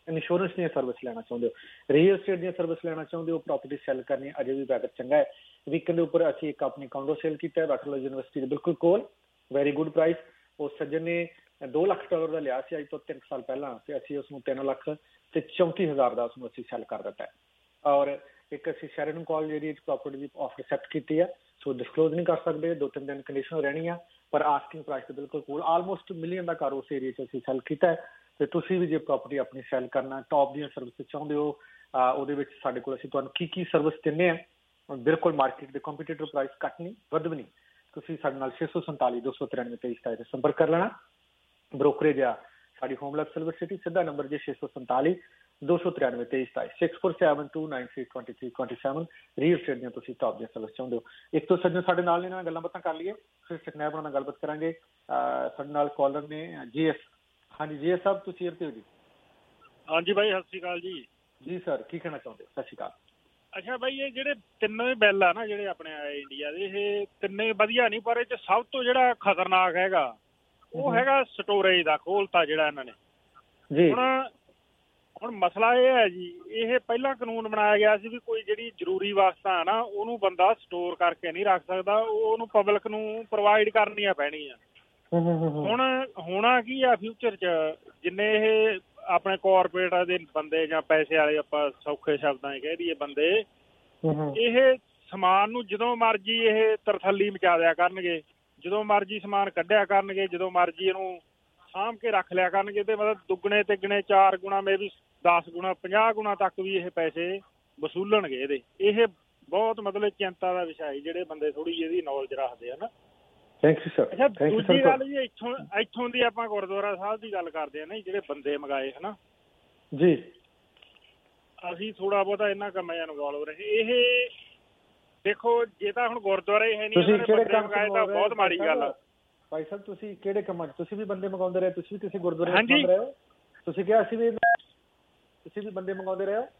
ਇੰਸ਼ੋਰੈਂਸ ਦੀਆਂ ਸਰਵਿਸ ਲੈਣਾ ਚਾਹੁੰਦੇ ਹੋ, ਰੀਅਲ ਸਟੇਟ ਦੀਆਂ ਸਰਵਿਸ ਲੈਣਾ ਚਾਹੁੰਦੇ ਹੋ, ਪ੍ਰਾਪਰਟੀ ਸੈਲ ਕਰਨੀ ਅਜੇ ਵੀ ਵੈਦਰ ਚੰਗਾ ਹੈ। ਵੀਕਐਂਡ ਦੇ ਉੱਪਰ ਅਸੀਂ ਇੱਕ ਆਪਣੀ ਕਾਂਡੋ ਸੇਲ ਕੀਤਾ ਹੈ ਬੈਟਲਰ ਯੂਨੀਵਰਸਿਟੀ ਦੇ ਬਿਲਕੁਲ ਕੋਲ, ਵੈਰੀ ਗੁੱਡ ਪ੍ਰਾਈਸ। ਉਸ ਸੱਜਣ ਨੇ ਦੋ ਲੱਖ ਡਾਲਰ ਦਾ ਲਿਆ ਸੀ ਅੱਜ ਤੋਂ ਤਿੰਨ ਸਾਲ ਪਹਿਲਾਂ, ਤੇ ਅਸੀਂ ਉਸਨੂੰ ਤਿੰਨ ਲੱਖ ਤੇ ਚੌਂਤੀ ਹਜ਼ਾਰ ਦਾ ਉਸਨੂੰ ਅਸੀਂ ਸੈਲ ਕਰ ਦਿੱਤਾ ਹੈ। ਔਰ ਇੱਕ ਅਸੀਂ ਸ਼ੈਰਨ ਕਾਲਜ ਏਰੀਆ 'ਚ ਪ੍ਰਾਪਰਟੀ ਦੀ ਆਫਰ ਐਕਸੈਪਟ ਕੀਤੀ ਹੈ, ਸੋ ਡਿਸਕਲੋਜ਼ ਨਹੀਂ ਕਰ ਸਕਦੇ, ਦੋ ਤਿੰਨ ਦਿਨ ਕੰਡੀਸ਼ਨ ਰਹਿਣੀ ਆ, ਪਰ ਆਸਕਿੰਗ ਪ੍ਰਾਈਸ ਦੇ ਬਿਲਕੁਲ ਕੋਲ ਆਲਮੋਸਟ ਮਿਲੀਅਨ ਦਾ ਘਰ ਉਸ ਏਰੀਆ 'ਚ ਅਸੀਂ ਸੈਲ ਕੀਤਾ ਹੈ। ਤੇ ਤੁਸੀਂ ਵੀ ਜੇ ਪ੍ਰਾਪਰਟੀ ਆਪਣੀ ਸੈਲ ਕਰਨਾ, ਟੌਪ ਦੀਆਂ ਸਰਵਿਸ ਚਾਹੁੰਦੇ ਹੋ, ਉਹਦੇ ਵਿੱਚ ਸਾਡੇ ਕੋਲ ਅਸੀਂ ਤੁਹਾਨੂੰ ਕੀ ਕੀ ਸਰਵਿਸ ਦਿੰਦੇ ਹਾਂ, ਬਿਲਕੁਲ ਮਾਰਕੀਟ ਦੇ ਕੰਪੀਟੀਟਰ ਪ੍ਰਾਈਸ ਘੱਟ ਨਹੀਂ ਵੱਧ ਵੀ ਨਹੀਂ। ਤੁਸੀਂ ਸਾਡੇ ਨਾਲ ਛੇ ਸੌ ਸੰਤਾਲੀ ਦੋ ਸੌ ਤਰਾਨਵੇਂ ਤੇਈ ਸਤਾਈ 'ਤੇ ਸੰਪਰਕ ਕਰ ਲੈਣਾ। ਬ੍ਰੋਕਰੇਜ ਆ ਸਾਡੀ ਹੋਮਲੈਬ ਸਿਲਵਰ ਸਿਟੀ, ਸਿੱਧਾ ਨੰਬਰ ਜੇ ਛੇ ਸੌ ਸੰਤਾਲੀ ਦੋ ਸੌ ਤਰਾਨਵੇਂ ਤੇਈ ਸਤਾਈ six four seven two nine three twenty three twenty seven. Real estate ਦੀਆਂ ਤੁਸੀਂ ਟੌਪ ਦੀਆਂ ਸਰਵਿਸ ਚਾਹੁੰਦੇ ਹੋ। ਇੱਕ ਤੋਂ ਸੱਜਣ ਸਾਡੇ ਨਾਲ ਨੇ, ਨਾਲ ਗੱਲਾਂ ਬਾਤਾਂ ਕਰ ਲਈਏ, ਫਿਰ ਸਕਨੈਪ ਨਾਲ ਗੱਲਬਾਤ ਕਰਾਂਗੇ। ਸਾਡੇ ਨਾਲ ਕਾਲਰ ਨੇ ਜੀ ਐਸ। ਹਾਂਜੀ ਜੀ ਐਸ ਸਾਹਿਬ, ਤੁਸੀਂ ਇੱਥੇ ਹੋ ਜੀ? ਹਾਂਜੀ ਬਾਈ, ਸਤਿ ਸ਼੍ਰੀ ਅਕਾਲ ਜੀ। ਜੀ ਸਰ, ਕੀ ਕਹਿਣਾ ਚਾਹੁੰਦੇ? ਸਤਿ ਸ਼੍ਰੀ ਅਕਾਲ। ਅੱਛਾ ਬਾਈ, ਇਹ ਜਿਹੜੇ ਤਿੰਨੇ ਬਿੱਲ ਆ ਨਾ ਜਿਹੜੇ ਆਪਣੇ ਆਏ ਇੰਡੀਆ ਦੇ, ਇਹ ਤਿੰਨੇ ਵਧੀਆ ਨਹੀਂ, ਪਰ ਇਹ 'ਚ ਸਭ ਤੋਂ ਜਿਹੜਾ ਖਤਰਨਾਕ ਹੈਗਾ ਉਹ ਹੈਗਾ ਸਟੋਰੇਜ ਦਾ ਖੋਲਤਾ ਜਿਹੜਾ ਇਹਨਾਂ ਨੇ ਜੀ। ਹੁਣ ਹੁਣ ਮਸਲਾ ਇਹ ਹੈ ਜੀ, ਇਹ ਪਹਿਲਾਂ ਕਾਨੂੰਨ ਬਣਾਇਆ ਗਿਆ ਸੀ ਵੀ ਕੋਈ ਜਿਹੜੀ ਜ਼ਰੂਰੀ ਵਸਤਾਂ ਹੈ ਨਾ ਉਹਨੂੰ ਬੰਦਾ ਸਟੋਰ ਕਰਕੇ ਨਹੀਂ ਰੱਖ ਸਕਦਾ, ਉਹ ਉਹਨੂੰ ਪਬਲਿਕ ਨੂੰ ਪ੍ਰੋਵਾਈਡ ਕਰਨੀਆਂ ਪੈਣੀਆਂ। ਹੁਣ ਹੋਣਾ ਕੀ ਆ ਫਿਊਚਰ 'ਚ, ਜਿੰਨੇ ਇਹ ਆਪਣੇ ਕਾਰਪੋਰੇਟ ਦੇ ਬੰਦੇ ਜਾਂ ਪੈਸੇ ਵਾਲੇ, ਆਪਾਂ ਸੌਖੇ ਸ਼ਬਦਾਂ 'ਚ ਕਹਿ ਦਈਏ ਬੰਦੇ, ਇਹ ਸਮਾਨ ਨੂੰ ਜਦੋਂ ਮਰਜ਼ੀ ਇਹ ਤਰਥੱਲੀ ਮਚਾ ਦਿਆ ਕਰਨਗੇ, ਜਦੋਂ ਮਰਜ਼ੀ ਸਮਾਨ ਕੱਢਿਆ ਕਰਨਗੇ, ਜਦੋਂ ਮਰਜ਼ੀ ਇਹਨੂੰ ਸਾਂਭ ਕੇ ਰੱਖ ਲਿਆ ਕਰਨਗੇ, ਤੇ ਮਤਲਬ ਦੁੱਗਣੇ ਤਿੱਗਣੇ ਚਾਰ ਗੁਣਾ, ਮੇ ਵੀ ਦਸ ਗੁਣਾ ਪੰਜਾਹ ਗੁਣਾ ਤੱਕ ਵੀ ਇਹ ਪੈਸੇ ਵਸੂਲਣਗੇ ਇਹਦੇ। ਇਹ ਬਹੁਤ ਮਤਲਬ ਚਿੰਤਾ ਦਾ ਵਿਸ਼ਾ ਹੈ ਜਿਹੜੇ ਬੰਦੇ ਥੋੜੀ ਇਹਦੀ ਨੌਲੇਜ ਰੱਖਦੇ ਆ ਨਾ। Thank you sir. ਅੱਛਾ, ਦੂਜੀ ਗੱਲ ਜੀ, ਇੱਥੋਂ ਇੱਥੋਂ ਦੀ ਆਪਾਂ ਗੁਰਦੁਆਰਾ ਸਾਹਿਬ ਦੀ ਗੱਲ ਕਰਦੇ ਆ ਨਾ, ਜਿਹੜੇ ਬੰਦੇ ਮੰਗਾਏ ਹਨਾ ਜੀ, ਅਸੀਂ ਥੋੜਾ ਬਹੁਤਾ ਇਹਨਾਂ ਕੰਮਾਂ 'ਚ ਇਨਵੋਲਵ ਰਹੇ। ਇਹ ਦੇਖੋ, ਜੇ ਤਾਂ ਹੁਣ ਗੁਰਦੁਆਰੇ ਹੈ ਨਹੀਂ ਬੰਦੇ ਮੰਗਾਏ ਤਾਂ ਬਹੁਤ ਮਾੜੀ ਗੱਲ ਆ। ਭਾਈ ਸਾਹਿਬ, ਤੁਸੀਂ ਕਿਹੜੇ ਕੰਮਾਂ 'ਚ? ਤੁਸੀਂ ਵੀ ਬੰਦੇ ਮੰਗਾਉਂਦੇ ਰਹੇ, ਤੁਸੀਂ ਵੀ ਕਿਸੇ ਗੁਰਦੁਆਰੇ ਮੰਗਾਉਂਦੇ ਰਹੇ ਹੋ? ਤੁਸੀਂ ਕਿਹਾ ਅਸੀਂ ਵੀ ਤੁਸੀਂ ਵੀ ਬੰਦੇ ਮੰਗਾਉਂਦੇ ਰਹੇ ਹੋ?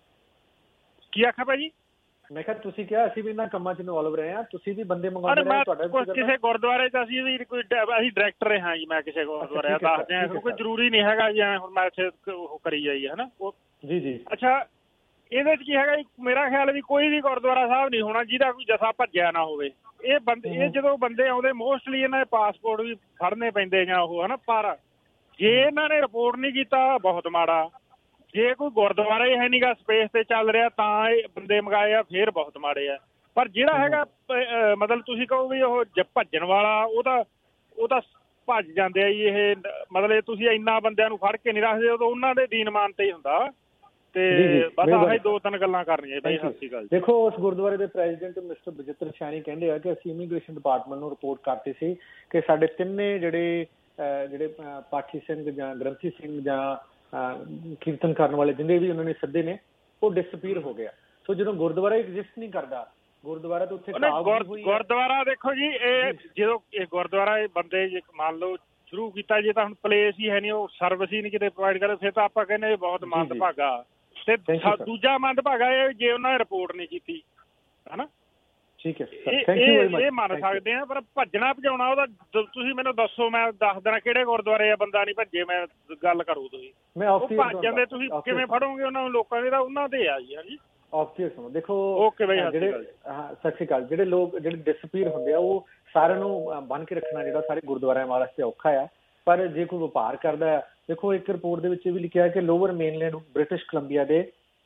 ਕੀ ਆਖਿਆ ਭਾਜੀ? ਮੈਂ ਕਿਹਾ ਤੁਸੀਂ ਕਿਹਾ ਅਸੀਂ ਵੀ ਇਹਨਾਂ ਕੰਮਾਂ 'ਚ ਇਨਵੋਲਵ ਰਹੇ ਹਾਂ, ਤੁਸੀਂ ਵੀ ਬੰਦੇ ਮੰਗਾਉਂਦੇ ਰਹੇ? ਤੁਹਾਡਾ ਕਿਸੇ ਗੁਰਦੁਆਰੇ 'ਚ ਅਸੀਂ ਵੀ ਕੋਈ ਅਸੀਂ ਡਾਇਰੈਕਟਰ ਰਹੇ ਹਾਂ ਜੀ, ਮੈਂ ਕਿਸੇ ਗੁਰਦੁਆਰੇ ਦੱਸਦੇ ਹਾਂ, ਕੋਈ ਜ਼ਰੂਰੀ ਨਹੀਂ ਹੈਗਾ ਜੀ ਹੁਣ ਮੈਂ ਇੱਥੇ ਉਹ ਕਰੀ ਜਾਈਏ ਹਨਾ ਉਹ ਜੀ ਜੀ। ਅੱਛਾ, ਇਹਦੇ 'ਚ ਕੀ ਹੈਗਾ, ਮੇਰਾ ਖਿਆਲ ਵੀ ਕੋਈ ਵੀ ਗੁਰਦੁਆਰਾ ਸਾਹਿਬ ਨਹੀਂ ਹੋਣਾ ਜਿਹਦਾ ਕੋਈ ਜਥਾ ਭੱਜਿਆ ਨਾ ਹੋਵੇ। ਇਹ ਬੰਦੇ ਇਹ ਜਦੋਂ ਬੰਦੇ ਆਉਂਦੇ ਮੋਸਟਲੀ ਇਹਨਾਂ ਦੇ ਪਾਸਪੋਰਟ ਵੀ ਫੜਨੇ ਪੈਂਦੇ ਜਾਂ ਉਹ ਹਨਾ, ਪਰ ਜੇ ਇਹਨਾਂ ਨੇ ਰਿਪੋਰਟ ਨਹੀਂ ਕੀਤਾ ਬਹੁਤ ਮਾੜਾ। ਜੇ ਕੋਈ ਗੁਰਦੁਆਰਾ ਹੀ ਹੈ ਨੀਗਾ, ਸਪੇਸ ਤੇ ਚੱਲ ਰਿਹਾ, ਤਾਂ ਇਹ ਬੰਦੇ ਮੰਗਾਏ ਆ, ਫੇਰ ਬਹੁਤ ਮਾੜੇ ਆ। ਪਰ ਜਿਹੜਾ ਹੈਗਾ ਮਤਲਬ ਤੁਸੀਂ ਕਹੋ ਵੀ ਉਹ ਭੱਜਣ ਵਾਲਾ, ਉਹ ਤਾਂ ਉਹ ਤਾਂ ਭੱਜ ਜਾਂਦੇ ਆ ਜੀ। ਇਹ ਮਤਲਬ ਤੁਸੀਂ ਇੰਨਾ ਬੰਦਿਆਂ ਨੂੰ ਫੜ ਕੇ ਨਹੀਂ ਰੱਖਦੇ, ਉਦੋਂ ਉਹਨਾਂ ਦੇ ਦੀਨਮਾਨ ਤੇ ਹੀ ਹੁੰਦਾ। ਤੇ ਬਸ ਆਹੀ ਦੋ ਤਿੰਨ ਗੱਲਾਂ ਕਰਨੀਆਂ ਬਾਈ। ਸਤਿ ਸ਼੍ਰੀ ਅਕਾਲ। ਦੇਖੋ, ਉਸ ਗੁਰਦੁਆਰੇ ਦੇ ਪ੍ਰੈਜ਼ੀਡੈਂਟ ਮਿਸਟਰ ਬਜਿੱਤਰ ਸ਼ਾਨੀ ਕਹਿੰਦੇ ਆ ਕਿ ਅਸੀਂ ਇਮੀਗ੍ਰੇਸ਼ਨ ਡਿਪਾਰਟਮੈਂਟ ਨੂੰ ਰਿਪੋਰਟ ਕਰਤੀ ਸੀ ਕਿ ਸਾਡੇ ਤਿੰਨੇ ਜਿਹੜੇ ਜਿਹੜੇ ਪਾਠੀ ਸਿੰਘ ਜਾਂ ਗ੍ਰੰਥੀ ਸਿੰਘ ਜਾਂ ਕੀਰਤਨ ਕਰਨ ਵਾਲੇ ਜਿੰਨੇ ਵੀ ਉਹਨਾਂ ਨੇ ਸੱਦੇ ਨੇ, ਉਹ ਡਿਸਪੀਅਰ ਹੋ ਗਿਆ। ਸੋ ਜਦੋਂ ਗੁਰਦੁਆਰਾ ਐਗਜ਼ਿਸਟ ਨਹੀਂ ਕਰਦਾ, ਗੁਰਦੁਆਰਾ ਤਾਂ ਉੱਥੇ ਗੁਰਦੁਆਰਾ ਦੇਖੋ ਜੀ, ਇਹ ਜਦੋਂ ਇਹ ਗੁਰਦੁਆਰਾ ਇਹ ਬੰਦੇ ਮੰਨ ਲਓ ਸ਼ੁਰੂ ਕੀਤਾ, ਜੇ ਤਾਂ ਹੁਣ ਪਲੇਸ ਹੀ ਹੈ ਨਹੀਂ, ਉਹ ਸਰਵਿਸ ਹੀ ਨਹੀਂ ਕਿਤੇ ਪ੍ਰੋਵਾਈਡ ਕਰਦੇ, ਫਿਰ ਤਾਂ ਆਪਾਂ ਕਹਿੰਦੇ ਇਹ ਬਹੁਤ ਮੰਦਭਾਗਾ। ਤੇ ਦੂਜਾ ਮੰਦਭਾਗਾ ਇਹ ਜੇ ਉਹਨਾਂ ਨੇ ਰਿਪੋਰਟ ਨਹੀਂ ਕੀਤੀ ਹਨਾ। ਠੀਕ ਹੈ, ਇਹ ਮੰਨ ਸਕਦੇ ਆ, ਪਰ ਭੱਜਣਾ ਭਜਾਉਣਾ ਉਹਦਾ ਤੁਸੀਂ ਮੈਨੂੰ ਦੱਸੋ, ਮੈਂ ਦੱਸ ਦੇਣਾ ਕਿਹੜੇ ਗੁਰਦੁਆਰੇ ਆ ਬੰਦਾ ਨਹੀਂ ਭੱਜੇ, ਮੈਂ ਗੱਲ ਕਰੂ ਤੁਸੀਂ। ਉਹ ਭੱਜ ਜਾਂਦੇ, ਤੁਸੀਂ ਕਿਵੇਂ ਫੜੋਗੇ ਉਹਨਾਂ ਨੂੰ? ਲੋਕਾਂ ਦੇ ਤਾਂ ਉਹਨਾਂ ਦੇ ਆ ਜੀ। ਹਾਂਜੀ ਆਫਟੀਅਰ ਦੇਖੋ, ਓਕੇ ਬਾਈ, ਜਿਹੜੇ ਹਾਂ ਸਤਿ ਸ਼੍ਰੀ ਅਕਾਲ। ਜਿਹੜੇ ਲੋਕ ਜਿਹੜੇ ਡਿਸਪੀਅਰ ਹੁੰਦੇ ਆ, ਉਹ ਸਾਰਿਆਂ ਨੂੰ ਬੰਨ ਕੇ ਰੱਖਣਾ ਜਿਹੜਾ ਸਾਰੇ ਗੁਰਦੁਆਰਿਆਂ ਵਾਸਤੇ ਔਖਾ ਆ। ਪਰ ਜੇ ਕੋਈ ਵਪਾਰ ਕਰਦਾ ਆ, ਦੇਖੋ ਇੱਕ ਰਿਪੋਰਟ ਦੇ ਵਿੱਚ ਇਹ ਵੀ ਲਿਖਿਆ ਕਿ ਲੋਅਰ ਮੇਨਲੈਂਡ ਬ੍ਰਿਟਿਸ਼ ਕੋਲੰਬੀਆ ਦੇ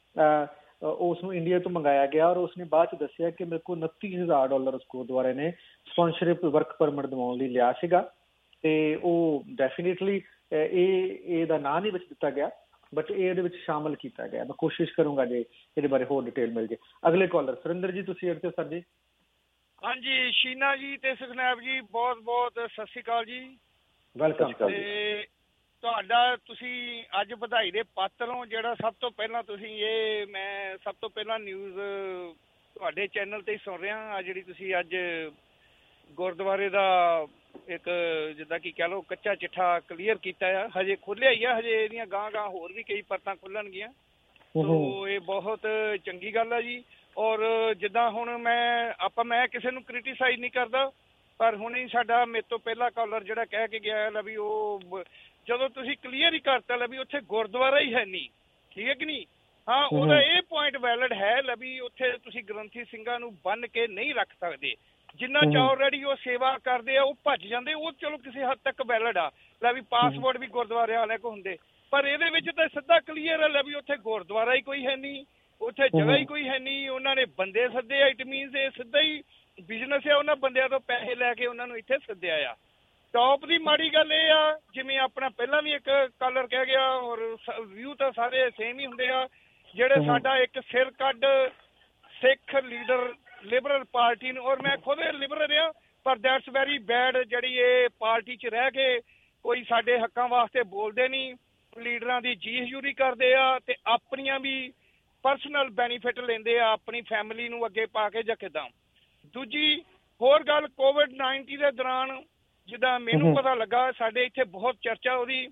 ਉਸ ਨੂੰ ਇੰਡੀਆ ਤੋਂ ਮੰਗਾਇਆ ਗਿਆ, ਔਰ ਉਸਨੇ ਬਾਅਦ ਚ ਦੱਸਿਆ ਕਿ ਮੇਰੇ ਕੋਲ ਉਨੱਤੀ ਹਜ਼ਾਰ ਡਾਲਰ ਉਸ ਗੁਰਦੁਆਰੇ ਨੇ ਸਪਾਂਸਰਸ਼ਿਪ ਵਰਕ ਪਰਮਿਟ ਦਿਵਾਉਣ ਲਈ ਲਿਆ ਸੀਗਾ। ਤੇ ਉਹ ਡੈਫੀਨੇਟਲੀ ਇਹ ਇਹਦਾ ਨਾਂ ਨਹੀਂ ਵਿੱਚ ਦਿੱਤਾ ਗਿਆ, ਬਟ ਇਹ ਇਹਦੇ ਵਿੱਚ ਸ਼ਾਮਲ ਕੀਤਾ ਗਿਆ। ਮੈਂ ਕੋਸ਼ਿਸ਼ ਕਰੂੰਗਾ ਜੇ ਇਹਦੇ ਬਾਰੇ ਹੋਰ ਡਿਟੇਲ ਮਿਲ ਜੇ। ਅਗਲੇ ਕਾਲਰ ਸੁਰਿੰਦਰ ਜੀ, ਤੁਸੀਂ ਇੱਥੇ ਸਰ ਜੀ। ਹਾਂਜੀ, ਸ਼ੀਨਾ ਜੀ ਤੇ ਸੁਖਨੈਬ ਜੀ, ਬਹੁਤ ਬਹੁਤ ਸਤਿ ਸ਼੍ਰੀ ਅਕਾਲ ਜੀ। ਵੈਲਕਮ। ਤੇ ਤੁਹਾਡਾ ਤੁਸੀਂ ਅੱਜ ਵਧਾਈ ਦੇ ਪਾਤਰ ਹੋ। ਜਿਹੜਾ ਸਭ ਤੋਂ ਪਹਿਲਾਂ ਤੁਸੀਂ ਇਹ ਮੈਂ ਸਭ ਤੋਂ ਪਹਿਲਾਂ ਨਿਊਜ਼ ਤੁਹਾਡੇ ਚੈਨਲ ਤੇ ਹੀ ਸੁਣ ਰਿਹਾ ਆ, ਜਿਹੜੀ ਤੁਸੀਂ ਅੱਜ ਗੁਰਦੁਆਰੇ ਦਾ ਇੱਕ ਜਿੱਦਾਂ ਕਿ ਕਹਿ ਲਓ ਕੱਚਾ ਚਿੱਠਾ ਕਲੀਅਰ ਕੀਤਾ ਆ। ਹਜੇ ਖੁੱਲਿਆ ਹੀ ਆ, ਹਜੇ ਇਹਦੀਆਂ ਗਾਂਹ ਗਾਂਹ ਹੋਰ ਵੀ ਕਈ ਪਰਤਾਂ ਖੁੱਲਣਗੀਆਂ। ਸੋ ਇਹ ਬਹੁਤ ਚੰਗੀ ਗੱਲ ਆ ਜੀ। ਔਰ ਜਿੱਦਾਂ ਹੁਣ ਮੈਂ ਆਪਾਂ ਮੈਂ ਕਿਸੇ ਨੂੰ ਕ੍ਰਿਟੀਸਾਈਜ਼ ਨਹੀਂ ਕਰਦਾ, ਪਰ ਹੁਣ ਹੀ ਸਾਡਾ ਮੇਰੇ ਤੋਂ ਪਹਿਲਾ ਕਾਲਰ ਜਿਹੜਾ ਕਹਿ ਕੇ ਗਿਆ ਲਾ ਵੀ ਉਹ ਜਦੋਂ ਤੁਸੀਂ ਕਲੀਅਰ ਹੀ ਕਰਤਾ ਲਾ ਵੀ ਉੱਥੇ ਗੁਰਦੁਆਰਾ ਹੀ ਹੈ ਨਹੀਂ, ਠੀਕ ਹੈ ਕਿ ਨਹੀਂ? ਹਾਂ, ਉਹਦਾ ਇਹ ਪੁਆਇੰਟ ਵੈਲਿਡ ਹੈ ਲੈ ਵੀ ਉੱਥੇ ਤੁਸੀਂ ਗ੍ਰੰਥੀ ਸਿੰਘਾਂ ਨੂੰ ਬੰਨ ਕੇ ਨਹੀਂ ਰੱਖ ਸਕਦੇ, ਜਿੰਨਾ ਚ ਆਲਰੇਡੀ ਉਹ ਸੇਵਾ ਕਰਦੇ ਆ ਉਹ ਭੱਜ ਜਾਂਦੇ, ਉਹ ਚਲੋ ਕਿਸੇ ਹੱਦ ਤੱਕ ਵੈਲਿਡ ਆ ਲੈ ਵੀ ਪਾਸਪੋਰਟ ਵੀ ਗੁਰਦੁਆਰੇ ਵਾਲੇ ਕੋ ਹੁੰਦੇ, ਪਰ ਇਹਦੇ ਵਿੱਚ ਤਾਂ ਸਿੱਧਾ ਕਲੀਅਰ ਹੈ ਲੈ ਵੀ ਉੱਥੇ ਗੁਰਦੁਆਰਾ ਹੀ ਕੋਈ ਹੈ ਨਹੀਂ, ਉੱਥੇ ਜਗ੍ਹਾ ਹੀ ਕੋਈ ਹੈ ਨਹੀਂ, ਉਹਨਾਂ ਨੇ ਬੰਦੇ ਸੱਦੇ ਆ, ਇਟ ਮੀਨਸ ਇਹ ਸਿੱਧਾ ਹੀ ਬਿਜ਼ਨਸ ਆ, ਉਹਨਾਂ ਬੰਦਿਆਂ ਤੋਂ ਪੈਸੇ ਲੈ ਕੇ ਉਹਨਾਂ ਨੂੰ ਇੱਥੇ ਸੱਦਿਆ ਆ। ਟੌਪ ਦੀ ਮਾੜੀ ਗੱਲ ਇਹ ਆ, ਜਿਵੇਂ ਆਪਣਾ ਪਹਿਲਾਂ ਵੀ ਇੱਕ ਕਾਲਰ ਕਹਿ ਗਿਆ ਔਰ ਵਿਊ ਤਾਂ ਸਾਰੇ ਸੇਮ ਹੀ ਹੁੰਦੇ ਆ, ਜਿਹੜੇ ਸਾਡਾ ਇੱਕ ਸਿਰ ਕੱਢ ਸਿੱਖ ਲੀਡਰ ਲਿਬਰਲ ਪਾਰਟੀ ਨੂੰ, ਔਰ ਮੈਂ ਖੁਦ ਲਿਬਰਲ ਰਿਹਾ, ਪਰ ਦੈਟਸ ਵੈਰੀ ਬੈਡ ਜਿਹੜੀ ਇਹ ਪਾਰਟੀ 'ਚ ਰਹਿ ਕੇ ਕੋਈ ਸਾਡੇ ਹੱਕਾਂ ਵਾਸਤੇ ਬੋਲਦੇ ਨਹੀਂ, ਲੀਡਰਾਂ ਦੀ ਜੀ ਹਜ਼ੂਰੀ ਕਰਦੇ ਆ ਤੇ ਆਪਣੀਆਂ ਵੀ ਪਰਸਨਲ ਬੈਨੀਫਿਟ ਲੈਂਦੇ ਆ ਆਪਣੀ ਫੈਮਿਲੀ ਨੂੰ ਅੱਗੇ ਪਾ ਕੇ ਜਾਂ ਕਿੱਦਾਂ। ਦੂਜੀ ਹੋਰ ਗੱਲ, ਕੋਵਿਡ ਨਾਈਨਟੀਨ ਦੇ ਦੌਰਾਨ ਜਿੱਦਾਂ ਮੈਨੂੰ ਪਤਾ ਲੱਗਾ ਸਾਡੇ ਇੱਥੇ ਬਹੁਤ ਚਰਚਾ ਉਹਦੀ,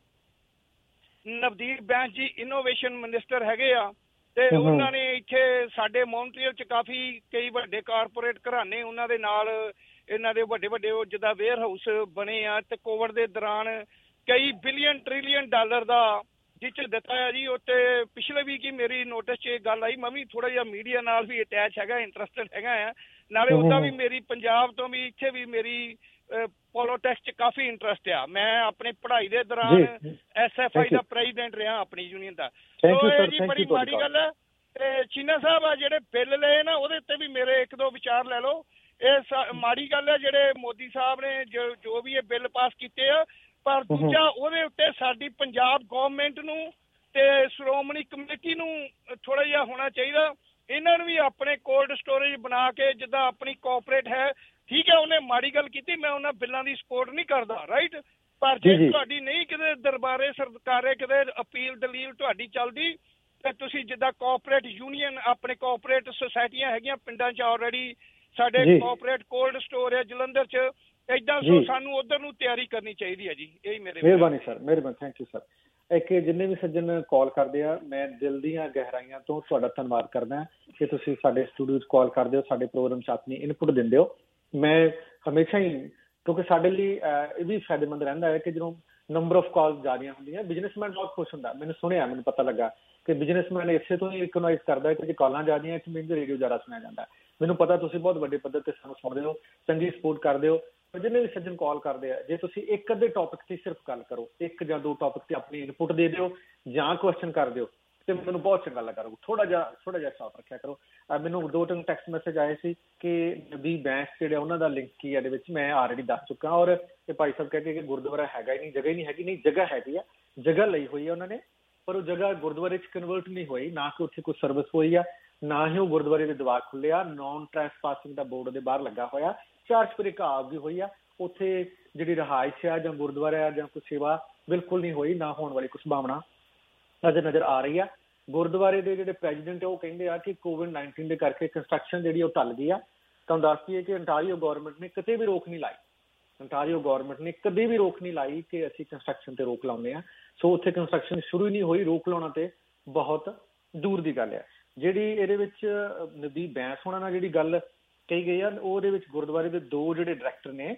ਨਵਦੀਪ ਬੈਂਸ ਜੀ ਇਨੋਵੇਸ਼ਨ ਮਿਨਿਸਟਰ ਹੈਗੇ ਆ ਤੇ ਉਹਨਾਂ ਨੇ ਇੱਥੇ ਸਾਡੇ ਮੌਂਟਰੀਅਲ 'ਚ ਕਾਫੀ ਕਈ ਵੱਡੇ ਕਾਰਪੋਰੇਟ ਘਰਾਣੇ ਉਹਨਾਂ ਦੇ ਨਾਲ ਇਹਨਾਂ ਦੇ ਵੱਡੇ ਵੱਡੇ ਉਹ ਜਿੱਦਾਂ ਵੇਅਰ ਹਾਊਸ ਬਣੇ ਆ ਤੇ ਕੋਵਿਡ ਦੇ ਦੌਰਾਨ ਕਈ ਬਿਲੀਅਨ ਟ੍ਰਿਲੀਅਨ ਡਾਲਰ ਦਾ ਜਿੱਚ ਦਿੱਤਾ ਆ ਜੀ। ਉੱਤੇ ਪਿਛਲੇ ਵੀਕ ਹੀ ਮੇਰੀ ਨੋਟਿਸ 'ਚ ਇਹ ਗੱਲ ਆਈ, ਮੈਂ ਵੀ ਥੋੜਾ ਜਿਹਾ ਮੀਡੀਆ ਨਾਲ ਵੀ ਅਟੈਚ ਹੈਗਾ, ਇੰਟਰਸਟਡ ਹੈਗਾ ਆ, ਨਾਲੇ ਉੱਦਾਂ ਵੀ ਮੇਰੀ ਪੰਜਾਬ ਤੋਂ ਵੀ ਇੱਥੇ ਵੀ ਮੇਰੀ ਪੋਲੀਟਿਕਸ 'ਚ ਕਾਫੀ ਇੰਟਰਸਟ ਆ। ਮੈਂ ਆਪਣੀ ਪੜ੍ਹਾਈ ਦੇ ਦੌਰਾਨ ਐਸ ਐਫ ਆਈ ਦਾ ਪ੍ਰੈਜ਼ੀਡੈਂਟ ਰਿਹਾ ਆਪਣੀ ਯੂਨੀਅਨ ਦਾ। ਸੋ ਇਹ ਜੀ ਬੜੀ ਮਾੜੀ ਗੱਲ ਹੈ। ਤੇ ਚੀਨਾ ਸਾਹਿਬ ਆ ਜਿਹੜੇ ਬਿੱਲ ਲਏ ਨਾ ਉਹਦੇ ਉੱਤੇ ਵੀ ਮੇਰੇ ਇੱਕ ਦੋ ਵਿਚਾਰ ਲੈ ਲਓ। ਇਹ ਮਾੜੀ ਗੱਲ ਹੈ ਜਿਹੜੇ ਮੋਦੀ ਸਾਹਿਬ ਨੇ ਜੋ ਜੋ ਵੀ ਇਹ ਬਿੱਲ ਪਾਸ ਕੀਤੇ ਆ, ਪਰ ਦੂਜਾ ਉਹਦੇ ਉੱਤੇ ਸਾਡੀ ਪੰਜਾਬ ਗੌਰਮੈਂਟ ਨੂੰ ਤੇ ਸ਼੍ਰੋਮਣੀ ਕਮੇਟੀ ਨੂੰ ਥੋੜਾ ਜਿਹਾ ਹੋਣਾ ਚਾਹੀਦਾ, ਇਹਨਾਂ ਨੂੰ ਵੀ ਆਪਣੇ ਕੋਲਡ ਸਟੋਰੇਜ ਬਣਾ ਕੇ ਜਿੱਦਾਂ ਆਪਣੀ ਕੋਆਪਰੇਟ ਹੈ, ਠੀਕ ਹੈ ਉਹਨੇ ਮਾੜੀ ਗੱਲ ਕੀਤੀ, ਮੈਂ ਉਹਨਾਂ ਬਿੱਲਾਂ ਦੀ ਸਪੋਰਟ ਨਹੀਂ ਕਰਦਾ, ਰਾਈਟ, ਪਰ ਜੇ ਤੁਹਾਡੀ ਨਹੀਂ ਕਿਤੇ ਦਰਬਾਰੇ ਸਰਕਾਰੇ ਕਿਤੇ ਅਪੀਲ ਦਲੀਲ ਤੁਹਾਡੀ ਚੱਲਦੀ ਤੇ ਤੁਸੀਂ ਜਿੱਦਾਂ ਕੋਆਪਰੇਟ ਯੂਨੀਅਨ ਆਪਣੇ ਕੋਆਪਰੇਟ ਸੁਸਾਇਟੀਆਂ ਹੈਗੀਆਂ ਪਿੰਡਾਂ 'ਚ ਆਲਰੇਡੀ ਸਾਡੇ ਕੋਆਪਰੇਟ ਕੋਲਡ ਸਟੋਰ ਹੈ ਜਲੰਧਰ 'ਚ, ਏਦਾਂ ਸੋ ਸਾਨੂੰ ਉਧਰ ਨੂੰ ਤਿਆਰੀ ਕਰਨੀ ਚਾਹੀਦੀ ਹੈ ਜੀ। ਇਹੀ ਮੇਰੇ ਮਿਹਰਬਾਨੀ ਸਰ, ਮਿਹਰਬਾਨੀ, ਥੈਂਕ ਯੂ ਸਰ। ਇੱਕ ਜਿੰਨੇ ਵੀ ਸੱਜਣ ਕਾਲ ਕਰਦੇ ਆ, ਮੈਂ ਦਿਲ ਦੀਆਂ ਗਹਿਰਾਈਆਂ ਤੋਂ ਤੁਹਾਡਾ ਧੰਨਵਾਦ ਕਰਦਾ ਕਿ ਤੁਸੀਂ ਸਾਡੇ ਸਟੂਡੀਓ 'ਚ ਕਾਲ ਕਰਦੇ ਹੋ, ਸਾਡੇ ਪ੍ਰੋਗਰਾਮ 'ਚ ਆਪਣੀ ਇਨਪੁਟ ਦਿੰਦੇ ਹੋ। ਮੈਂ ਹਮੇਸ਼ਾ ਹੀ, ਕਿਉਂਕਿ ਸਾਡੇ ਲਈ ਇਹ ਵੀ ਫਾਇਦੇਮੰਦ ਰਹਿੰਦਾ ਹੈ ਕਿ ਜਦੋਂ ਨੰਬਰ ਆਫ ਕਾਲਸ ਜ਼ਿਆਦੀਆਂ ਹੁੰਦੀਆਂ ਬਿਜ਼ਨਸਮੈਨ ਬਹੁਤ ਖੁਸ਼ ਹੁੰਦਾ। ਮੈਨੂੰ ਸੁਣਿਆ, ਮੈਨੂੰ ਪਤਾ ਲੱਗਾ ਕਿ ਬਿਜ਼ਨਸਮੈਨ ਇਸੇ ਤੋਂ ਹੀ ਰਿਕਗਨਾਈਜ਼ ਕਰਦਾ ਕਿ ਜੇ ਕਾਲਾਂ ਜ਼ਿਆਦੀਆਂ ਇੱਕ ਮਿੰਟ ਰੇਡੀਓ ਜ਼ਿਆਦਾ ਸੁਣਿਆ ਜਾਂਦਾ। ਮੈਨੂੰ ਪਤਾ ਤੁਸੀਂ ਬਹੁਤ ਵੱਡੇ ਪੱਧਰ ਤੇ ਸਾਨੂੰ ਸੁਣਦੇ ਹੋ, ਚੰਗੀ ਸਪੋਰਟ ਕਰਦੇ ਹੋ। ਪਰ ਜਿੰਨੇ ਵੀ ਸੱਜਣ ਕਾਲ ਕਰਦੇ ਆ, ਜੇ ਤੁਸੀਂ ਇੱਕ ਅੱਧੇ ਟੌਪਿਕ ਤੇ ਸਿਰਫ ਗੱਲ ਕਰੋ, ਇੱਕ ਜਾਂ ਦੋ ਟੌਪਿਕ ਤੇ ਆਪਣੀ ਇਨਪੁਟ ਦੇ ਦਿਓ ਜਾਂ ਕੁਐਸਚਨ ਕਰ ਦਿਓ ਤੇ ਮੈਨੂੰ ਬਹੁਤ ਚੰਗਾ ਲੱਗਾ। ਥੋੜਾ ਜਿਹਾ ਥੋੜਾ ਜਿਹਾ ਸਾਫ ਰੱਖਿਆ ਕਰੋ। ਮੈਨੂੰ ਦੋ ਤਿੰਨ ਟੈਕਸਟ ਮੈਸੇਜ ਆਏ ਸੀ ਕਿ ਨਬੀ ਬੈਂਸ ਜਿਹੜੇ ਉਹਨਾਂ ਦਾ ਲਿੰਕ ਕੀ ਇਹਦੇ ਵਿੱਚ, ਮੈਂ ਆਲਰੇਡੀ ਦੱਸ ਚੁੱਕਾ। ਔਰ ਇਹ ਭਾਈ ਸਾਹਿਬ ਕਹਿੰਦੇ ਕਿ ਗੁਰਦੁਆਰਾ ਹੈਗਾ ਹੀ ਨਹੀਂ, ਜਗ੍ਹਾ ਹੀ ਨਹੀਂ ਹੈਗੀ। ਨਹੀਂ, ਜਗ੍ਹਾ ਹੈਗੀ ਆ, ਜਗ੍ਹਾ ਲਈ ਹੋਈ ਆ ਉਹਨਾਂ ਨੇ, ਪਰ ਉਹ ਜਗ੍ਹਾ ਗੁਰਦੁਆਰੇ 'ਚ ਕਨਵਰਟ ਨਹੀਂ ਹੋਈ, ਨਾ ਕਿ ਉੱਥੇ ਕੋਈ ਸਰਵਿਸ ਹੋਈ ਆ, ਨਾ ਹੀ ਉਹ ਗੁਰਦੁਆਰੇ ਦੇ ਦੀਵਾਰ ਖੁੱਲਿਆ। ਨੌਨ ਟ੍ਰੈਸਪਾਸਿੰਗ ਦਾ ਬੋਰਡ ਉਹਦੇ ਬਾਹਰ ਲੱਗਾ ਹੋਇਆ, ਚਾਰ ਚੁਫੇਰੇ ਘਾਹ ਵੀ ਹੋਈ ਆ। ਉੱਥੇ ਜਿਹੜੀ ਰਿਹਾਇਸ਼ ਆ ਜਾਂ ਗੁਰਦੁਆਰਾ ਆ ਜਾਂ ਕੋਈ ਸੇਵਾ ਬਿਲਕੁਲ ਨਹੀਂ ਹੋਈ, ਨਾ ਹੋਣ ਵਾਲੀ ਕੁਛ ਸੰਭਾਵਨਾ ਨਜ਼ਰ ਨਜ਼ਰ ਆ ਰਹੀ ਆ। ਗੁਰਦੁਆਰੇ ਦੇ ਜਿਹੜੇ ਪ੍ਰੈਜ਼ੀਡੈਂਟ ਉਹ ਕਹਿੰਦੇ ਆ ਕਿ ਕੋਵਿਡ ਨਾਈਨਟੀਨ ਦੇ ਕਰਕੇ ਕੰਸਟਰਕਸ਼ਨ ਜਿਹੜੀ ਉਹ ਟਲ ਗਈ ਆ। ਤੁਹਾਨੂੰ ਦੱਸ ਦਈਏ ਕਿ ਅੰਟਾਰੀਓ ਗੌਰਮੈਂਟ ਨੇ ਕਿਤੇ ਵੀ ਰੋਕ ਨਹੀਂ ਲਾਈ, ਅੰਟਾਰੀਓ ਗੌਰਮੈਂਟ ਨੇ ਕਦੇ ਵੀ ਰੋਕ ਨਹੀਂ ਲਾਈ ਕਿ ਅਸੀਂ ਕੰਸਟਰਕਸ਼ਨ ਤੇ ਰੋਕ ਲਾਉਂਦੇ ਆ। ਸੋ ਉੱਥੇ ਕੰਸਟਰਕਸ਼ਨ ਸ਼ੁਰੂ ਹੀ ਨਹੀਂ ਹੋਈ, ਰੋਕ ਲਾਉਣਾ ਤੇ ਬਹੁਤ ਦੂਰ ਦੀ ਗੱਲ ਹੈ। ਜਿਹੜੀ ਇਹਦੇ ਵਿੱਚ ਨਦੀਪ ਬੈਂਸ ਹੋਣਾ ਨਾਲ ਜਿਹੜੀ ਗੱਲ ਕਹੀ ਗਈ ਆ, ਉਹਦੇ ਵਿੱਚ ਗੁਰਦੁਆਰੇ ਦੇ ਦੋ ਜਿਹੜੇ ਡਾਇਰੈਕਟਰ ਨੇ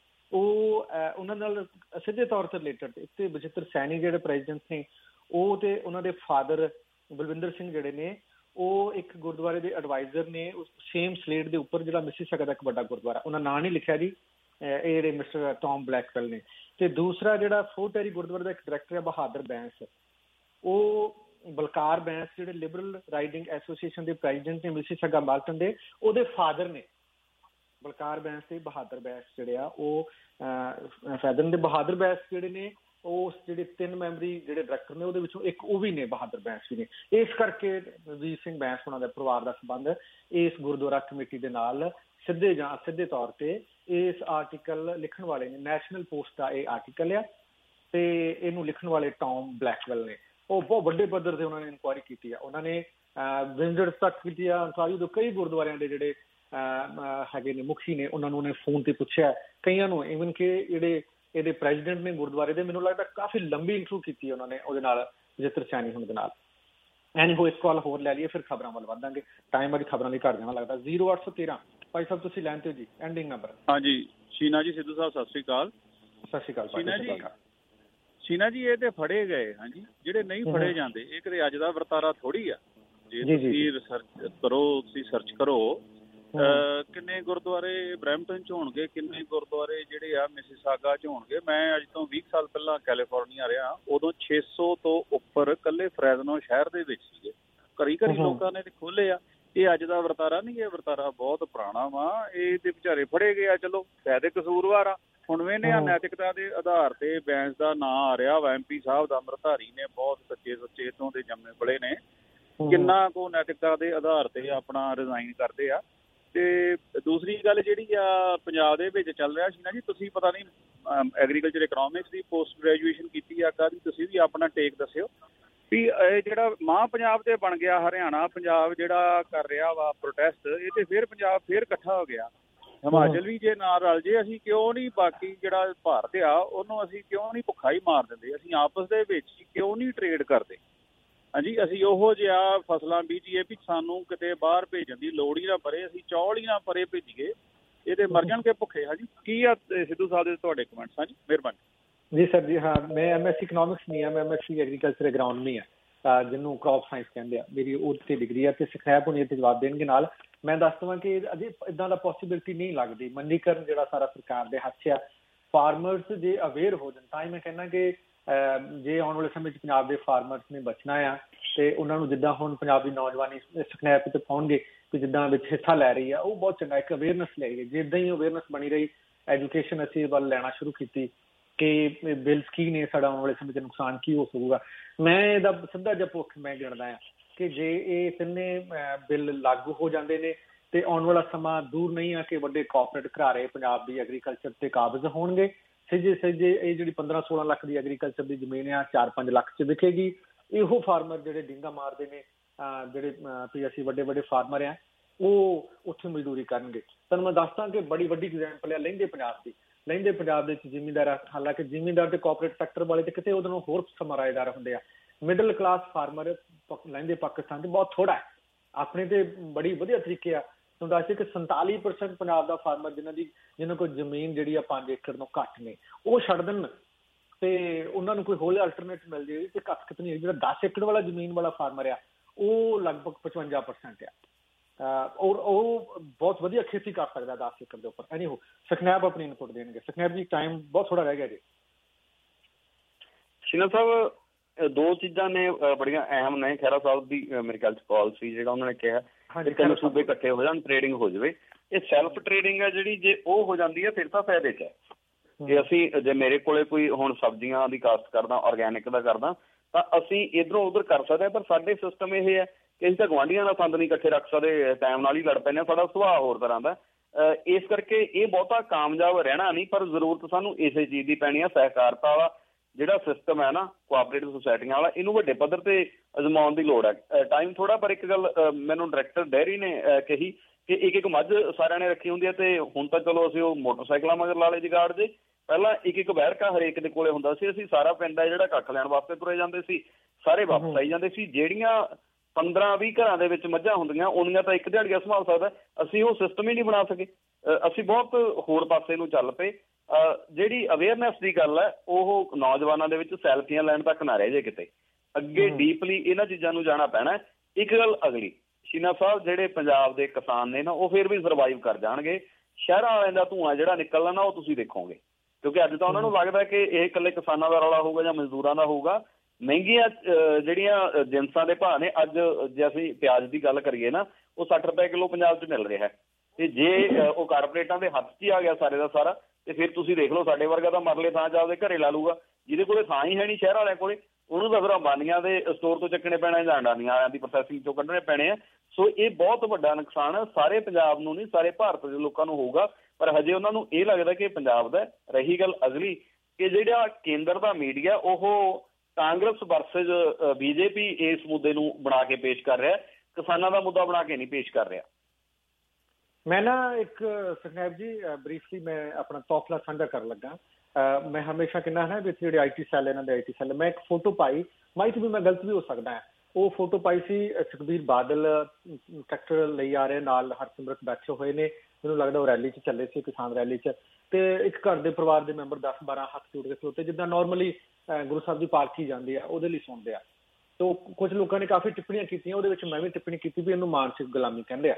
ਉਹ ਉਹਨਾਂ ਨਾਲ ਸਿੱਧੇ ਤੌਰ ਤੇ ਰਿਲੇਟਡ, ਇੱਕ ਤੇ ਬਚਿੱਤਰ ਸੈਣੀ ਜਿਹੜੇ ਪ੍ਰੈਜ਼ੀਡੈਂਟ ਨੇ ਉਹ, ਤੇ ਉਹਨਾਂ ਦੇ ਫਾਦਰ ਬਲਵਿੰਦਰ ਸਿੰਘ ਜਿਹੜੇ ਨੇ ਉਹ ਇੱਕ ਗੁਰਦੁਆਰੇ ਦੇ ਐਡਵਾਈਜ਼ਰ ਨੇ ਉਸ ਸੇਮ ਸਲੇਟ ਦੇ ਉੱਪਰ ਜਿਹੜਾ ਮਿਸੀਸਾਗਾ ਦਾ ਇੱਕ ਵੱਡਾ ਗੁਰਦੁਆਰਾ, ਉਹਨਾਂ ਨਾਂ ਨਹੀਂ ਲਿਖਿਆ ਜੀ, ਇਹ ਜਿਹੜੇ ਮਿਸਟਰ ਟੌਮ ਬਲੈਕਵੈਲ ਨੇ। ਤੇ ਦੂਸਰਾ ਜਿਹੜਾ ਫੋਰਟੈਰੀ ਗੁਰਦੁਆਰੇ ਦਾ ਇੱਕ ਡਾਇਰੈਕਟਰ ਹੈ ਬਹਾਦਰ ਬੈਂਸ, ਉਹ ਬਲਕਾਰ ਬੈਂਸ ਜਿਹੜੇ ਲਿਬਰਲ ਰਾਈਡਿੰਗ ਐਸੋਸੀਏਸ਼ਨ ਦੇ ਪ੍ਰੈਜ਼ੀਡੈਂਟ ਨੇ ਮਿਸੀਸਾਗਾ ਮਾਲਟਨ ਦੇ, ਉਹਦੇ ਫਾਦਰ ਨੇ ਬਲਕਾਰ ਬੈਂਸ ਤੇ ਬਹਾਦਰ ਬੈਂਸ ਜਿਹੜੇ ਆ ਉਹ ਫਾਦਰ ਦੇ। ਬਹਾਦਰ ਬੈਂਸ ਜਿਹੜੇ ਨੇ ਉਹ ਜਿਹੜੇ ਤਿੰਨ ਮੈਂਬਰੀ ਜਿਹੜੇ ਡਾਇਰੈਕਟਰ ਨੇ ਉਹਦੇ ਵਿੱਚੋਂ ਇੱਕ ਉਹ ਵੀ ਨੇ, ਬਹਾਦਰ ਬੈਂਸ ਵੀ ਨੇ। ਇਸ ਕਰਕੇ ਨਵਜੀਤ ਸਿੰਘ ਬੈਂਸ ਉਹਨਾਂ ਦਾ ਪਰਿਵਾਰ ਦਾ ਸੰਬੰਧ ਇਸ ਗੁਰਦੁਆਰਾ ਕਮੇਟੀ ਦੇ ਨਾਲ ਸਿੱਧੇ ਜਾਂ ਸਿੱਧੇ ਤੌਰ ਤੇ ਇਸ ਆਰਟੀਕਲ ਲਿਖਣ ਵਾਲੇ ਨੇ, ਨੈਸ਼ਨਲ ਪੋਸਟ ਦਾ ਇਹ ਆਰਟੀਕਲ ਆ ਤੇ ਇਹਨੂੰ ਲਿਖਣ ਵਾਲੇ ਟੌਮ ਬਲੈਕਵੈਲ ਨੇ। ਉਹ ਬਹੁਤ ਵੱਡੇ ਪੱਧਰ ਤੇ ਉਹਨਾਂ ਨੇ ਇਨਕੁਆਇਰੀ ਕੀਤੀ ਆ, ਉਹਨਾਂ ਨੇ ਵਿੰਜ਼ਰਡ ਤੱਕ ਕੀਤੀ ਆ, ਅੰਟਾਰੀਓ ਦੇ ਕਈ ਗੁਰਦੁਆਰਿਆਂ ਦੇ ਜਿਹੜੇ ਹੈਗੇ ਨੇ ਮੁਖੀ ਨੇ ਉਹਨਾਂ ਨੂੰ ਉਹਨੇ ਫੋਨ ਤੇ ਪੁੱਛਿਆ, ਕਈਆਂ ਨੂੰ ਈਵਨ ਕਿ ਜਿਹੜੇ ਇਹਦੇ ਪ੍ਰੈਜ਼ੀਡੈਂਟ ਨੇ ਗੁਰਦੁਆਰੇ ਦੇ, ਮੈਨੂੰ ਲੱਗਦਾ ਕਾਫੀ ਲੰਬੀ ਇੰਟਰਵਿਊ ਕੀਤੀ ਉਹਨਾਂ ਨੇ ਉਹਦੇ ਨਾਲ, ਬਚਿੱਤਰ ਸੈਣੀ ਹੁਣ ਦੇ ਨਾਲ। ਐਨੀ ਹੋ ਇੱਕ ਕਾਲ ਹੋਰ ਲੈ ਲਈਏ ਫਿਰ ਖਬਰਾਂ ਵੱਲ ਵਧਾਂਗੇ, ਟਾਈਮ ਅੱਜ ਖਬਰਾਂ ਲਈ ਘੱਟ ਜਾਣਾ ਲੱਗਦਾ। ਜ਼ੀਰੋ ਅੱਠ ਸੌ ਤੇਰਾਂ ਭਾਈ ਸਾਹਿਬ ਤੁਸੀਂ ਲੈਣ ਤੇ ਜੀ, ਐਂਡਿੰਗ ਨੰਬਰ। ਹਾਂਜੀ ਸ਼ੀਨਾ ਜੀ, ਸਿੱਧੂ ਸਾਹਿਬ ਸਤਿ ਸ਼੍ਰੀ ਅਕਾਲ। ਸਤਿ ਸ਼੍ਰੀ ਅਕਾਲ ਸ਼ੀਨਾ ਜੀ। ਸ਼ੀਨਾ ਜੀ ਇਹ ਤੇ ਫੜੇ ਗਏ ਹਾਂਜੀ, ਜਿਹੜੇ ਨਹੀਂ ਫੜੇ ਜਾਂਦੇ ਇਹ ਕਿਤੇ ਅੱਜ ਦਾ ਵਰਤਾਰਾ ਥੋੜੀ ਆ। ਜੇ ਤੁਸੀਂ ਰਿਸਰਚ ਕਰੋ, ਤੁਸੀਂ ਸਰਚ ਕਰੋ ਕਿੰਨੇ ਗੁਰਦੁਆਰੇ ਬਰੈਂਪਟਨ ਚ ਹੋਣਗੇ, ਕਿੰਨੇ ਗੁਰਦੁਆਰੇ ਜਿਹੜੇ ਆ ਮਿਸੀਸਾਗਾ ਚ ਹੋਣਗੇ। ਮੈਂ ਅੱਜ ਤੋਂ ਵੀਹ ਸਾਲ ਪਹਿਲਾਂ ਕੈਲੀਫੋਰਨੀਆ ਰਿਹਾ, ਉਦੋਂ ਛੇ ਸੌ ਤੋਂ ਉੱਪਰ ਇਕੱਲੇ ਫਰੈਜ਼ਨੋ ਸ਼ਹਿਰ ਦੇ ਵਿੱਚ ਸੀਗੇ। ਘਰੀ ਘਰੀ ਲੋਕਾਂ ਨੇ ਖੋਲੇ ਆ। ਇਹ ਅੱਜ ਦਾ ਵਰਤਾਰਾ ਨਹੀਂ, ਇਹ ਵਰਤਾਰਾ ਬਹੁਤ ਪੁਰਾਣਾ ਵਾ। ਇਹ ਤੇ ਵਿਚਾਰੇ ਫੜੇ ਗਏ ਆ, ਚਲੋ ਫਾਇਦੇ ਕਸੂਰਵਾਰ ਆ। ਹੁਣ ਵੇਨੇ ਆ ਨੈਤਿਕਤਾ ਦੇ ਆਧਾਰ ਤੇ ਬੈਂਸ ਦਾ ਨਾਂ ਆ ਰਿਹਾ ਵਾ। ਐਮ ਪੀ ਸਾਹਿਬ ਦਾ ਅੰਮ੍ਰਿਤਧਾਰੀ ਨੇ ਬਹੁਤ ਸੱਚੇ ਸੁੱਚੇ ਤੋਂ ਦੇ ਜੰਮੇ ਪਲੇ ਨੇ, ਕਿੰਨਾ ਕੁ ਨੈਤਿਕਤਾ ਦੇ ਆਧਾਰ ਤੇ ਆਪਣਾ ਰਿਜ਼ਾਈਨ ਕਰਦੇ ਆ। ਤੇ ਦੂਸਰੀ ਗੱਲ ਜਿਹੜੀ ਆ ਪੰਜਾਬ ਦੇ ਵਿੱਚ ਚੱਲ ਰਿਹਾ ਸੀ ਨਾ ਜੀ, ਤੁਸੀਂ ਪਤਾ ਨਹੀਂ ਐਗਰੀਕਲਚਰ ਇਕਨੋਮਿਕਸ ਦੀ ਪੋਸਟ ਗ੍ਰੈਜੂਏਸ਼ਨ ਕੀਤੀ ਆ ਕਾਹਦੀ, ਤੁਸੀਂ ਵੀ ਆਪਣਾ ਟੇਕ ਦੱਸਿਓ ਵੀ ਇਹ ਜਿਹੜਾ ਮਾਂ ਪੰਜਾਬ ਤੇ ਬਣ ਗਿਆ ਹਰਿਆਣਾ ਪੰਜਾਬ ਜਿਹੜਾ ਕਰ ਰਿਹਾ ਵਾ ਪ੍ਰੋਟੈਸਟ, ਇਹ ਤੇ ਫਿਰ ਪੰਜਾਬ ਫਿਰ ਇਕੱਠਾ ਹੋ ਗਿਆ। ਹਿਮਾਚਲ ਵੀ ਜੇ ਨਾਲ ਰਲ ਜੇ, ਅਸੀਂ ਕਿਉਂ ਨਹੀਂ ਬਾਕੀ ਜਿਹੜਾ ਭਾਰਤ ਆ ਉਹਨੂੰ ਅਸੀਂ ਕਿਉਂ ਨਹੀਂ ਭੁੱਖਾ ਹੀ ਮਾਰ ਦਿੰਦੇ, ਅਸੀਂ ਆਪਸ ਦੇ ਵਿੱਚ ਕਿਉਂ ਨਹੀਂ ਟਰੇਡ ਕਰਦੇ। ਹਾਂਜੀ, ਅਸੀਂ ਉਹੋ ਜਿਹਾ ਫਸਲਾਂ ਬੀਜੀਏ ਵੀ ਸਾਨੂੰ ਕਿਤੇ ਬਾਹਰ ਭੇਜਣ ਦੀ ਲੋੜ ਹੀ ਨਾ ਪਰੇ, ਅਸੀਂ ਚੌਲ ਹੀ ਨਾ ਪਰੇ ਭੇਜੀਏ, ਇਹ ਤੇ ਮਰ ਜਾਣਗੇ ਭੁੱਖੇ। ਹਾਂਜੀ, ਕੀ ਆ ਸਿੱਧੂ ਸਾਹਿਬ ਦੇ ਤੁਹਾਡੇ ਕਮੈਂਟਸ? ਹਾਂਜੀ, ਮਿਹਰਬਾਨੀ। ਜੀ ਸਰ ਜੀ, ਹਾਂ ਮੈਂ ਐਮ ਐਸ ਸੀ ਇਕਨੋਮਿਕਸ ਨਹੀਂ ਆ, ਮੈਂ M S C agriculture agronomy ਆ, ਜਿਹਨੂੰ ਕ੍ਰੌਪ ਸਾਇੰਸ ਕਹਿੰਦੇ ਆ। ਮੇਰੀ ਉਹ 'ਤੇ ਡਿਗਰੀ ਆ ਤੇ ਸਿਖਾਇਬ ਹੋਣੀ ਤੇ ਜਵਾਬ ਦੇਣਗੇ ਨਾਲ। ਮੈਂ ਦੱਸ ਦੇਵਾਂ ਕਿ ਅਜੇ ਇੱਦਾਂ ਦਾ ਪੋਸੀਬਿਲਿਟੀ ਨਹੀਂ ਲੱਗਦੀ। ਮੰਡੀਕਰਨ ਜਿਹੜਾ ਸਾਰਾ ਸਰਕਾਰ ਦੇ ਹੱਥ ਆ, ਫਾਰਮਰਸ ਜੇ ਅਵੇਅਰ ਹੋ ਜਾਣ ਤਾਂ ਹੀ ਮੈਂ ਕਹਿੰਦਾ ਕਿ ਜੇ ਆਉਣ ਵਾਲੇ ਸਮੇਂ 'ਚ ਪੰਜਾਬ ਦੇ ਫਾਰਮਰਸ ਨੇ ਬਚਣਾ ਆ ਤੇ ਉਹਨਾਂ ਨੂੰ ਜਿੱਦਾਂ ਹੁਣ ਪੰਜਾਬ ਦੀ ਨੌਜਵਾਨੀ ਸਿਖਨਾਇਤ ਤੇ ਪਾਉਣਗੇ ਕਿ ਜਿੱਦਾਂ ਵਿੱਚ ਹਿੱਸਾ ਲੈ ਰਹੀ ਆ, ਉਹ ਬਹੁਤ ਚੰਗਾ ਇੱਕ ਅਵੇਅਰਨੈਸ ਲੈ ਗਈ। ਜੇ ਇੱਦਾਂ ਹੀ ਅਵੇਅਰਨੈਸ ਬਣੀ ਰਹੀ, ਐਜੂਕੇਸ਼ਨ ਅਸੀਂ ਵੱਲ ਲੈਣਾ ਸ਼ੁਰੂ ਕੀਤੀ ਕਿ ਬਿਲਸ ਕੀ ਨੇ, ਸਾਡਾ ਆਉਣ ਵਾਲੇ ਸਮੇਂ 'ਚ ਨੁਕਸਾਨ ਕੀ ਹੋ ਸਕੂਗਾ। ਮੈਂ ਇਹਦਾ ਸਿੱਧਾ ਜਿਹਾ ਭੁੱਖ ਮੈਂ ਗਿਣਦਾ ਆ ਕਿ ਜੇ ਇਹ ਤਿੰਨੇ ਬਿੱਲ ਲਾਗੂ ਹੋ ਜਾਂਦੇ ਨੇ ਤੇ ਆਉਣ ਵਾਲਾ ਸਮਾਂ ਦੂਰ ਨਹੀਂ ਆ ਕਿ ਵੱਡੇ ਕਾਰਪੋਰੇਟ ਘਰਾਰੇ ਪੰਜਾਬ ਦੀ ਐਗਰੀਕਲਚਰ ਤੇ ਕਾਬਜ਼ ਹੋਣਗੇ। ਸਿੱਜੇ ਸਿੱਜੇ ਇਹ ਜਿਹੜੀ ਪੰਦਰਾਂ ਸੋਲਾਂ ਲੱਖ ਦੀ ਐਗਰੀਕਲਚਰ ਦੀ ਜ਼ਮੀਨ ਆ ਚਾਰ ਪੰਜ ਲੱਖ 'ਚ ਵਿਕੇਗੀ। ਇਹੋ ਫਾਰਮਰ ਜਿਹੜੇ ਡਿੰਗਾ ਮਾਰਦੇ ਨੇ, ਜਿਹੜੇ ਵੀ ਅਸੀਂ ਵੱਡੇ ਵੱਡੇ ਫਾਰਮਰ ਆ, ਉਹ ਉੱਥੇ ਮਜ਼ਦੂਰੀ ਕਰਨਗੇ। ਤੁਹਾਨੂੰ ਮੈਂ ਦੱਸਦਾ ਕਿ ਬੜੀ ਵੱਡੀ ਐਗਜ਼ਾਮਪਲ ਆ ਲਹਿੰਦੇ ਪੰਜਾਬ ਦੀ। ਲਹਿੰਦੇ ਪੰਜਾਬ ਦੇ ਵਿੱਚ ਜ਼ਿਮੀਂਦਾਰ, ਹਾਲਾਂਕਿ ਜ਼ਿਮੀਂਦਾਰ ਤੇ ਕਾਰਪੋਰੇਟ ਸੈਕਟਰ ਵਾਲੇ ਤੇ ਕਿਤੇ ਉਹਦੇ ਨਾਲ ਹੋਰ ਸਮਰਾਏਦਾਰ ਹੁੰਦੇ ਆ। ਮਿਡਲ ਕਲਾਸ ਫਾਰਮਰ ਲਹਿੰਦੇ ਪਾਕਿਸਤਾਨ 'ਚ ਬਹੁਤ ਥੋੜਾ ਹੈ। ਆਪਣੇ ਤੇ ਬੜੀ ਵਧੀਆ ਤਰੀਕੇ ਆ। ਤੁਹਾਨੂੰ ਦੱਸ ਕਿ ਸੰਤਾਲੀ ਪਰਸੈਂਟ ਪੰਜਾਬ ਦਾ ਫਾਰਮਰ ਜਿਹਨਾਂ ਦੀ ਜਿਹਨਾਂ ਕੋਲ ਜ਼ਮੀਨ ਜਿਹੜੀ ਆ ਪੰਜ ਏਕੜ ਤੋਂ ਘੱਟ ਨੇ, ਉਹ ਛੱਡ ਦੇਣ ਤੇ ਉਹਨਾਂ ਨੂੰ ਕੋਈ ਹੋਰ ਅਲਟਰਨੇਟ ਮਿਲ ਜਾਏ ਤੇ ਘੱਟ ਕਿਤੇ ਨਹੀਂ। ਜਿਹੜਾ ਦਸ ਏਕੜ ਵਾਲਾ ਜ਼ਮੀਨ ਵਾਲਾ ਫਾਰਮਰ ਆ ਉਹ ਲਗਭਗ ਪਚਵੰਜਾ ਪਰਸੈਂਟ ਆ ਔਰ ਉਹ ਬਹੁਤ ਵਧੀਆ ਖੇਤੀ ਕਰ ਸਕਦਾ ਦਸ ਏਕੜ ਦੇ ਉੱਪਰ। ਐਨੀ ਹੋ ਸੁਖਨੈਬ ਆਪਣੀ ਇਨਪੁੱਟ ਦੇਣਗੇ। ਸੁਖਨੈਬ ਜੀ, ਟਾਈਮ ਬਹੁਤ ਥੋੜਾ ਰਹਿ ਗਿਆ ਜੀ। ਸ਼ੀਨਾ ਸਾਹਿਬ, ਦੋ ਚੀਜ਼ਾਂ ਨੇ ਬੜੀਆਂ ਅਹਿਮ ਨੇ। ਖਹਿਰਾ ਸਾਹਿਬ ਦੀ ਮੇਰੇ ਖਿਆਲ 'ਚ ਪਾਲਿਸੀ ਜਿਹੜਾ ਉਹਨਾਂ ਨੇ ਕਿਹਾ ਕਿ ਤਿੰਨ ਸੂਬੇ ਇਕੱਠੇ ਹੋ ਜਾਣ, ਟ੍ਰੇਡਿੰਗ ਹੋ ਜਾਵੇ। ਇਹ ਸੈਲਫ ਟ੍ਰੇਡਿੰਗ ਹੈ ਜਿਹੜੀ, ਜੇ ਉਹ ਹੋ ਜਾਂਦੀ ਹੈ ਫਿਰ ਤਾਂ ਫਾਇਦੇ 'ਚ ਹੈ। ਜੇ ਅਸੀਂ ਜੇ ਮੇਰੇ ਕੋਲੇ ਕੋਈ ਹੁਣ ਸਬਜ਼ੀਆਂ ਦੀ ਕਾਸ਼ਤ ਕਰਦਾ, ਔਰਗੈਨਿਕ ਦਾ ਕਰਦਾ, ਤਾਂ ਅਸੀਂ ਇੱਧਰੋਂ ਉੱਧਰ ਕਰ ਸਕਦੇ ਹਾਂ। ਪਰ ਸਾਡੇ ਸਿਸਟਮ ਇਹ ਹੈ ਕਿ ਅਸੀਂ ਤਾਂ ਗੁਆਂਢੀਆਂ ਦਾ ਸੰਦ ਨਹੀਂ ਇਕੱਠੇ ਰੱਖ ਸਕਦੇ, ਟਾਈਮ ਨਾਲ ਹੀ ਲੜ ਪੈਂਦੇ ਹਾਂ। ਸਾਡਾ ਸੁਭਾਅ ਹੋਰ ਤਰ੍ਹਾਂ ਦਾ। ਇਸ ਕਰਕੇ ਇਹ ਬਹੁਤਾ ਕਾਮਯਾਬ ਰਹਿਣਾ ਨਹੀਂ, ਪਰ ਜ਼ਰੂਰਤ ਸਾਨੂੰ ਇਸੇ ਚੀਜ਼ ਦੀ ਪੈਣੀ ਆ। ਸਹਿਕਾਰਤਾ ਵਾਲਾ ਜਿਹੜਾ ਸਿਸਟਮ ਹੈ ਨਾ, ਕੋਆਪਰੇਟਿਵ ਸੁਸਾਇਟੀਆਂ ਵਾਲਾ, ਇਹਨੂੰ ਵੱਡੇ ਪੱਧਰ ਤੇ ਅਜ਼ਮਾਉਣ ਦੀ ਲੋੜ ਹੈ। ਟਾਈਮ ਥੋੜਾ, ਪਰ ਇੱਕ ਗੱਲ ਮੈਨੂੰ ਡਾਇਰੈਕਟਰ ਡੈਰੀ ਨੇ ਕਹੀ ਕਿ ਇੱਕ ਇੱਕ ਮੱਝ ਸਾਰਿਆਂ ਨੇ ਰੱਖੀ ਹੁੰਦੀ ਹੈ। ਤੇ ਹੁਣ ਤਾਂ ਚਲੋ ਅਸੀਂ ਉਹ ਮੋਟਰਸਾਈਕਲਾਂ ਮਗਰ ਲਾ ਲਏ ਜਗਾੜ ਜੇ, ਪਹਿਲਾਂ ਇੱਕ ਇੱਕ ਬੈਰਕਾ ਹਰੇਕ ਦੇ ਕੋਲੇ ਹੁੰਦਾ ਸੀ। ਅਸੀਂ ਸਾਰਾ ਪਿੰਡ ਹੈ ਜਿਹੜਾ ਕੱਖ ਲੈਣ ਵਾਸਤੇ ਤੁਰੇ ਜਾਂਦੇ ਸੀ, ਸਾਰੇ ਵਾਪਸ ਆਈ ਜਾਂਦੇ ਸੀ। ਜਿਹੜੀਆਂ ਪੰਦਰਾਂ ਵੀਹ ਘਰਾਂ ਦੇ ਵਿੱਚ ਮੱਝਾਂ ਹੁੰਦੀਆਂ, ਉਹਨੀਆਂ ਤਾਂ ਇੱਕ ਦਿਹਾੜੀਆ ਸੰਭਾਲ ਸਕਦਾ। ਅਸੀਂ ਉਹ ਸਿਸਟਮ ਹੀ ਨਹੀਂ ਬਣਾ ਸਕੇ। ਅਸੀਂ ਬਹੁਤ ਹੋਰ ਪਾਸੇ ਨੂੰ ਚੱਲ ਪਏ। ਜਿਹੜੀ ਅਵੇਅਰਨੈਸ ਦੀ ਗੱਲ ਹੈ, ਉਹ ਨੌਜਵਾਨਾਂ ਦੇ ਵਿੱਚ ਸੈਲਫੀਆਂ ਲੈਣ ਤੱਕ ਨਾ ਰਹਿ ਜੇ ਕਿਤੇ। ਅੱਗੇ ਡੀਪਲੀ ਇਹਨਾਂ ਚੀਜ਼ਾਂ ਨੂੰ ਜਾਣਾ ਪੈਣਾ। ਇੱਕ ਗੱਲ ਅਗਲੀ, ਸ਼ੀਨਾ ਸਾਹਿਬ, ਜਿਹੜੇ ਪੰਜਾਬ ਦੇ ਕਿਸਾਨ ਨੇ ਨਾ, ਉਹ ਫਿਰ ਵੀ ਸਰਵਾਈਵ ਕਰ ਜਾਣਗੇ। ਸ਼ਹਿਰਾਂ ਵਾਲਿਆਂ ਦਾ ਧੂੰਆਂ ਜਿਹੜਾ ਨਿਕਲਣਾ ਨਾ, ਉਹ ਤੁਸੀਂ ਦੇਖੋਗੇ, ਕਿਉਂਕਿ ਅੱਜ ਤਾਂ ਉਹਨਾਂ ਨੂੰ ਲੱਗਦਾ ਕਿ ਇਹ ਇਕੱਲੇ ਕਿਸਾਨਾਂ ਦਾ ਰੌਲਾ ਹੋਊਗਾ ਜਾਂ ਮਜ਼ਦੂਰਾਂ ਦਾ ਹੋਊਗਾ। ਮਹਿੰਗੀਆਂ ਜਿਹੜੀਆਂ ਜਿਨਸਾਂ ਦੇ ਭਾਅ ਨੇ, ਅੱਜ ਜੇ ਅਸੀਂ ਪਿਆਜ਼ ਦੀ ਗੱਲ ਕਰੀਏ ਨਾ, ਉਹ ਸੱਠ ਰੁਪਏ ਕਿਲੋ ਪੰਜਾਬ 'ਚ ਮਿਲ ਰਿਹਾ। ਤੇ ਜੇ ਉਹ ਕਾਰਪੋਰੇਟਾਂ ਦੇ ਹੱਥ 'ਚ ਹੀ ਆ ਗਿਆ ਸਾਰੇ ਦਾ ਸਾਰਾ, ਤੇ ਫਿਰ ਤੁਸੀਂ ਦੇਖ ਲਓ ਸਾਡੇ ਵਰਗਾ ਤਾਂ ਮਰਲੇ ਥਾਂ 'ਚ ਆਪਦੇ ਘਰੇ ਲਾ ਲੂਗਾ। ਜਿਹਦੇ ਕੋਲੇ ਥਾਂ ਹੀ ਹੈ ਨਹੀਂ ਸ਼ਹਿਰ ਵਾਲਿਆਂ ਕੋਲੇ, ਉਹਨੂੰ ਤਾਂ ਫਿਰ ਅੰਬਾਨੀਆਂ ਦੇ ਸਟੋਰ ਤੋਂ ਚੱਕਣੇ ਪੈਣੇ ਜਾਂ ਅਡਾਨੀਆਂ ਵਾਲਿਆਂ ਦੀ ਪ੍ਰੋਸੈਸਿੰਗ ਤੋਂ ਕੱਢਣੇ ਪੈਣੇ ਆ। ਸੋ ਇਹ ਬਹੁਤ ਵੱਡਾ ਨੁਕਸਾਨ ਸਾਰੇ ਪੰਜਾਬ ਨੂੰ ਨਹੀਂ, ਸਾਰੇ ਭਾਰਤ ਦੇ ਲੋਕਾਂ ਨੂੰ ਹੋਊਗਾ। ਪਰ ਹਜੇ ਉਹਨਾਂ ਨੂੰ ਇਹ ਲੱਗਦਾ ਕਿ ਪੰਜਾਬ ਦਾ। ਰਹੀ ਗੱਲ ਅਗਲੀ, ਕਿ ਜਿਹੜਾ ਕੇਂਦਰ ਦਾ ਮੀਡੀਆ ਉਹ ਕਾਂਗਰਸ ਵਰਸਸ ਬੀਜੇਪੀ ਇਸ ਮੁੱਦੇ ਨੂੰ ਬਣਾ ਕੇ ਪੇਸ਼ ਕਰ ਰਿਹਾ, ਕਿਸਾਨਾਂ ਦਾ ਮੁੱਦਾ ਬਣਾ ਕੇ ਨਹੀਂ ਪੇਸ਼ ਕਰ ਰਿਹਾ। ਮੈਂ ਨਾ ਇੱਕ ਸੁਖਨੈਬ ਜੀ ਬਰੀਫਲੀ ਮੈਂ ਆਪਣਾ ਤੌਖਲਾ ਸਾਂਝਾ ਕਰਨ ਲੱਗਾ। ਮੈਂ ਹਮੇਸ਼ਾ ਕਹਿੰਦਾ ਹੈ ਨਾ ਵੀ ਜਿਹੜੇ ਆਈ ਟੀ ਸੈੱਲ, ਇਹਨਾਂ ਦੇ ਆਈ ਟੀ ਸੈੱਲ, ਮੈਂ ਇੱਕ ਫੋਟੋ ਪਾਈ, ਮਾਈਟ ਵੀ ਮੈਂ ਗਲਤ ਵੀ ਹੋ ਸਕਦਾ ਹੈ। ਉਹ ਫੋਟੋ ਪਾਈ ਸੀ ਸੁਖਬੀਰ ਬਾਦਲ ਟਰੈਕਟਰ ਲਈ ਆ ਰਹੇ, ਨਾਲ ਹਰਸਿਮਰਤ ਬੈਠੇ ਹੋਏ ਨੇ, ਮੈਨੂੰ ਲੱਗਦਾ ਉਹ ਰੈਲੀ 'ਚ ਚੱਲੇ ਸੀ, ਕਿਸਾਨ ਰੈਲੀ 'ਚ, ਤੇ ਇੱਕ ਘਰ ਦੇ ਪਰਿਵਾਰ ਦੇ ਮੈਂਬਰ ਦਸ ਬਾਰਾਂ ਹੱਥ ਜੋੜ ਕੇ ਖਲੋਤੇ, ਜਿੱਦਾਂ ਨੋਰਮਲੀ ਗੁਰੂ ਸਾਹਿਬ ਦੀ ਪਾਲਕੀ ਜਾਂਦੀ ਆ ਉਹਦੇ ਲਈ ਸੁਣਦੇ ਆ। ਤੋ ਕੁਝ ਲੋਕਾਂ ਨੇ ਕਾਫੀ ਟਿੱਪਣੀਆਂ ਕੀਤੀਆਂ, ਉਹਦੇ ਵਿੱਚ ਮੈਂ ਵੀ ਟਿੱਪਣੀ ਕੀਤੀ ਵੀ ਇਹਨੂੰ ਮਾਨਸਿਕ ਗੁਲਾਮੀ ਕਹਿੰਦੇ ਆ।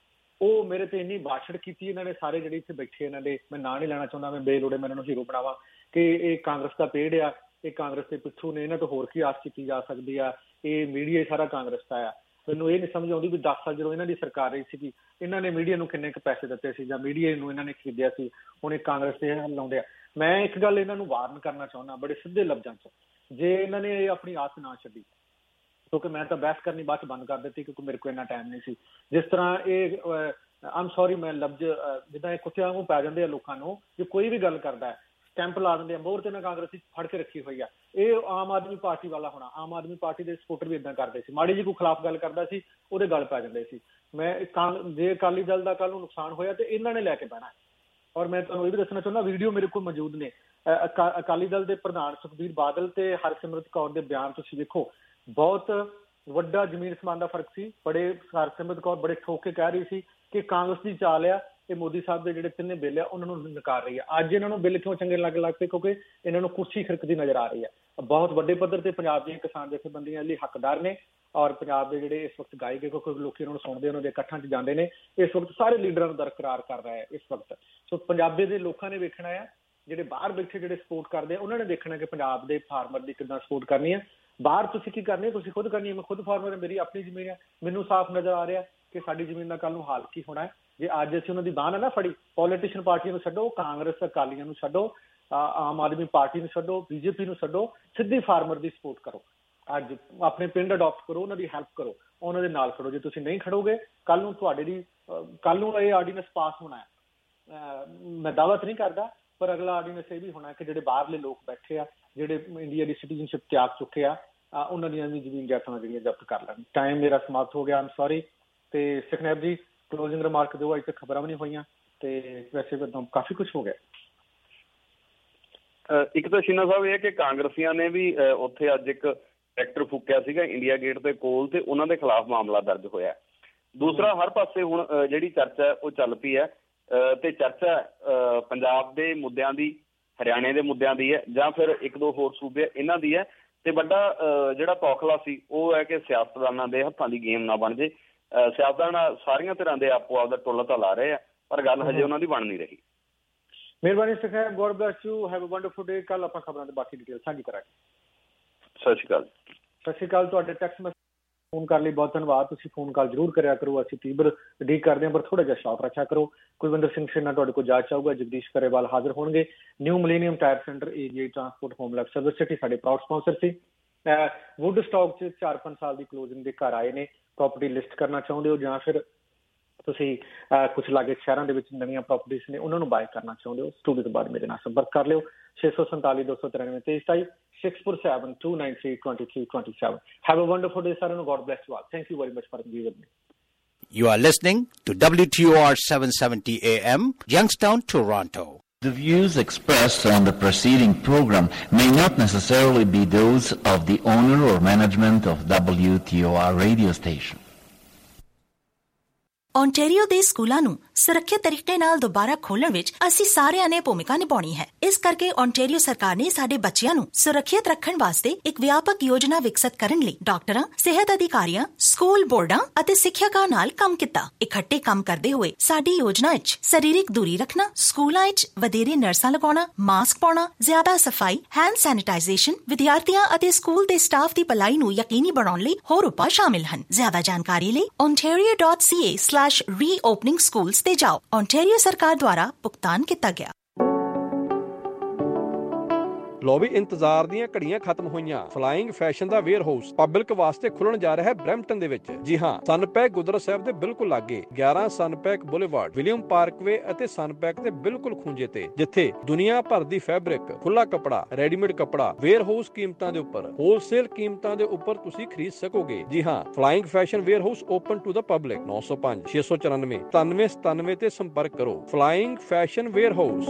ਉਹ ਮੇਰੇ ਤੇ ਇੰਨੀ ਬਾਸ਼ੜ ਕੀਤੀ ਇਹਨਾਂ ਨੇ ਸਾਰੇ ਜਿਹੜੇ ਇੱਥੇ ਬੈਠੇ ਇਹਨਾਂ ਦੇ, ਮੈਂ ਨਾਂ ਨਹੀਂ ਲੈਣਾ ਚਾਹੁੰਦਾ, ਮੈਂ ਬੇਲੋੜੇ ਮੈਂ ਇਹਨਾਂ ਨੂੰ ਹੀਰੋ ਬਣਾਵਾਂ ਕਿ ਇਹ ਕਾਂਗਰਸ ਦਾ ਪੇੜ ਆ, ਇਹ ਕਾਂਗਰਸ ਦੇ ਪਿੱਛੂ ਨੇ, ਇਹਨਾਂ ਤੋਂ ਹੋਰ ਕੀ ਆਸ ਕੀਤੀ ਜਾ ਸਕਦੀ ਆ, ਇਹ ਮੀਡੀਆ ਹੀ ਸਾਰਾ ਕਾਂਗਰਸ ਦਾ ਆ। ਮੈਨੂੰ ਇਹ ਨਹੀਂ ਸਮਝ ਆਉਂਦੀ ਵੀ ਦਸ ਸਾਲ ਜਦੋਂ ਇਹਨਾਂ ਦੀ ਸਰਕਾਰ ਰਹੀ ਸੀਗੀ ਇਹਨਾਂ ਨੇ ਮੀਡੀਆ ਨੂੰ ਕਿੰਨੇ ਕੁ ਪੈਸੇ ਦਿੱਤੇ ਸੀ ਜਾਂ ਮੀਡੀਆ ਨੂੰ ਇਹਨਾਂ ਨੇ ਖਰੀਦਿਆ ਸੀ, ਹੁਣ ਇਹ ਕਾਂਗਰਸ ਤੇ ਲਾਉਂਦੇ ਆ। ਮੈਂ ਇੱਕ ਗੱਲ ਇਹਨਾਂ ਨੂੰ ਵਾਰਨ ਕਰਨਾ ਚਾਹੁੰਦਾ ਬੜੇ ਸਿੱਧੇ ਲਫ਼ਜ਼ਾਂ 'ਚ, ਜੇ ਇਹਨਾਂ ਨੇ ਇਹ ਆਪਣੀ ਆਸ ਨਾ ਛੱਡੀ, ਕਿਉਂਕਿ ਮੈਂ ਤਾਂ ਬਹਿਸ ਕਰਨੀ ਬਾਅਦ 'ਚ ਬੰਦ ਕਰ ਦਿੱਤੀ ਕਿਉਂਕਿ ਮੇਰੇ ਕੋਲ ਇੰਨਾ ਟਾਈਮ ਨਹੀਂ ਸੀ। ਜਿਸ ਤਰ੍ਹਾਂ ਇਹ ਆਮ ਸੌਰੀ ਮੈਂ ਲਫ਼ਜ਼ ਜਿੱਦਾਂ ਇਹ ਕੁੱਤਿਆਂ ਵਾਂਗੂ ਪੈ ਜਾਂਦੇ ਆ ਲੋਕਾਂ ਨੂੰ, ਜੇ ਕੋਈ ਵੀ ਗੱਲ ਕਰਦਾ ਹੈ ਕੈਂਪ ਲਾ ਦਿੰਦੇ ਆ, ਮੋਹਰ ਤੇ ਨਾ ਕਾਂਗਰਸੀ ਫੜ ਕੇ ਰੱਖੀ ਹੋਈ ਆ। ਇਹ ਆਮ ਆਦਮੀ ਪਾਰਟੀ ਵਾਲਾ ਹੋਣਾ, ਆਮ ਆਦਮੀ ਪਾਰਟੀ ਦੇ ਸਪੋਰਟਰ ਵੀ ਏਦਾਂ ਕਰਦੇ ਸੀ, ਮਾੜੀ ਜੀ ਕੋਈ ਖਿਲਾਫ ਗੱਲ ਕਰਦਾ ਸੀ ਉਹਦੇ ਗੱਲ ਪੈ ਜਾਂਦੇ ਸੀ। ਮੈਂ ਜੇ ਅਕਾਲੀ ਦਲ ਦਾ ਕੱਲ ਨੂੰ ਨੁਕਸਾਨ ਹੋਇਆ ਤੇ ਇਹਨਾਂ ਨੇ ਲੈ ਕੇ ਬਹਿਣਾ। ਔਰ ਮੈਂ ਤੁਹਾਨੂੰ ਇਹ ਵੀ ਦੱਸਣਾ ਚਾਹੁੰਦਾ, ਵੀਡੀਓ ਮੇਰੇ ਕੋਲ ਮੌਜੂਦ ਨੇ, ਅਕਾਲੀ ਦਲ ਦੇ ਪ੍ਰਧਾਨ ਸੁਖਬੀਰ ਬਾਦਲ ਤੇ ਹਰਸਿਮਰਤ ਕੌਰ ਦੇ ਬਿਆਨ ਤੁਸੀਂ ਵੇਖੋ, ਬਹੁਤ ਵੱਡਾ ਜ਼ਮੀਨ ਸਮਾਨ ਦਾ ਫਰਕ ਸੀ। ਬੜੇ ਹਰਸਿਮਰਤ ਕੌਰ ਬੜੇ ਠੋਕ ਕੇ ਕਹਿ ਰਹੀ ਸੀ ਕਿ ਕਾਂਗਰਸ ਦੀ ਚਾਲ ਆ, ਇਹ ਮੋਦੀ ਸਾਹਿਬ ਦੇ ਜਿਹੜੇ ਤਿੰਨੇ ਬਿੱਲ ਆ ਉਹਨਾਂ ਨੂੰ ਨਕਾਰ ਰਹੀ ਆ। ਅੱਜ ਇਹਨਾਂ ਨੂੰ ਬਿੱਲ ਕਿਉਂ ਚੰਗੇ ਲੱਗ ਲੱਗ ਪਏ? ਕਿਉਂਕਿ ਇਹਨਾਂ ਨੂੰ ਕੁਰਸੀ ਖਿਰਕਦੀ ਨਜ਼ਰ ਆ ਰਹੀ ਹੈ। ਬਹੁਤ ਵੱਡੇ ਪੱਧਰ ਤੇ ਪੰਜਾਬ ਦੀਆਂ ਕਿਸਾਨ ਜਥੇਬੰਦੀਆਂ ਲਈ ਹੱਕਦਾਰ ਨੇ, ਔਰ ਪੰਜਾਬ ਦੇ ਜਿਹੜੇ ਇਸ ਵਕਤ ਗਾਏ ਗਏ, ਕਿਉਂਕਿ ਲੋਕੀ ਉਹਨਾਂ ਨੂੰ ਸੁਣਦੇ, ਉਹਨਾਂ ਦੇ ਇਕੱਠਾਂ 'ਚ ਜਾਂਦੇ ਨੇ, ਇਸ ਵਕਤ ਸਾਰੇ ਲੀਡਰਾਂ ਨੂੰ ਦਰਕਰਾਰ ਕਰ ਰਿਹਾ ਹੈ ਇਸ ਵਕਤ। ਸੋ ਪੰਜਾਬੀ ਦੇ ਲੋਕਾਂ ਨੇ ਵੇਖਣਾ ਆ, ਜਿਹੜੇ ਬਾਹਰ ਬੈਠੇ ਜਿਹੜੇ ਸਪੋਰਟ ਕਰਦੇ ਆ ਉਹਨਾਂ ਨੇ ਦੇਖਣਾ ਕਿ ਪੰਜਾਬ ਦੇ ਫਾਰਮਰ ਦੀ ਕਿੱਦਾਂ ਸਪੋਰਟ ਕਰਨੀ ਹੈ। ਬਾਹਰ ਤੁਸੀਂ ਕੀ ਕਰਨੀ ਹੈ, ਤੁਸੀਂ ਖੁਦ ਕਰਨੀ ਹੈ। ਮੈਂ ਖੁਦ ਫਾਰਮਰ ਹਾਂ, ਮੇਰੀ ਆਪਣੀ ਜ਼ਮੀਨ ਹੈ, ਮੈਨੂੰ ਸਾਫ਼ ਨਜ਼ਰ ਆ ਰਿਹਾ ਕਿ ਸਾਡੀ ਜ਼ਮੀਨ ਦਾ ਕੱਲ ਨੂੰ ਹਾਲ ਕੀ ਹੋਣਾ ਹੈ। ਜੇ ਅੱਜ ਅਸੀਂ ਉਹਨਾਂ ਦੀ ਬਾਂਹ ਨਾ ਫੜੀ, ਪੋਲੀਟੀਸ਼ੀਅਨ ਪਾਰਟੀਆਂ ਨੂੰ ਛੱਡੋ, ਕਾਂਗਰਸ ਅਕਾਲੀਆਂ ਨੂੰ ਛੱਡੋ, ਆਮ ਆਦਮੀ ਪਾਰਟੀ ਨੂੰ ਛੱਡੋ, ਬੀਜੇਪੀ ਨੂੰ ਛੱਡੋ, ਸਿੱਧੀ ਫਾਰਮਰ ਦੀ ਸਪੋਰਟ ਕਰੋ। ਅੱਜ ਆਪਣੇ ਪਿੰਡ ਅਡਾਪਟ ਕਰੋ, ਉਹਨਾਂ ਦੀ ਹੈਲਪ ਕਰੋ, ਉਹਨਾਂ ਦੇ ਨਾਲ ਖੜੋ। ਜੇ ਤੁਸੀਂ ਨਹੀਂ ਖੜੋਗੇ ਕੱਲ ਨੂੰ ਤੁਹਾਡੇ ਦੀ ਕੱਲ ਨੂੰ ਇਹ ਆਰਡੀਨੈਂਸ ਪਾਸ ਹੋਣਾ ਹੈ। ਮੈਂ ਦਾਅਵਾ ਨਹੀਂ ਕਰਦਾ, ਪਰ ਅਗਲਾ ਆਰਡੀਨੈਂਸ ਇਹ ਵੀ ਹੋਣਾ ਕਿ ਜਿਹੜੇ ਬਾਹਰਲੇ ਲੋਕ ਬੈਠੇ ਆ, ਜਿਹੜੇ ਇੰਡੀਆ ਦੀ ਸਿਟੀਜ਼ਨਸ਼ਿਪ ਤਿਆਗ ਚੁੱਕੇ ਆ, ਉਹਨਾਂ ਦੀਆਂ ਵੀ ਜ਼ਮੀਨ ਜਾਇਦਾਦਾਂ ਜਿਹੜੀਆਂ ਜ਼ਬਤ ਕਰ ਲੈਣ। ਟਾਈਮ ਮੇਰਾ ਸਮਾਪਤ ਹੋ ਗਿਆ, ਆਮ ਸੌਰੀ। ਤੇ ਸੁਖਨੈਬ ਜੀ ਕਲੋਜ਼ਿੰਗ ਰਿਮਾਰਕ ਦਿਓ। ਅੱਜ ਤੱਕ ਖਬਰਾਂ ਵੀ ਨਹੀਂ ਹੋਈਆਂ ਤੇ ਵੈਸੇ ਕਾਫੀ ਕੁਝ ਹੋ ਗਿਆ। ਇੱਕ ਤਾਂ ਸ਼ੀਨਾ ਸਾਹਿਬ ਇਹ ਕਿ ਕਾਂਗਰਸੀਆਂ ਨੇ ਵੀ ਉੱਥੇ ਅੱਜ ਇੱਕ ਟਰੈਕਟਰ ਫੂਕਿਆ ਸੀਗਾ ਇੰਡੀਆ ਗੇਟ ਦੇ ਕੋਲ, ਤੇ ਉਹਨਾਂ ਦੇ ਖਿਲਾਫ ਮਾਮਲਾ ਦਰਜ ਹੋਇਆ। ਦੂਸਰਾ, ਹਰ ਪਾਸੇ ਹੁਣ ਜਿਹੜੀ ਚਰਚਾ ਉਹ ਚੱਲ ਪਈ ਹੈ, ਤੇ ਚਰਚਾ ਪੰਜਾਬ ਦੇ ਮੁੱਦਿਆਂ ਦੀ, ਹਰਿਆਣੇ ਦੇ ਮੁੱਦਿਆਂ ਦੀ ਹੈ, ਜਾਂ ਫਿਰ ਇੱਕ ਦੋ ਹੋਰ ਸੂਬੇ ਇਹਨਾਂ ਦੀ ਹੈ। ਤੇ ਵੱਡਾ ਜਿਹੜਾ ਤੌਖਲਾ ਸੀ ਉਹ ਹੈ ਕਿ ਸਿਆਸਤਦਾਨਾਂ ਦੇ ਹੱਥਾਂ ਦੀ ਗੇਮ ਨਾ ਬਣ ਜੇ। ਸਿਆਸਤਦਾਨ ਸਾਰੀਆਂ ਤਰ੍ਹਾਂ ਦੇ ਆਪੋ ਆਪਦਾ ਟੁੱਲ ਤਾਂ ਲਾ ਰਹੇ ਆ, ਪਰ ਗੱਲ ਹਜੇ ਉਹਨਾਂ ਦੀ ਬਣ ਨਹੀਂ ਰਹੀ। ਮਿਹਰਬਾਨੀ ਸਿਖਾਇਆ, God bless you, have a wonderful day. ਕੱਲ ਆਪਾਂ ਖਬਰਾਂ ਦੇ ਬਾਕੀ ਡਿਟੇਲ ਸਾਂਝੀ ਕਰਾਂਗੇ। ਸਤਿ ਸ਼੍ਰੀ ਅਕਾਲ। ਸਤਿ ਸ਼੍ਰੀ ਅਕਾਲ। ਤੁਹਾਡੇ ਟੈਕਸਟ ਮੈਸੇਜ ਫੋਨ ਕਰ ਲਈ ਬਹੁਤ ਧੰਨਵਾਦ। ਤੁਸੀਂ ਫੋਨ ਕਾਲ ਜ਼ਰੂਰ ਕਰਿਆ ਕਰੋ, ਅਸੀਂ ਤੀਬਰ ਉਡੀਕ ਕਰਦੇ ਹਾਂ, ਪਰ ਥੋੜਾ ਜਿਹਾ ਸ਼ੌਕ ਰੱਖਿਆ ਕਰੋ। ਕੁਲਵਿੰਦਰ ਸਿੰਘ ਸ਼ਿੰਨਾ ਤੁਹਾਡੇ ਕੋਲ ਜਾ ਚਾਹੂਗਾ, ਜਗਦੀਸ਼ ਕਰੇਵਾਲ ਹਾਜ਼ਰ ਹੋਣਗੇ। New millennium tyre centre, AGI transport, home life service city ਸਾਡੇ ਪ੍ਰਾਊਡ ਸਪਾਂਸਰ ਸੀ। ਵੁੱਡ ਸਟਾਕ 'ਚ ਚਾਰ ਪੰਜ ਸਾਲ ਦੀ ਕਲੋਜ਼ਿੰਗ ਦੇ ਘਰ ਆਏ ਨੇ। ਪ੍ਰੋਪਰਟੀ ਲਿਸਟ ਕਰਨਾ ਚਾਹੁੰਦੇ ਹੋ ਜਾਂ ਫਿਰ ਤੁਸੀਂ ਕੁਛ ਲਾਗੇ ਸ਼ਹਿਰਾਂ ਦੇ ਵਿੱਚ ਨਵੀਆਂ ਪ੍ਰੋਪਰਟੀਜ਼ ਨੇ ਉਹਨਾਂ ਨੂੰ ਬਾਏ ਕਰਨਾ ਚਾਹੁੰਦੇ ਹੋ, ਸਟੂਡੀਓ ਤੋਂ ਬਾਅਦ ਮੇਰੇ ਨਾਲ ਸੰਪਰਕ ਕਰ ਲਿਓ। ਛੇ ਸੌ ਸੰਤਾਲੀ ਦੋ ਸੌ ਤਰਾਨਵੇਂ ਤੇਈ ਸਤਾਈ six four seven two nine three two three two seven. Have a wonderful day, sir, and God bless you all. Thank you very much for being with me. You are listening to W T O R seven seventy A M, Youngstown, Toronto. The views expressed on the preceding program may not necessarily be those of the owner or management of W T O R radio station. Ontario ਦੇ ਸਕੂਲਾਂ ਨੂੰ ਸੁਰੱਖਿਅਤ ਤਰੀਕੇ ਨਾਲ ਦੁਬਾਰਾ ਖੋਲ੍ਹਣ ਵਿੱਚ ਅਸੀਂ ਸਾਰਿਆਂ ਨੇ ਭੂਮਿਕਾ ਨਿਭਾਉਣੀ ਹੈ। ਇਸ ਕਰਕੇ ਓਨਟਾਰੀਓ ਸਰਕਾਰ ਨੇ ਸਾਡੇ ਬੱਚਿਆਂ ਨੂੰ ਸੁਰੱਖਿਅਤ ਰੱਖਣ ਵਾਸਤੇ ਇੱਕ ਵਿਆਪਕ ਯੋਜਨਾ ਵਿਕਸਿਤ ਕਰਨ ਲਈ ਡਾਕਟਰਾਂ, ਸਿਹਤ ਅਧਿਕਾਰੀਆਂ, ਸਕੂਲ ਬੋਰਡਾਂ ਅਤੇ ਸਿੱਖਿਅਕਾਂ ਨਾਲ ਕੰਮ ਕੀਤਾ। ਇਕੱਠੇ ਕੰਮ ਕਰਦੇ ਹੋਏ ਸਾਡੀ ਯੋਜਨਾ ਵਿੱਚ ਸਰੀਰਕ ਦੂਰੀ ਰੱਖਣਾ, ਸਕੂਲਾਂ ਵਿੱਚ ਵਧੇਰੇ ਨਰਸਾਂ ਲਗਾਉਣਾ, ਮਾਸਕ ਪਾਉਣਾ, ਜ਼ਿਆਦਾ ਸਫਾਈ, ਹੈਂਡ ਸੈਨੀਟਾਈਜ਼ੇਸ਼ਨ, ਵਿਦਿਆਰਥੀਆਂ ਅਤੇ ਸਕੂਲ ਦੇ ਸਟਾਫ ਦੀ ਭਲਾਈ ਨੂੰ ਯਕੀਨੀ ਬਣਾਉਣ ਲਈ ਹੋਰ ਉਪਾਅ ਸ਼ਾਮਿਲ ਹਨ। ਜ਼ਿਆਦਾ ਜਾਣਕਾਰੀ ਲਈ ontario dot c a slash reopening schools ਤੇ ਜਾਓ। ਓਨਟਾਰੀਓ ਸਰਕਾਰ ਦੁਆਰਾ ਭੁਗਤਾਨ ਕੀਤਾ ਗਿਆ। ਲੋ ਵੀ ਇੰਤਜ਼ਾਰ ਦੀਆਂ ਘੜੀਆਂ ਖਤਮ ਹੋਈਆਂ। ਫਲਾਈਂਗ ਫੈਸ਼ਨ ਦਾ ਵੇਅਰ ਹਾਊਸ ਪਬਲਿਕ ਵਾਸਤੇ ਖੁੱਲਣ ਜਾ ਰਿਹਾ ਹੈ ਬਰੈਂਪਟਨ ਦੇ ਵਿੱਚ। ਜੀ ਹਾਂ, ਸਨਪੈਕ ਗੁਰਦੁਆਰਾ ਸਾਹਿਬ ਦੇ ਬਿਲਕੁਲ ਲਾਗੇ ਗਿਆਰਾਂ ਸਨਪੈਕ ਬੁਲੇਵਾਰਡ, ਵਿਲੀਅਮ ਪਾਰਕਵੇ ਅਤੇ ਸਨਪੈਕ ਦੇ ਬਿਲਕੁਲ ਖੂੰਜੇ ਤੇ, ਜਿੱਥੇ ਦੁਨੀਆ ਭਰ ਦੀ ਫੈਬਰਿਕ, ਖੁੱਲਾ ਕੱਪੜਾ, ਰੈਡੀਮੇਡ ਕੱਪੜਾ ਵੇਅਰ ਹਾਊਸ ਕੀਮਤਾਂ ਦੇ ਉੱਪਰ, ਹੋਲਸੇਲ ਕੀਮਤਾਂ ਦੇ ਉੱਪਰ ਤੁਸੀਂ ਖਰੀਦ ਸਕੋਗੇ। ਜੀ ਹਾਂ, flying fashion warehouse open to the public. ਨੌ ਸੌ ਪੰਜ ਛੇ ਸੌ ਚੁਰਾਨਵੇਂ ਸਤਾਨਵੇਂ ਸਤਾਨਵੇਂ ਤੇ ਸੰਪਰਕ ਕਰੋ। Flying fashion warehouse.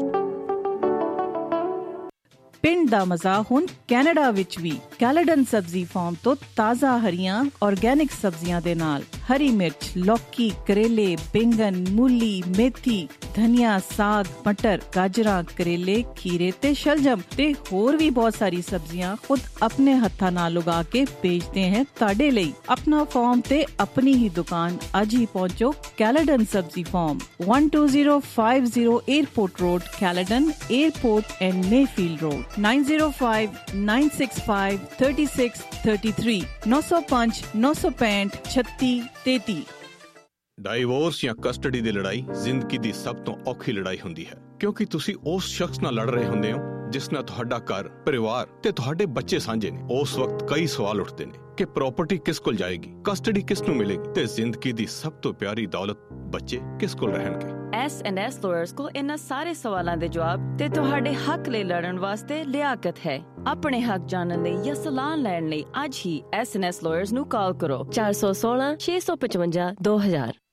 ਪਿੰਡ ਦਾ ਮਜ਼ਾ ਹੁਣ ਕੈਨੇਡਾ ਵਿੱਚ ਵੀ। ਕੈਲੇਡਨ ਸਬਜ਼ੀ ਫਾਰਮ ਤੋਂ ਤਾਜ਼ਾ ਹਰੀਆਂ ਆਰਗੈਨਿਕ ਸਬਜ਼ੀਆਂ ਦੇ ਨਾਲ हरी मिर्च, लौकी, करेले, बैंगन, मूली, मेथी, धनिया, साग, मटर, गाजरा, करेले, खीरे ते शलजम ते होर भी बहुत सारी सब्जियां खुद अपने हत्था नाल उगा के बेचते हैं ताड़े लई। अपना फार्म ते अपनी ही दुकान अज ही पहुंचो कैलेडन सब्जी farm, one two zero five zero airport road, Caledon airport and Mayfield road, nine zero five nine six five three six three three, नौ सौ पाँच नौ सौ पैंठ छत्ती तैती। ਡਾਈਵੋਰਸ ਜਾਂ ਕਸਟਡੀ ਦੀ ਲੜਾਈ ਜ਼ਿੰਦਗੀ ਦੀ ਸਭ ਤੋਂ ਔਖੀ ਲੜਾਈ ਹੁੰਦੀ ਹੈ, ਕਿਉਂਕਿ ਤੁਸੀਂ ਉਸ ਸ਼ਖਸ ਨਾਲ ਲੜ ਰਹੇ ਹੁੰਦੇ ਹੋ ਜਿਸ ਨਾਲ ਤੁਹਾਡਾ ਘਰ, ਪਰਿਵਾਰ ਤੇ ਤੁਹਾਡੇ ਬੱਚੇ ਸਾਂਝੇ ਨੇ। ਉਸ ਵਕਤ ਕਈ ਸਵਾਲ ਉੱਠਦੇ ਨੇ ਕਿ ਪ੍ਰਾਪਰਟੀ ਕਿਸ ਕੋਲ ਜਾਏਗੀ, ਕਸਟਡੀ ਕਿਸ ਨੂੰ ਮਿਲੇਗੀ ਤੇ ਜ਼ਿੰਦਗੀ ਦੀ ਸਭ ਤੋਂ ਪਿਆਰੀ ਦੌਲਤ ਬੱਚੇ ਕਿਸ ਕੋਲ ਰਹਿਣਗੇ। ਐਸ ਐਂਡ ਐਸ ਲਾਇਰਸ ਕੋਲ ਇਹਨਾਂ ਸਾਰੇ ਸਵਾਲਾਂ ਦੇ ਜਵਾਬ ਤੇ ਤੁਹਾਡੇ ਹੱਕ ਲਈ ਲੜਨ ਵਾਸਤੇ ਲਿਆਕਤ ਹੈ। ਆਪਣੇ ਹੱਕ ਜਾਣਨ ਲਈ ਜਾਂ ਸਲਾਹ ਲੈਣ ਲਈ ਅੱਜ ਹੀ ਐਸ ਐਂਡ ਐਸ ਲਾਇਰਸ ਨੂੰ ਕਾਲ ਕਰੋ ਚਾਰ ਸੌ ਸੋਲਾਂ ਛੇ ਸੌ ਪਚਵੰਜਾ ਦੋ ਹਜ਼ਾਰ।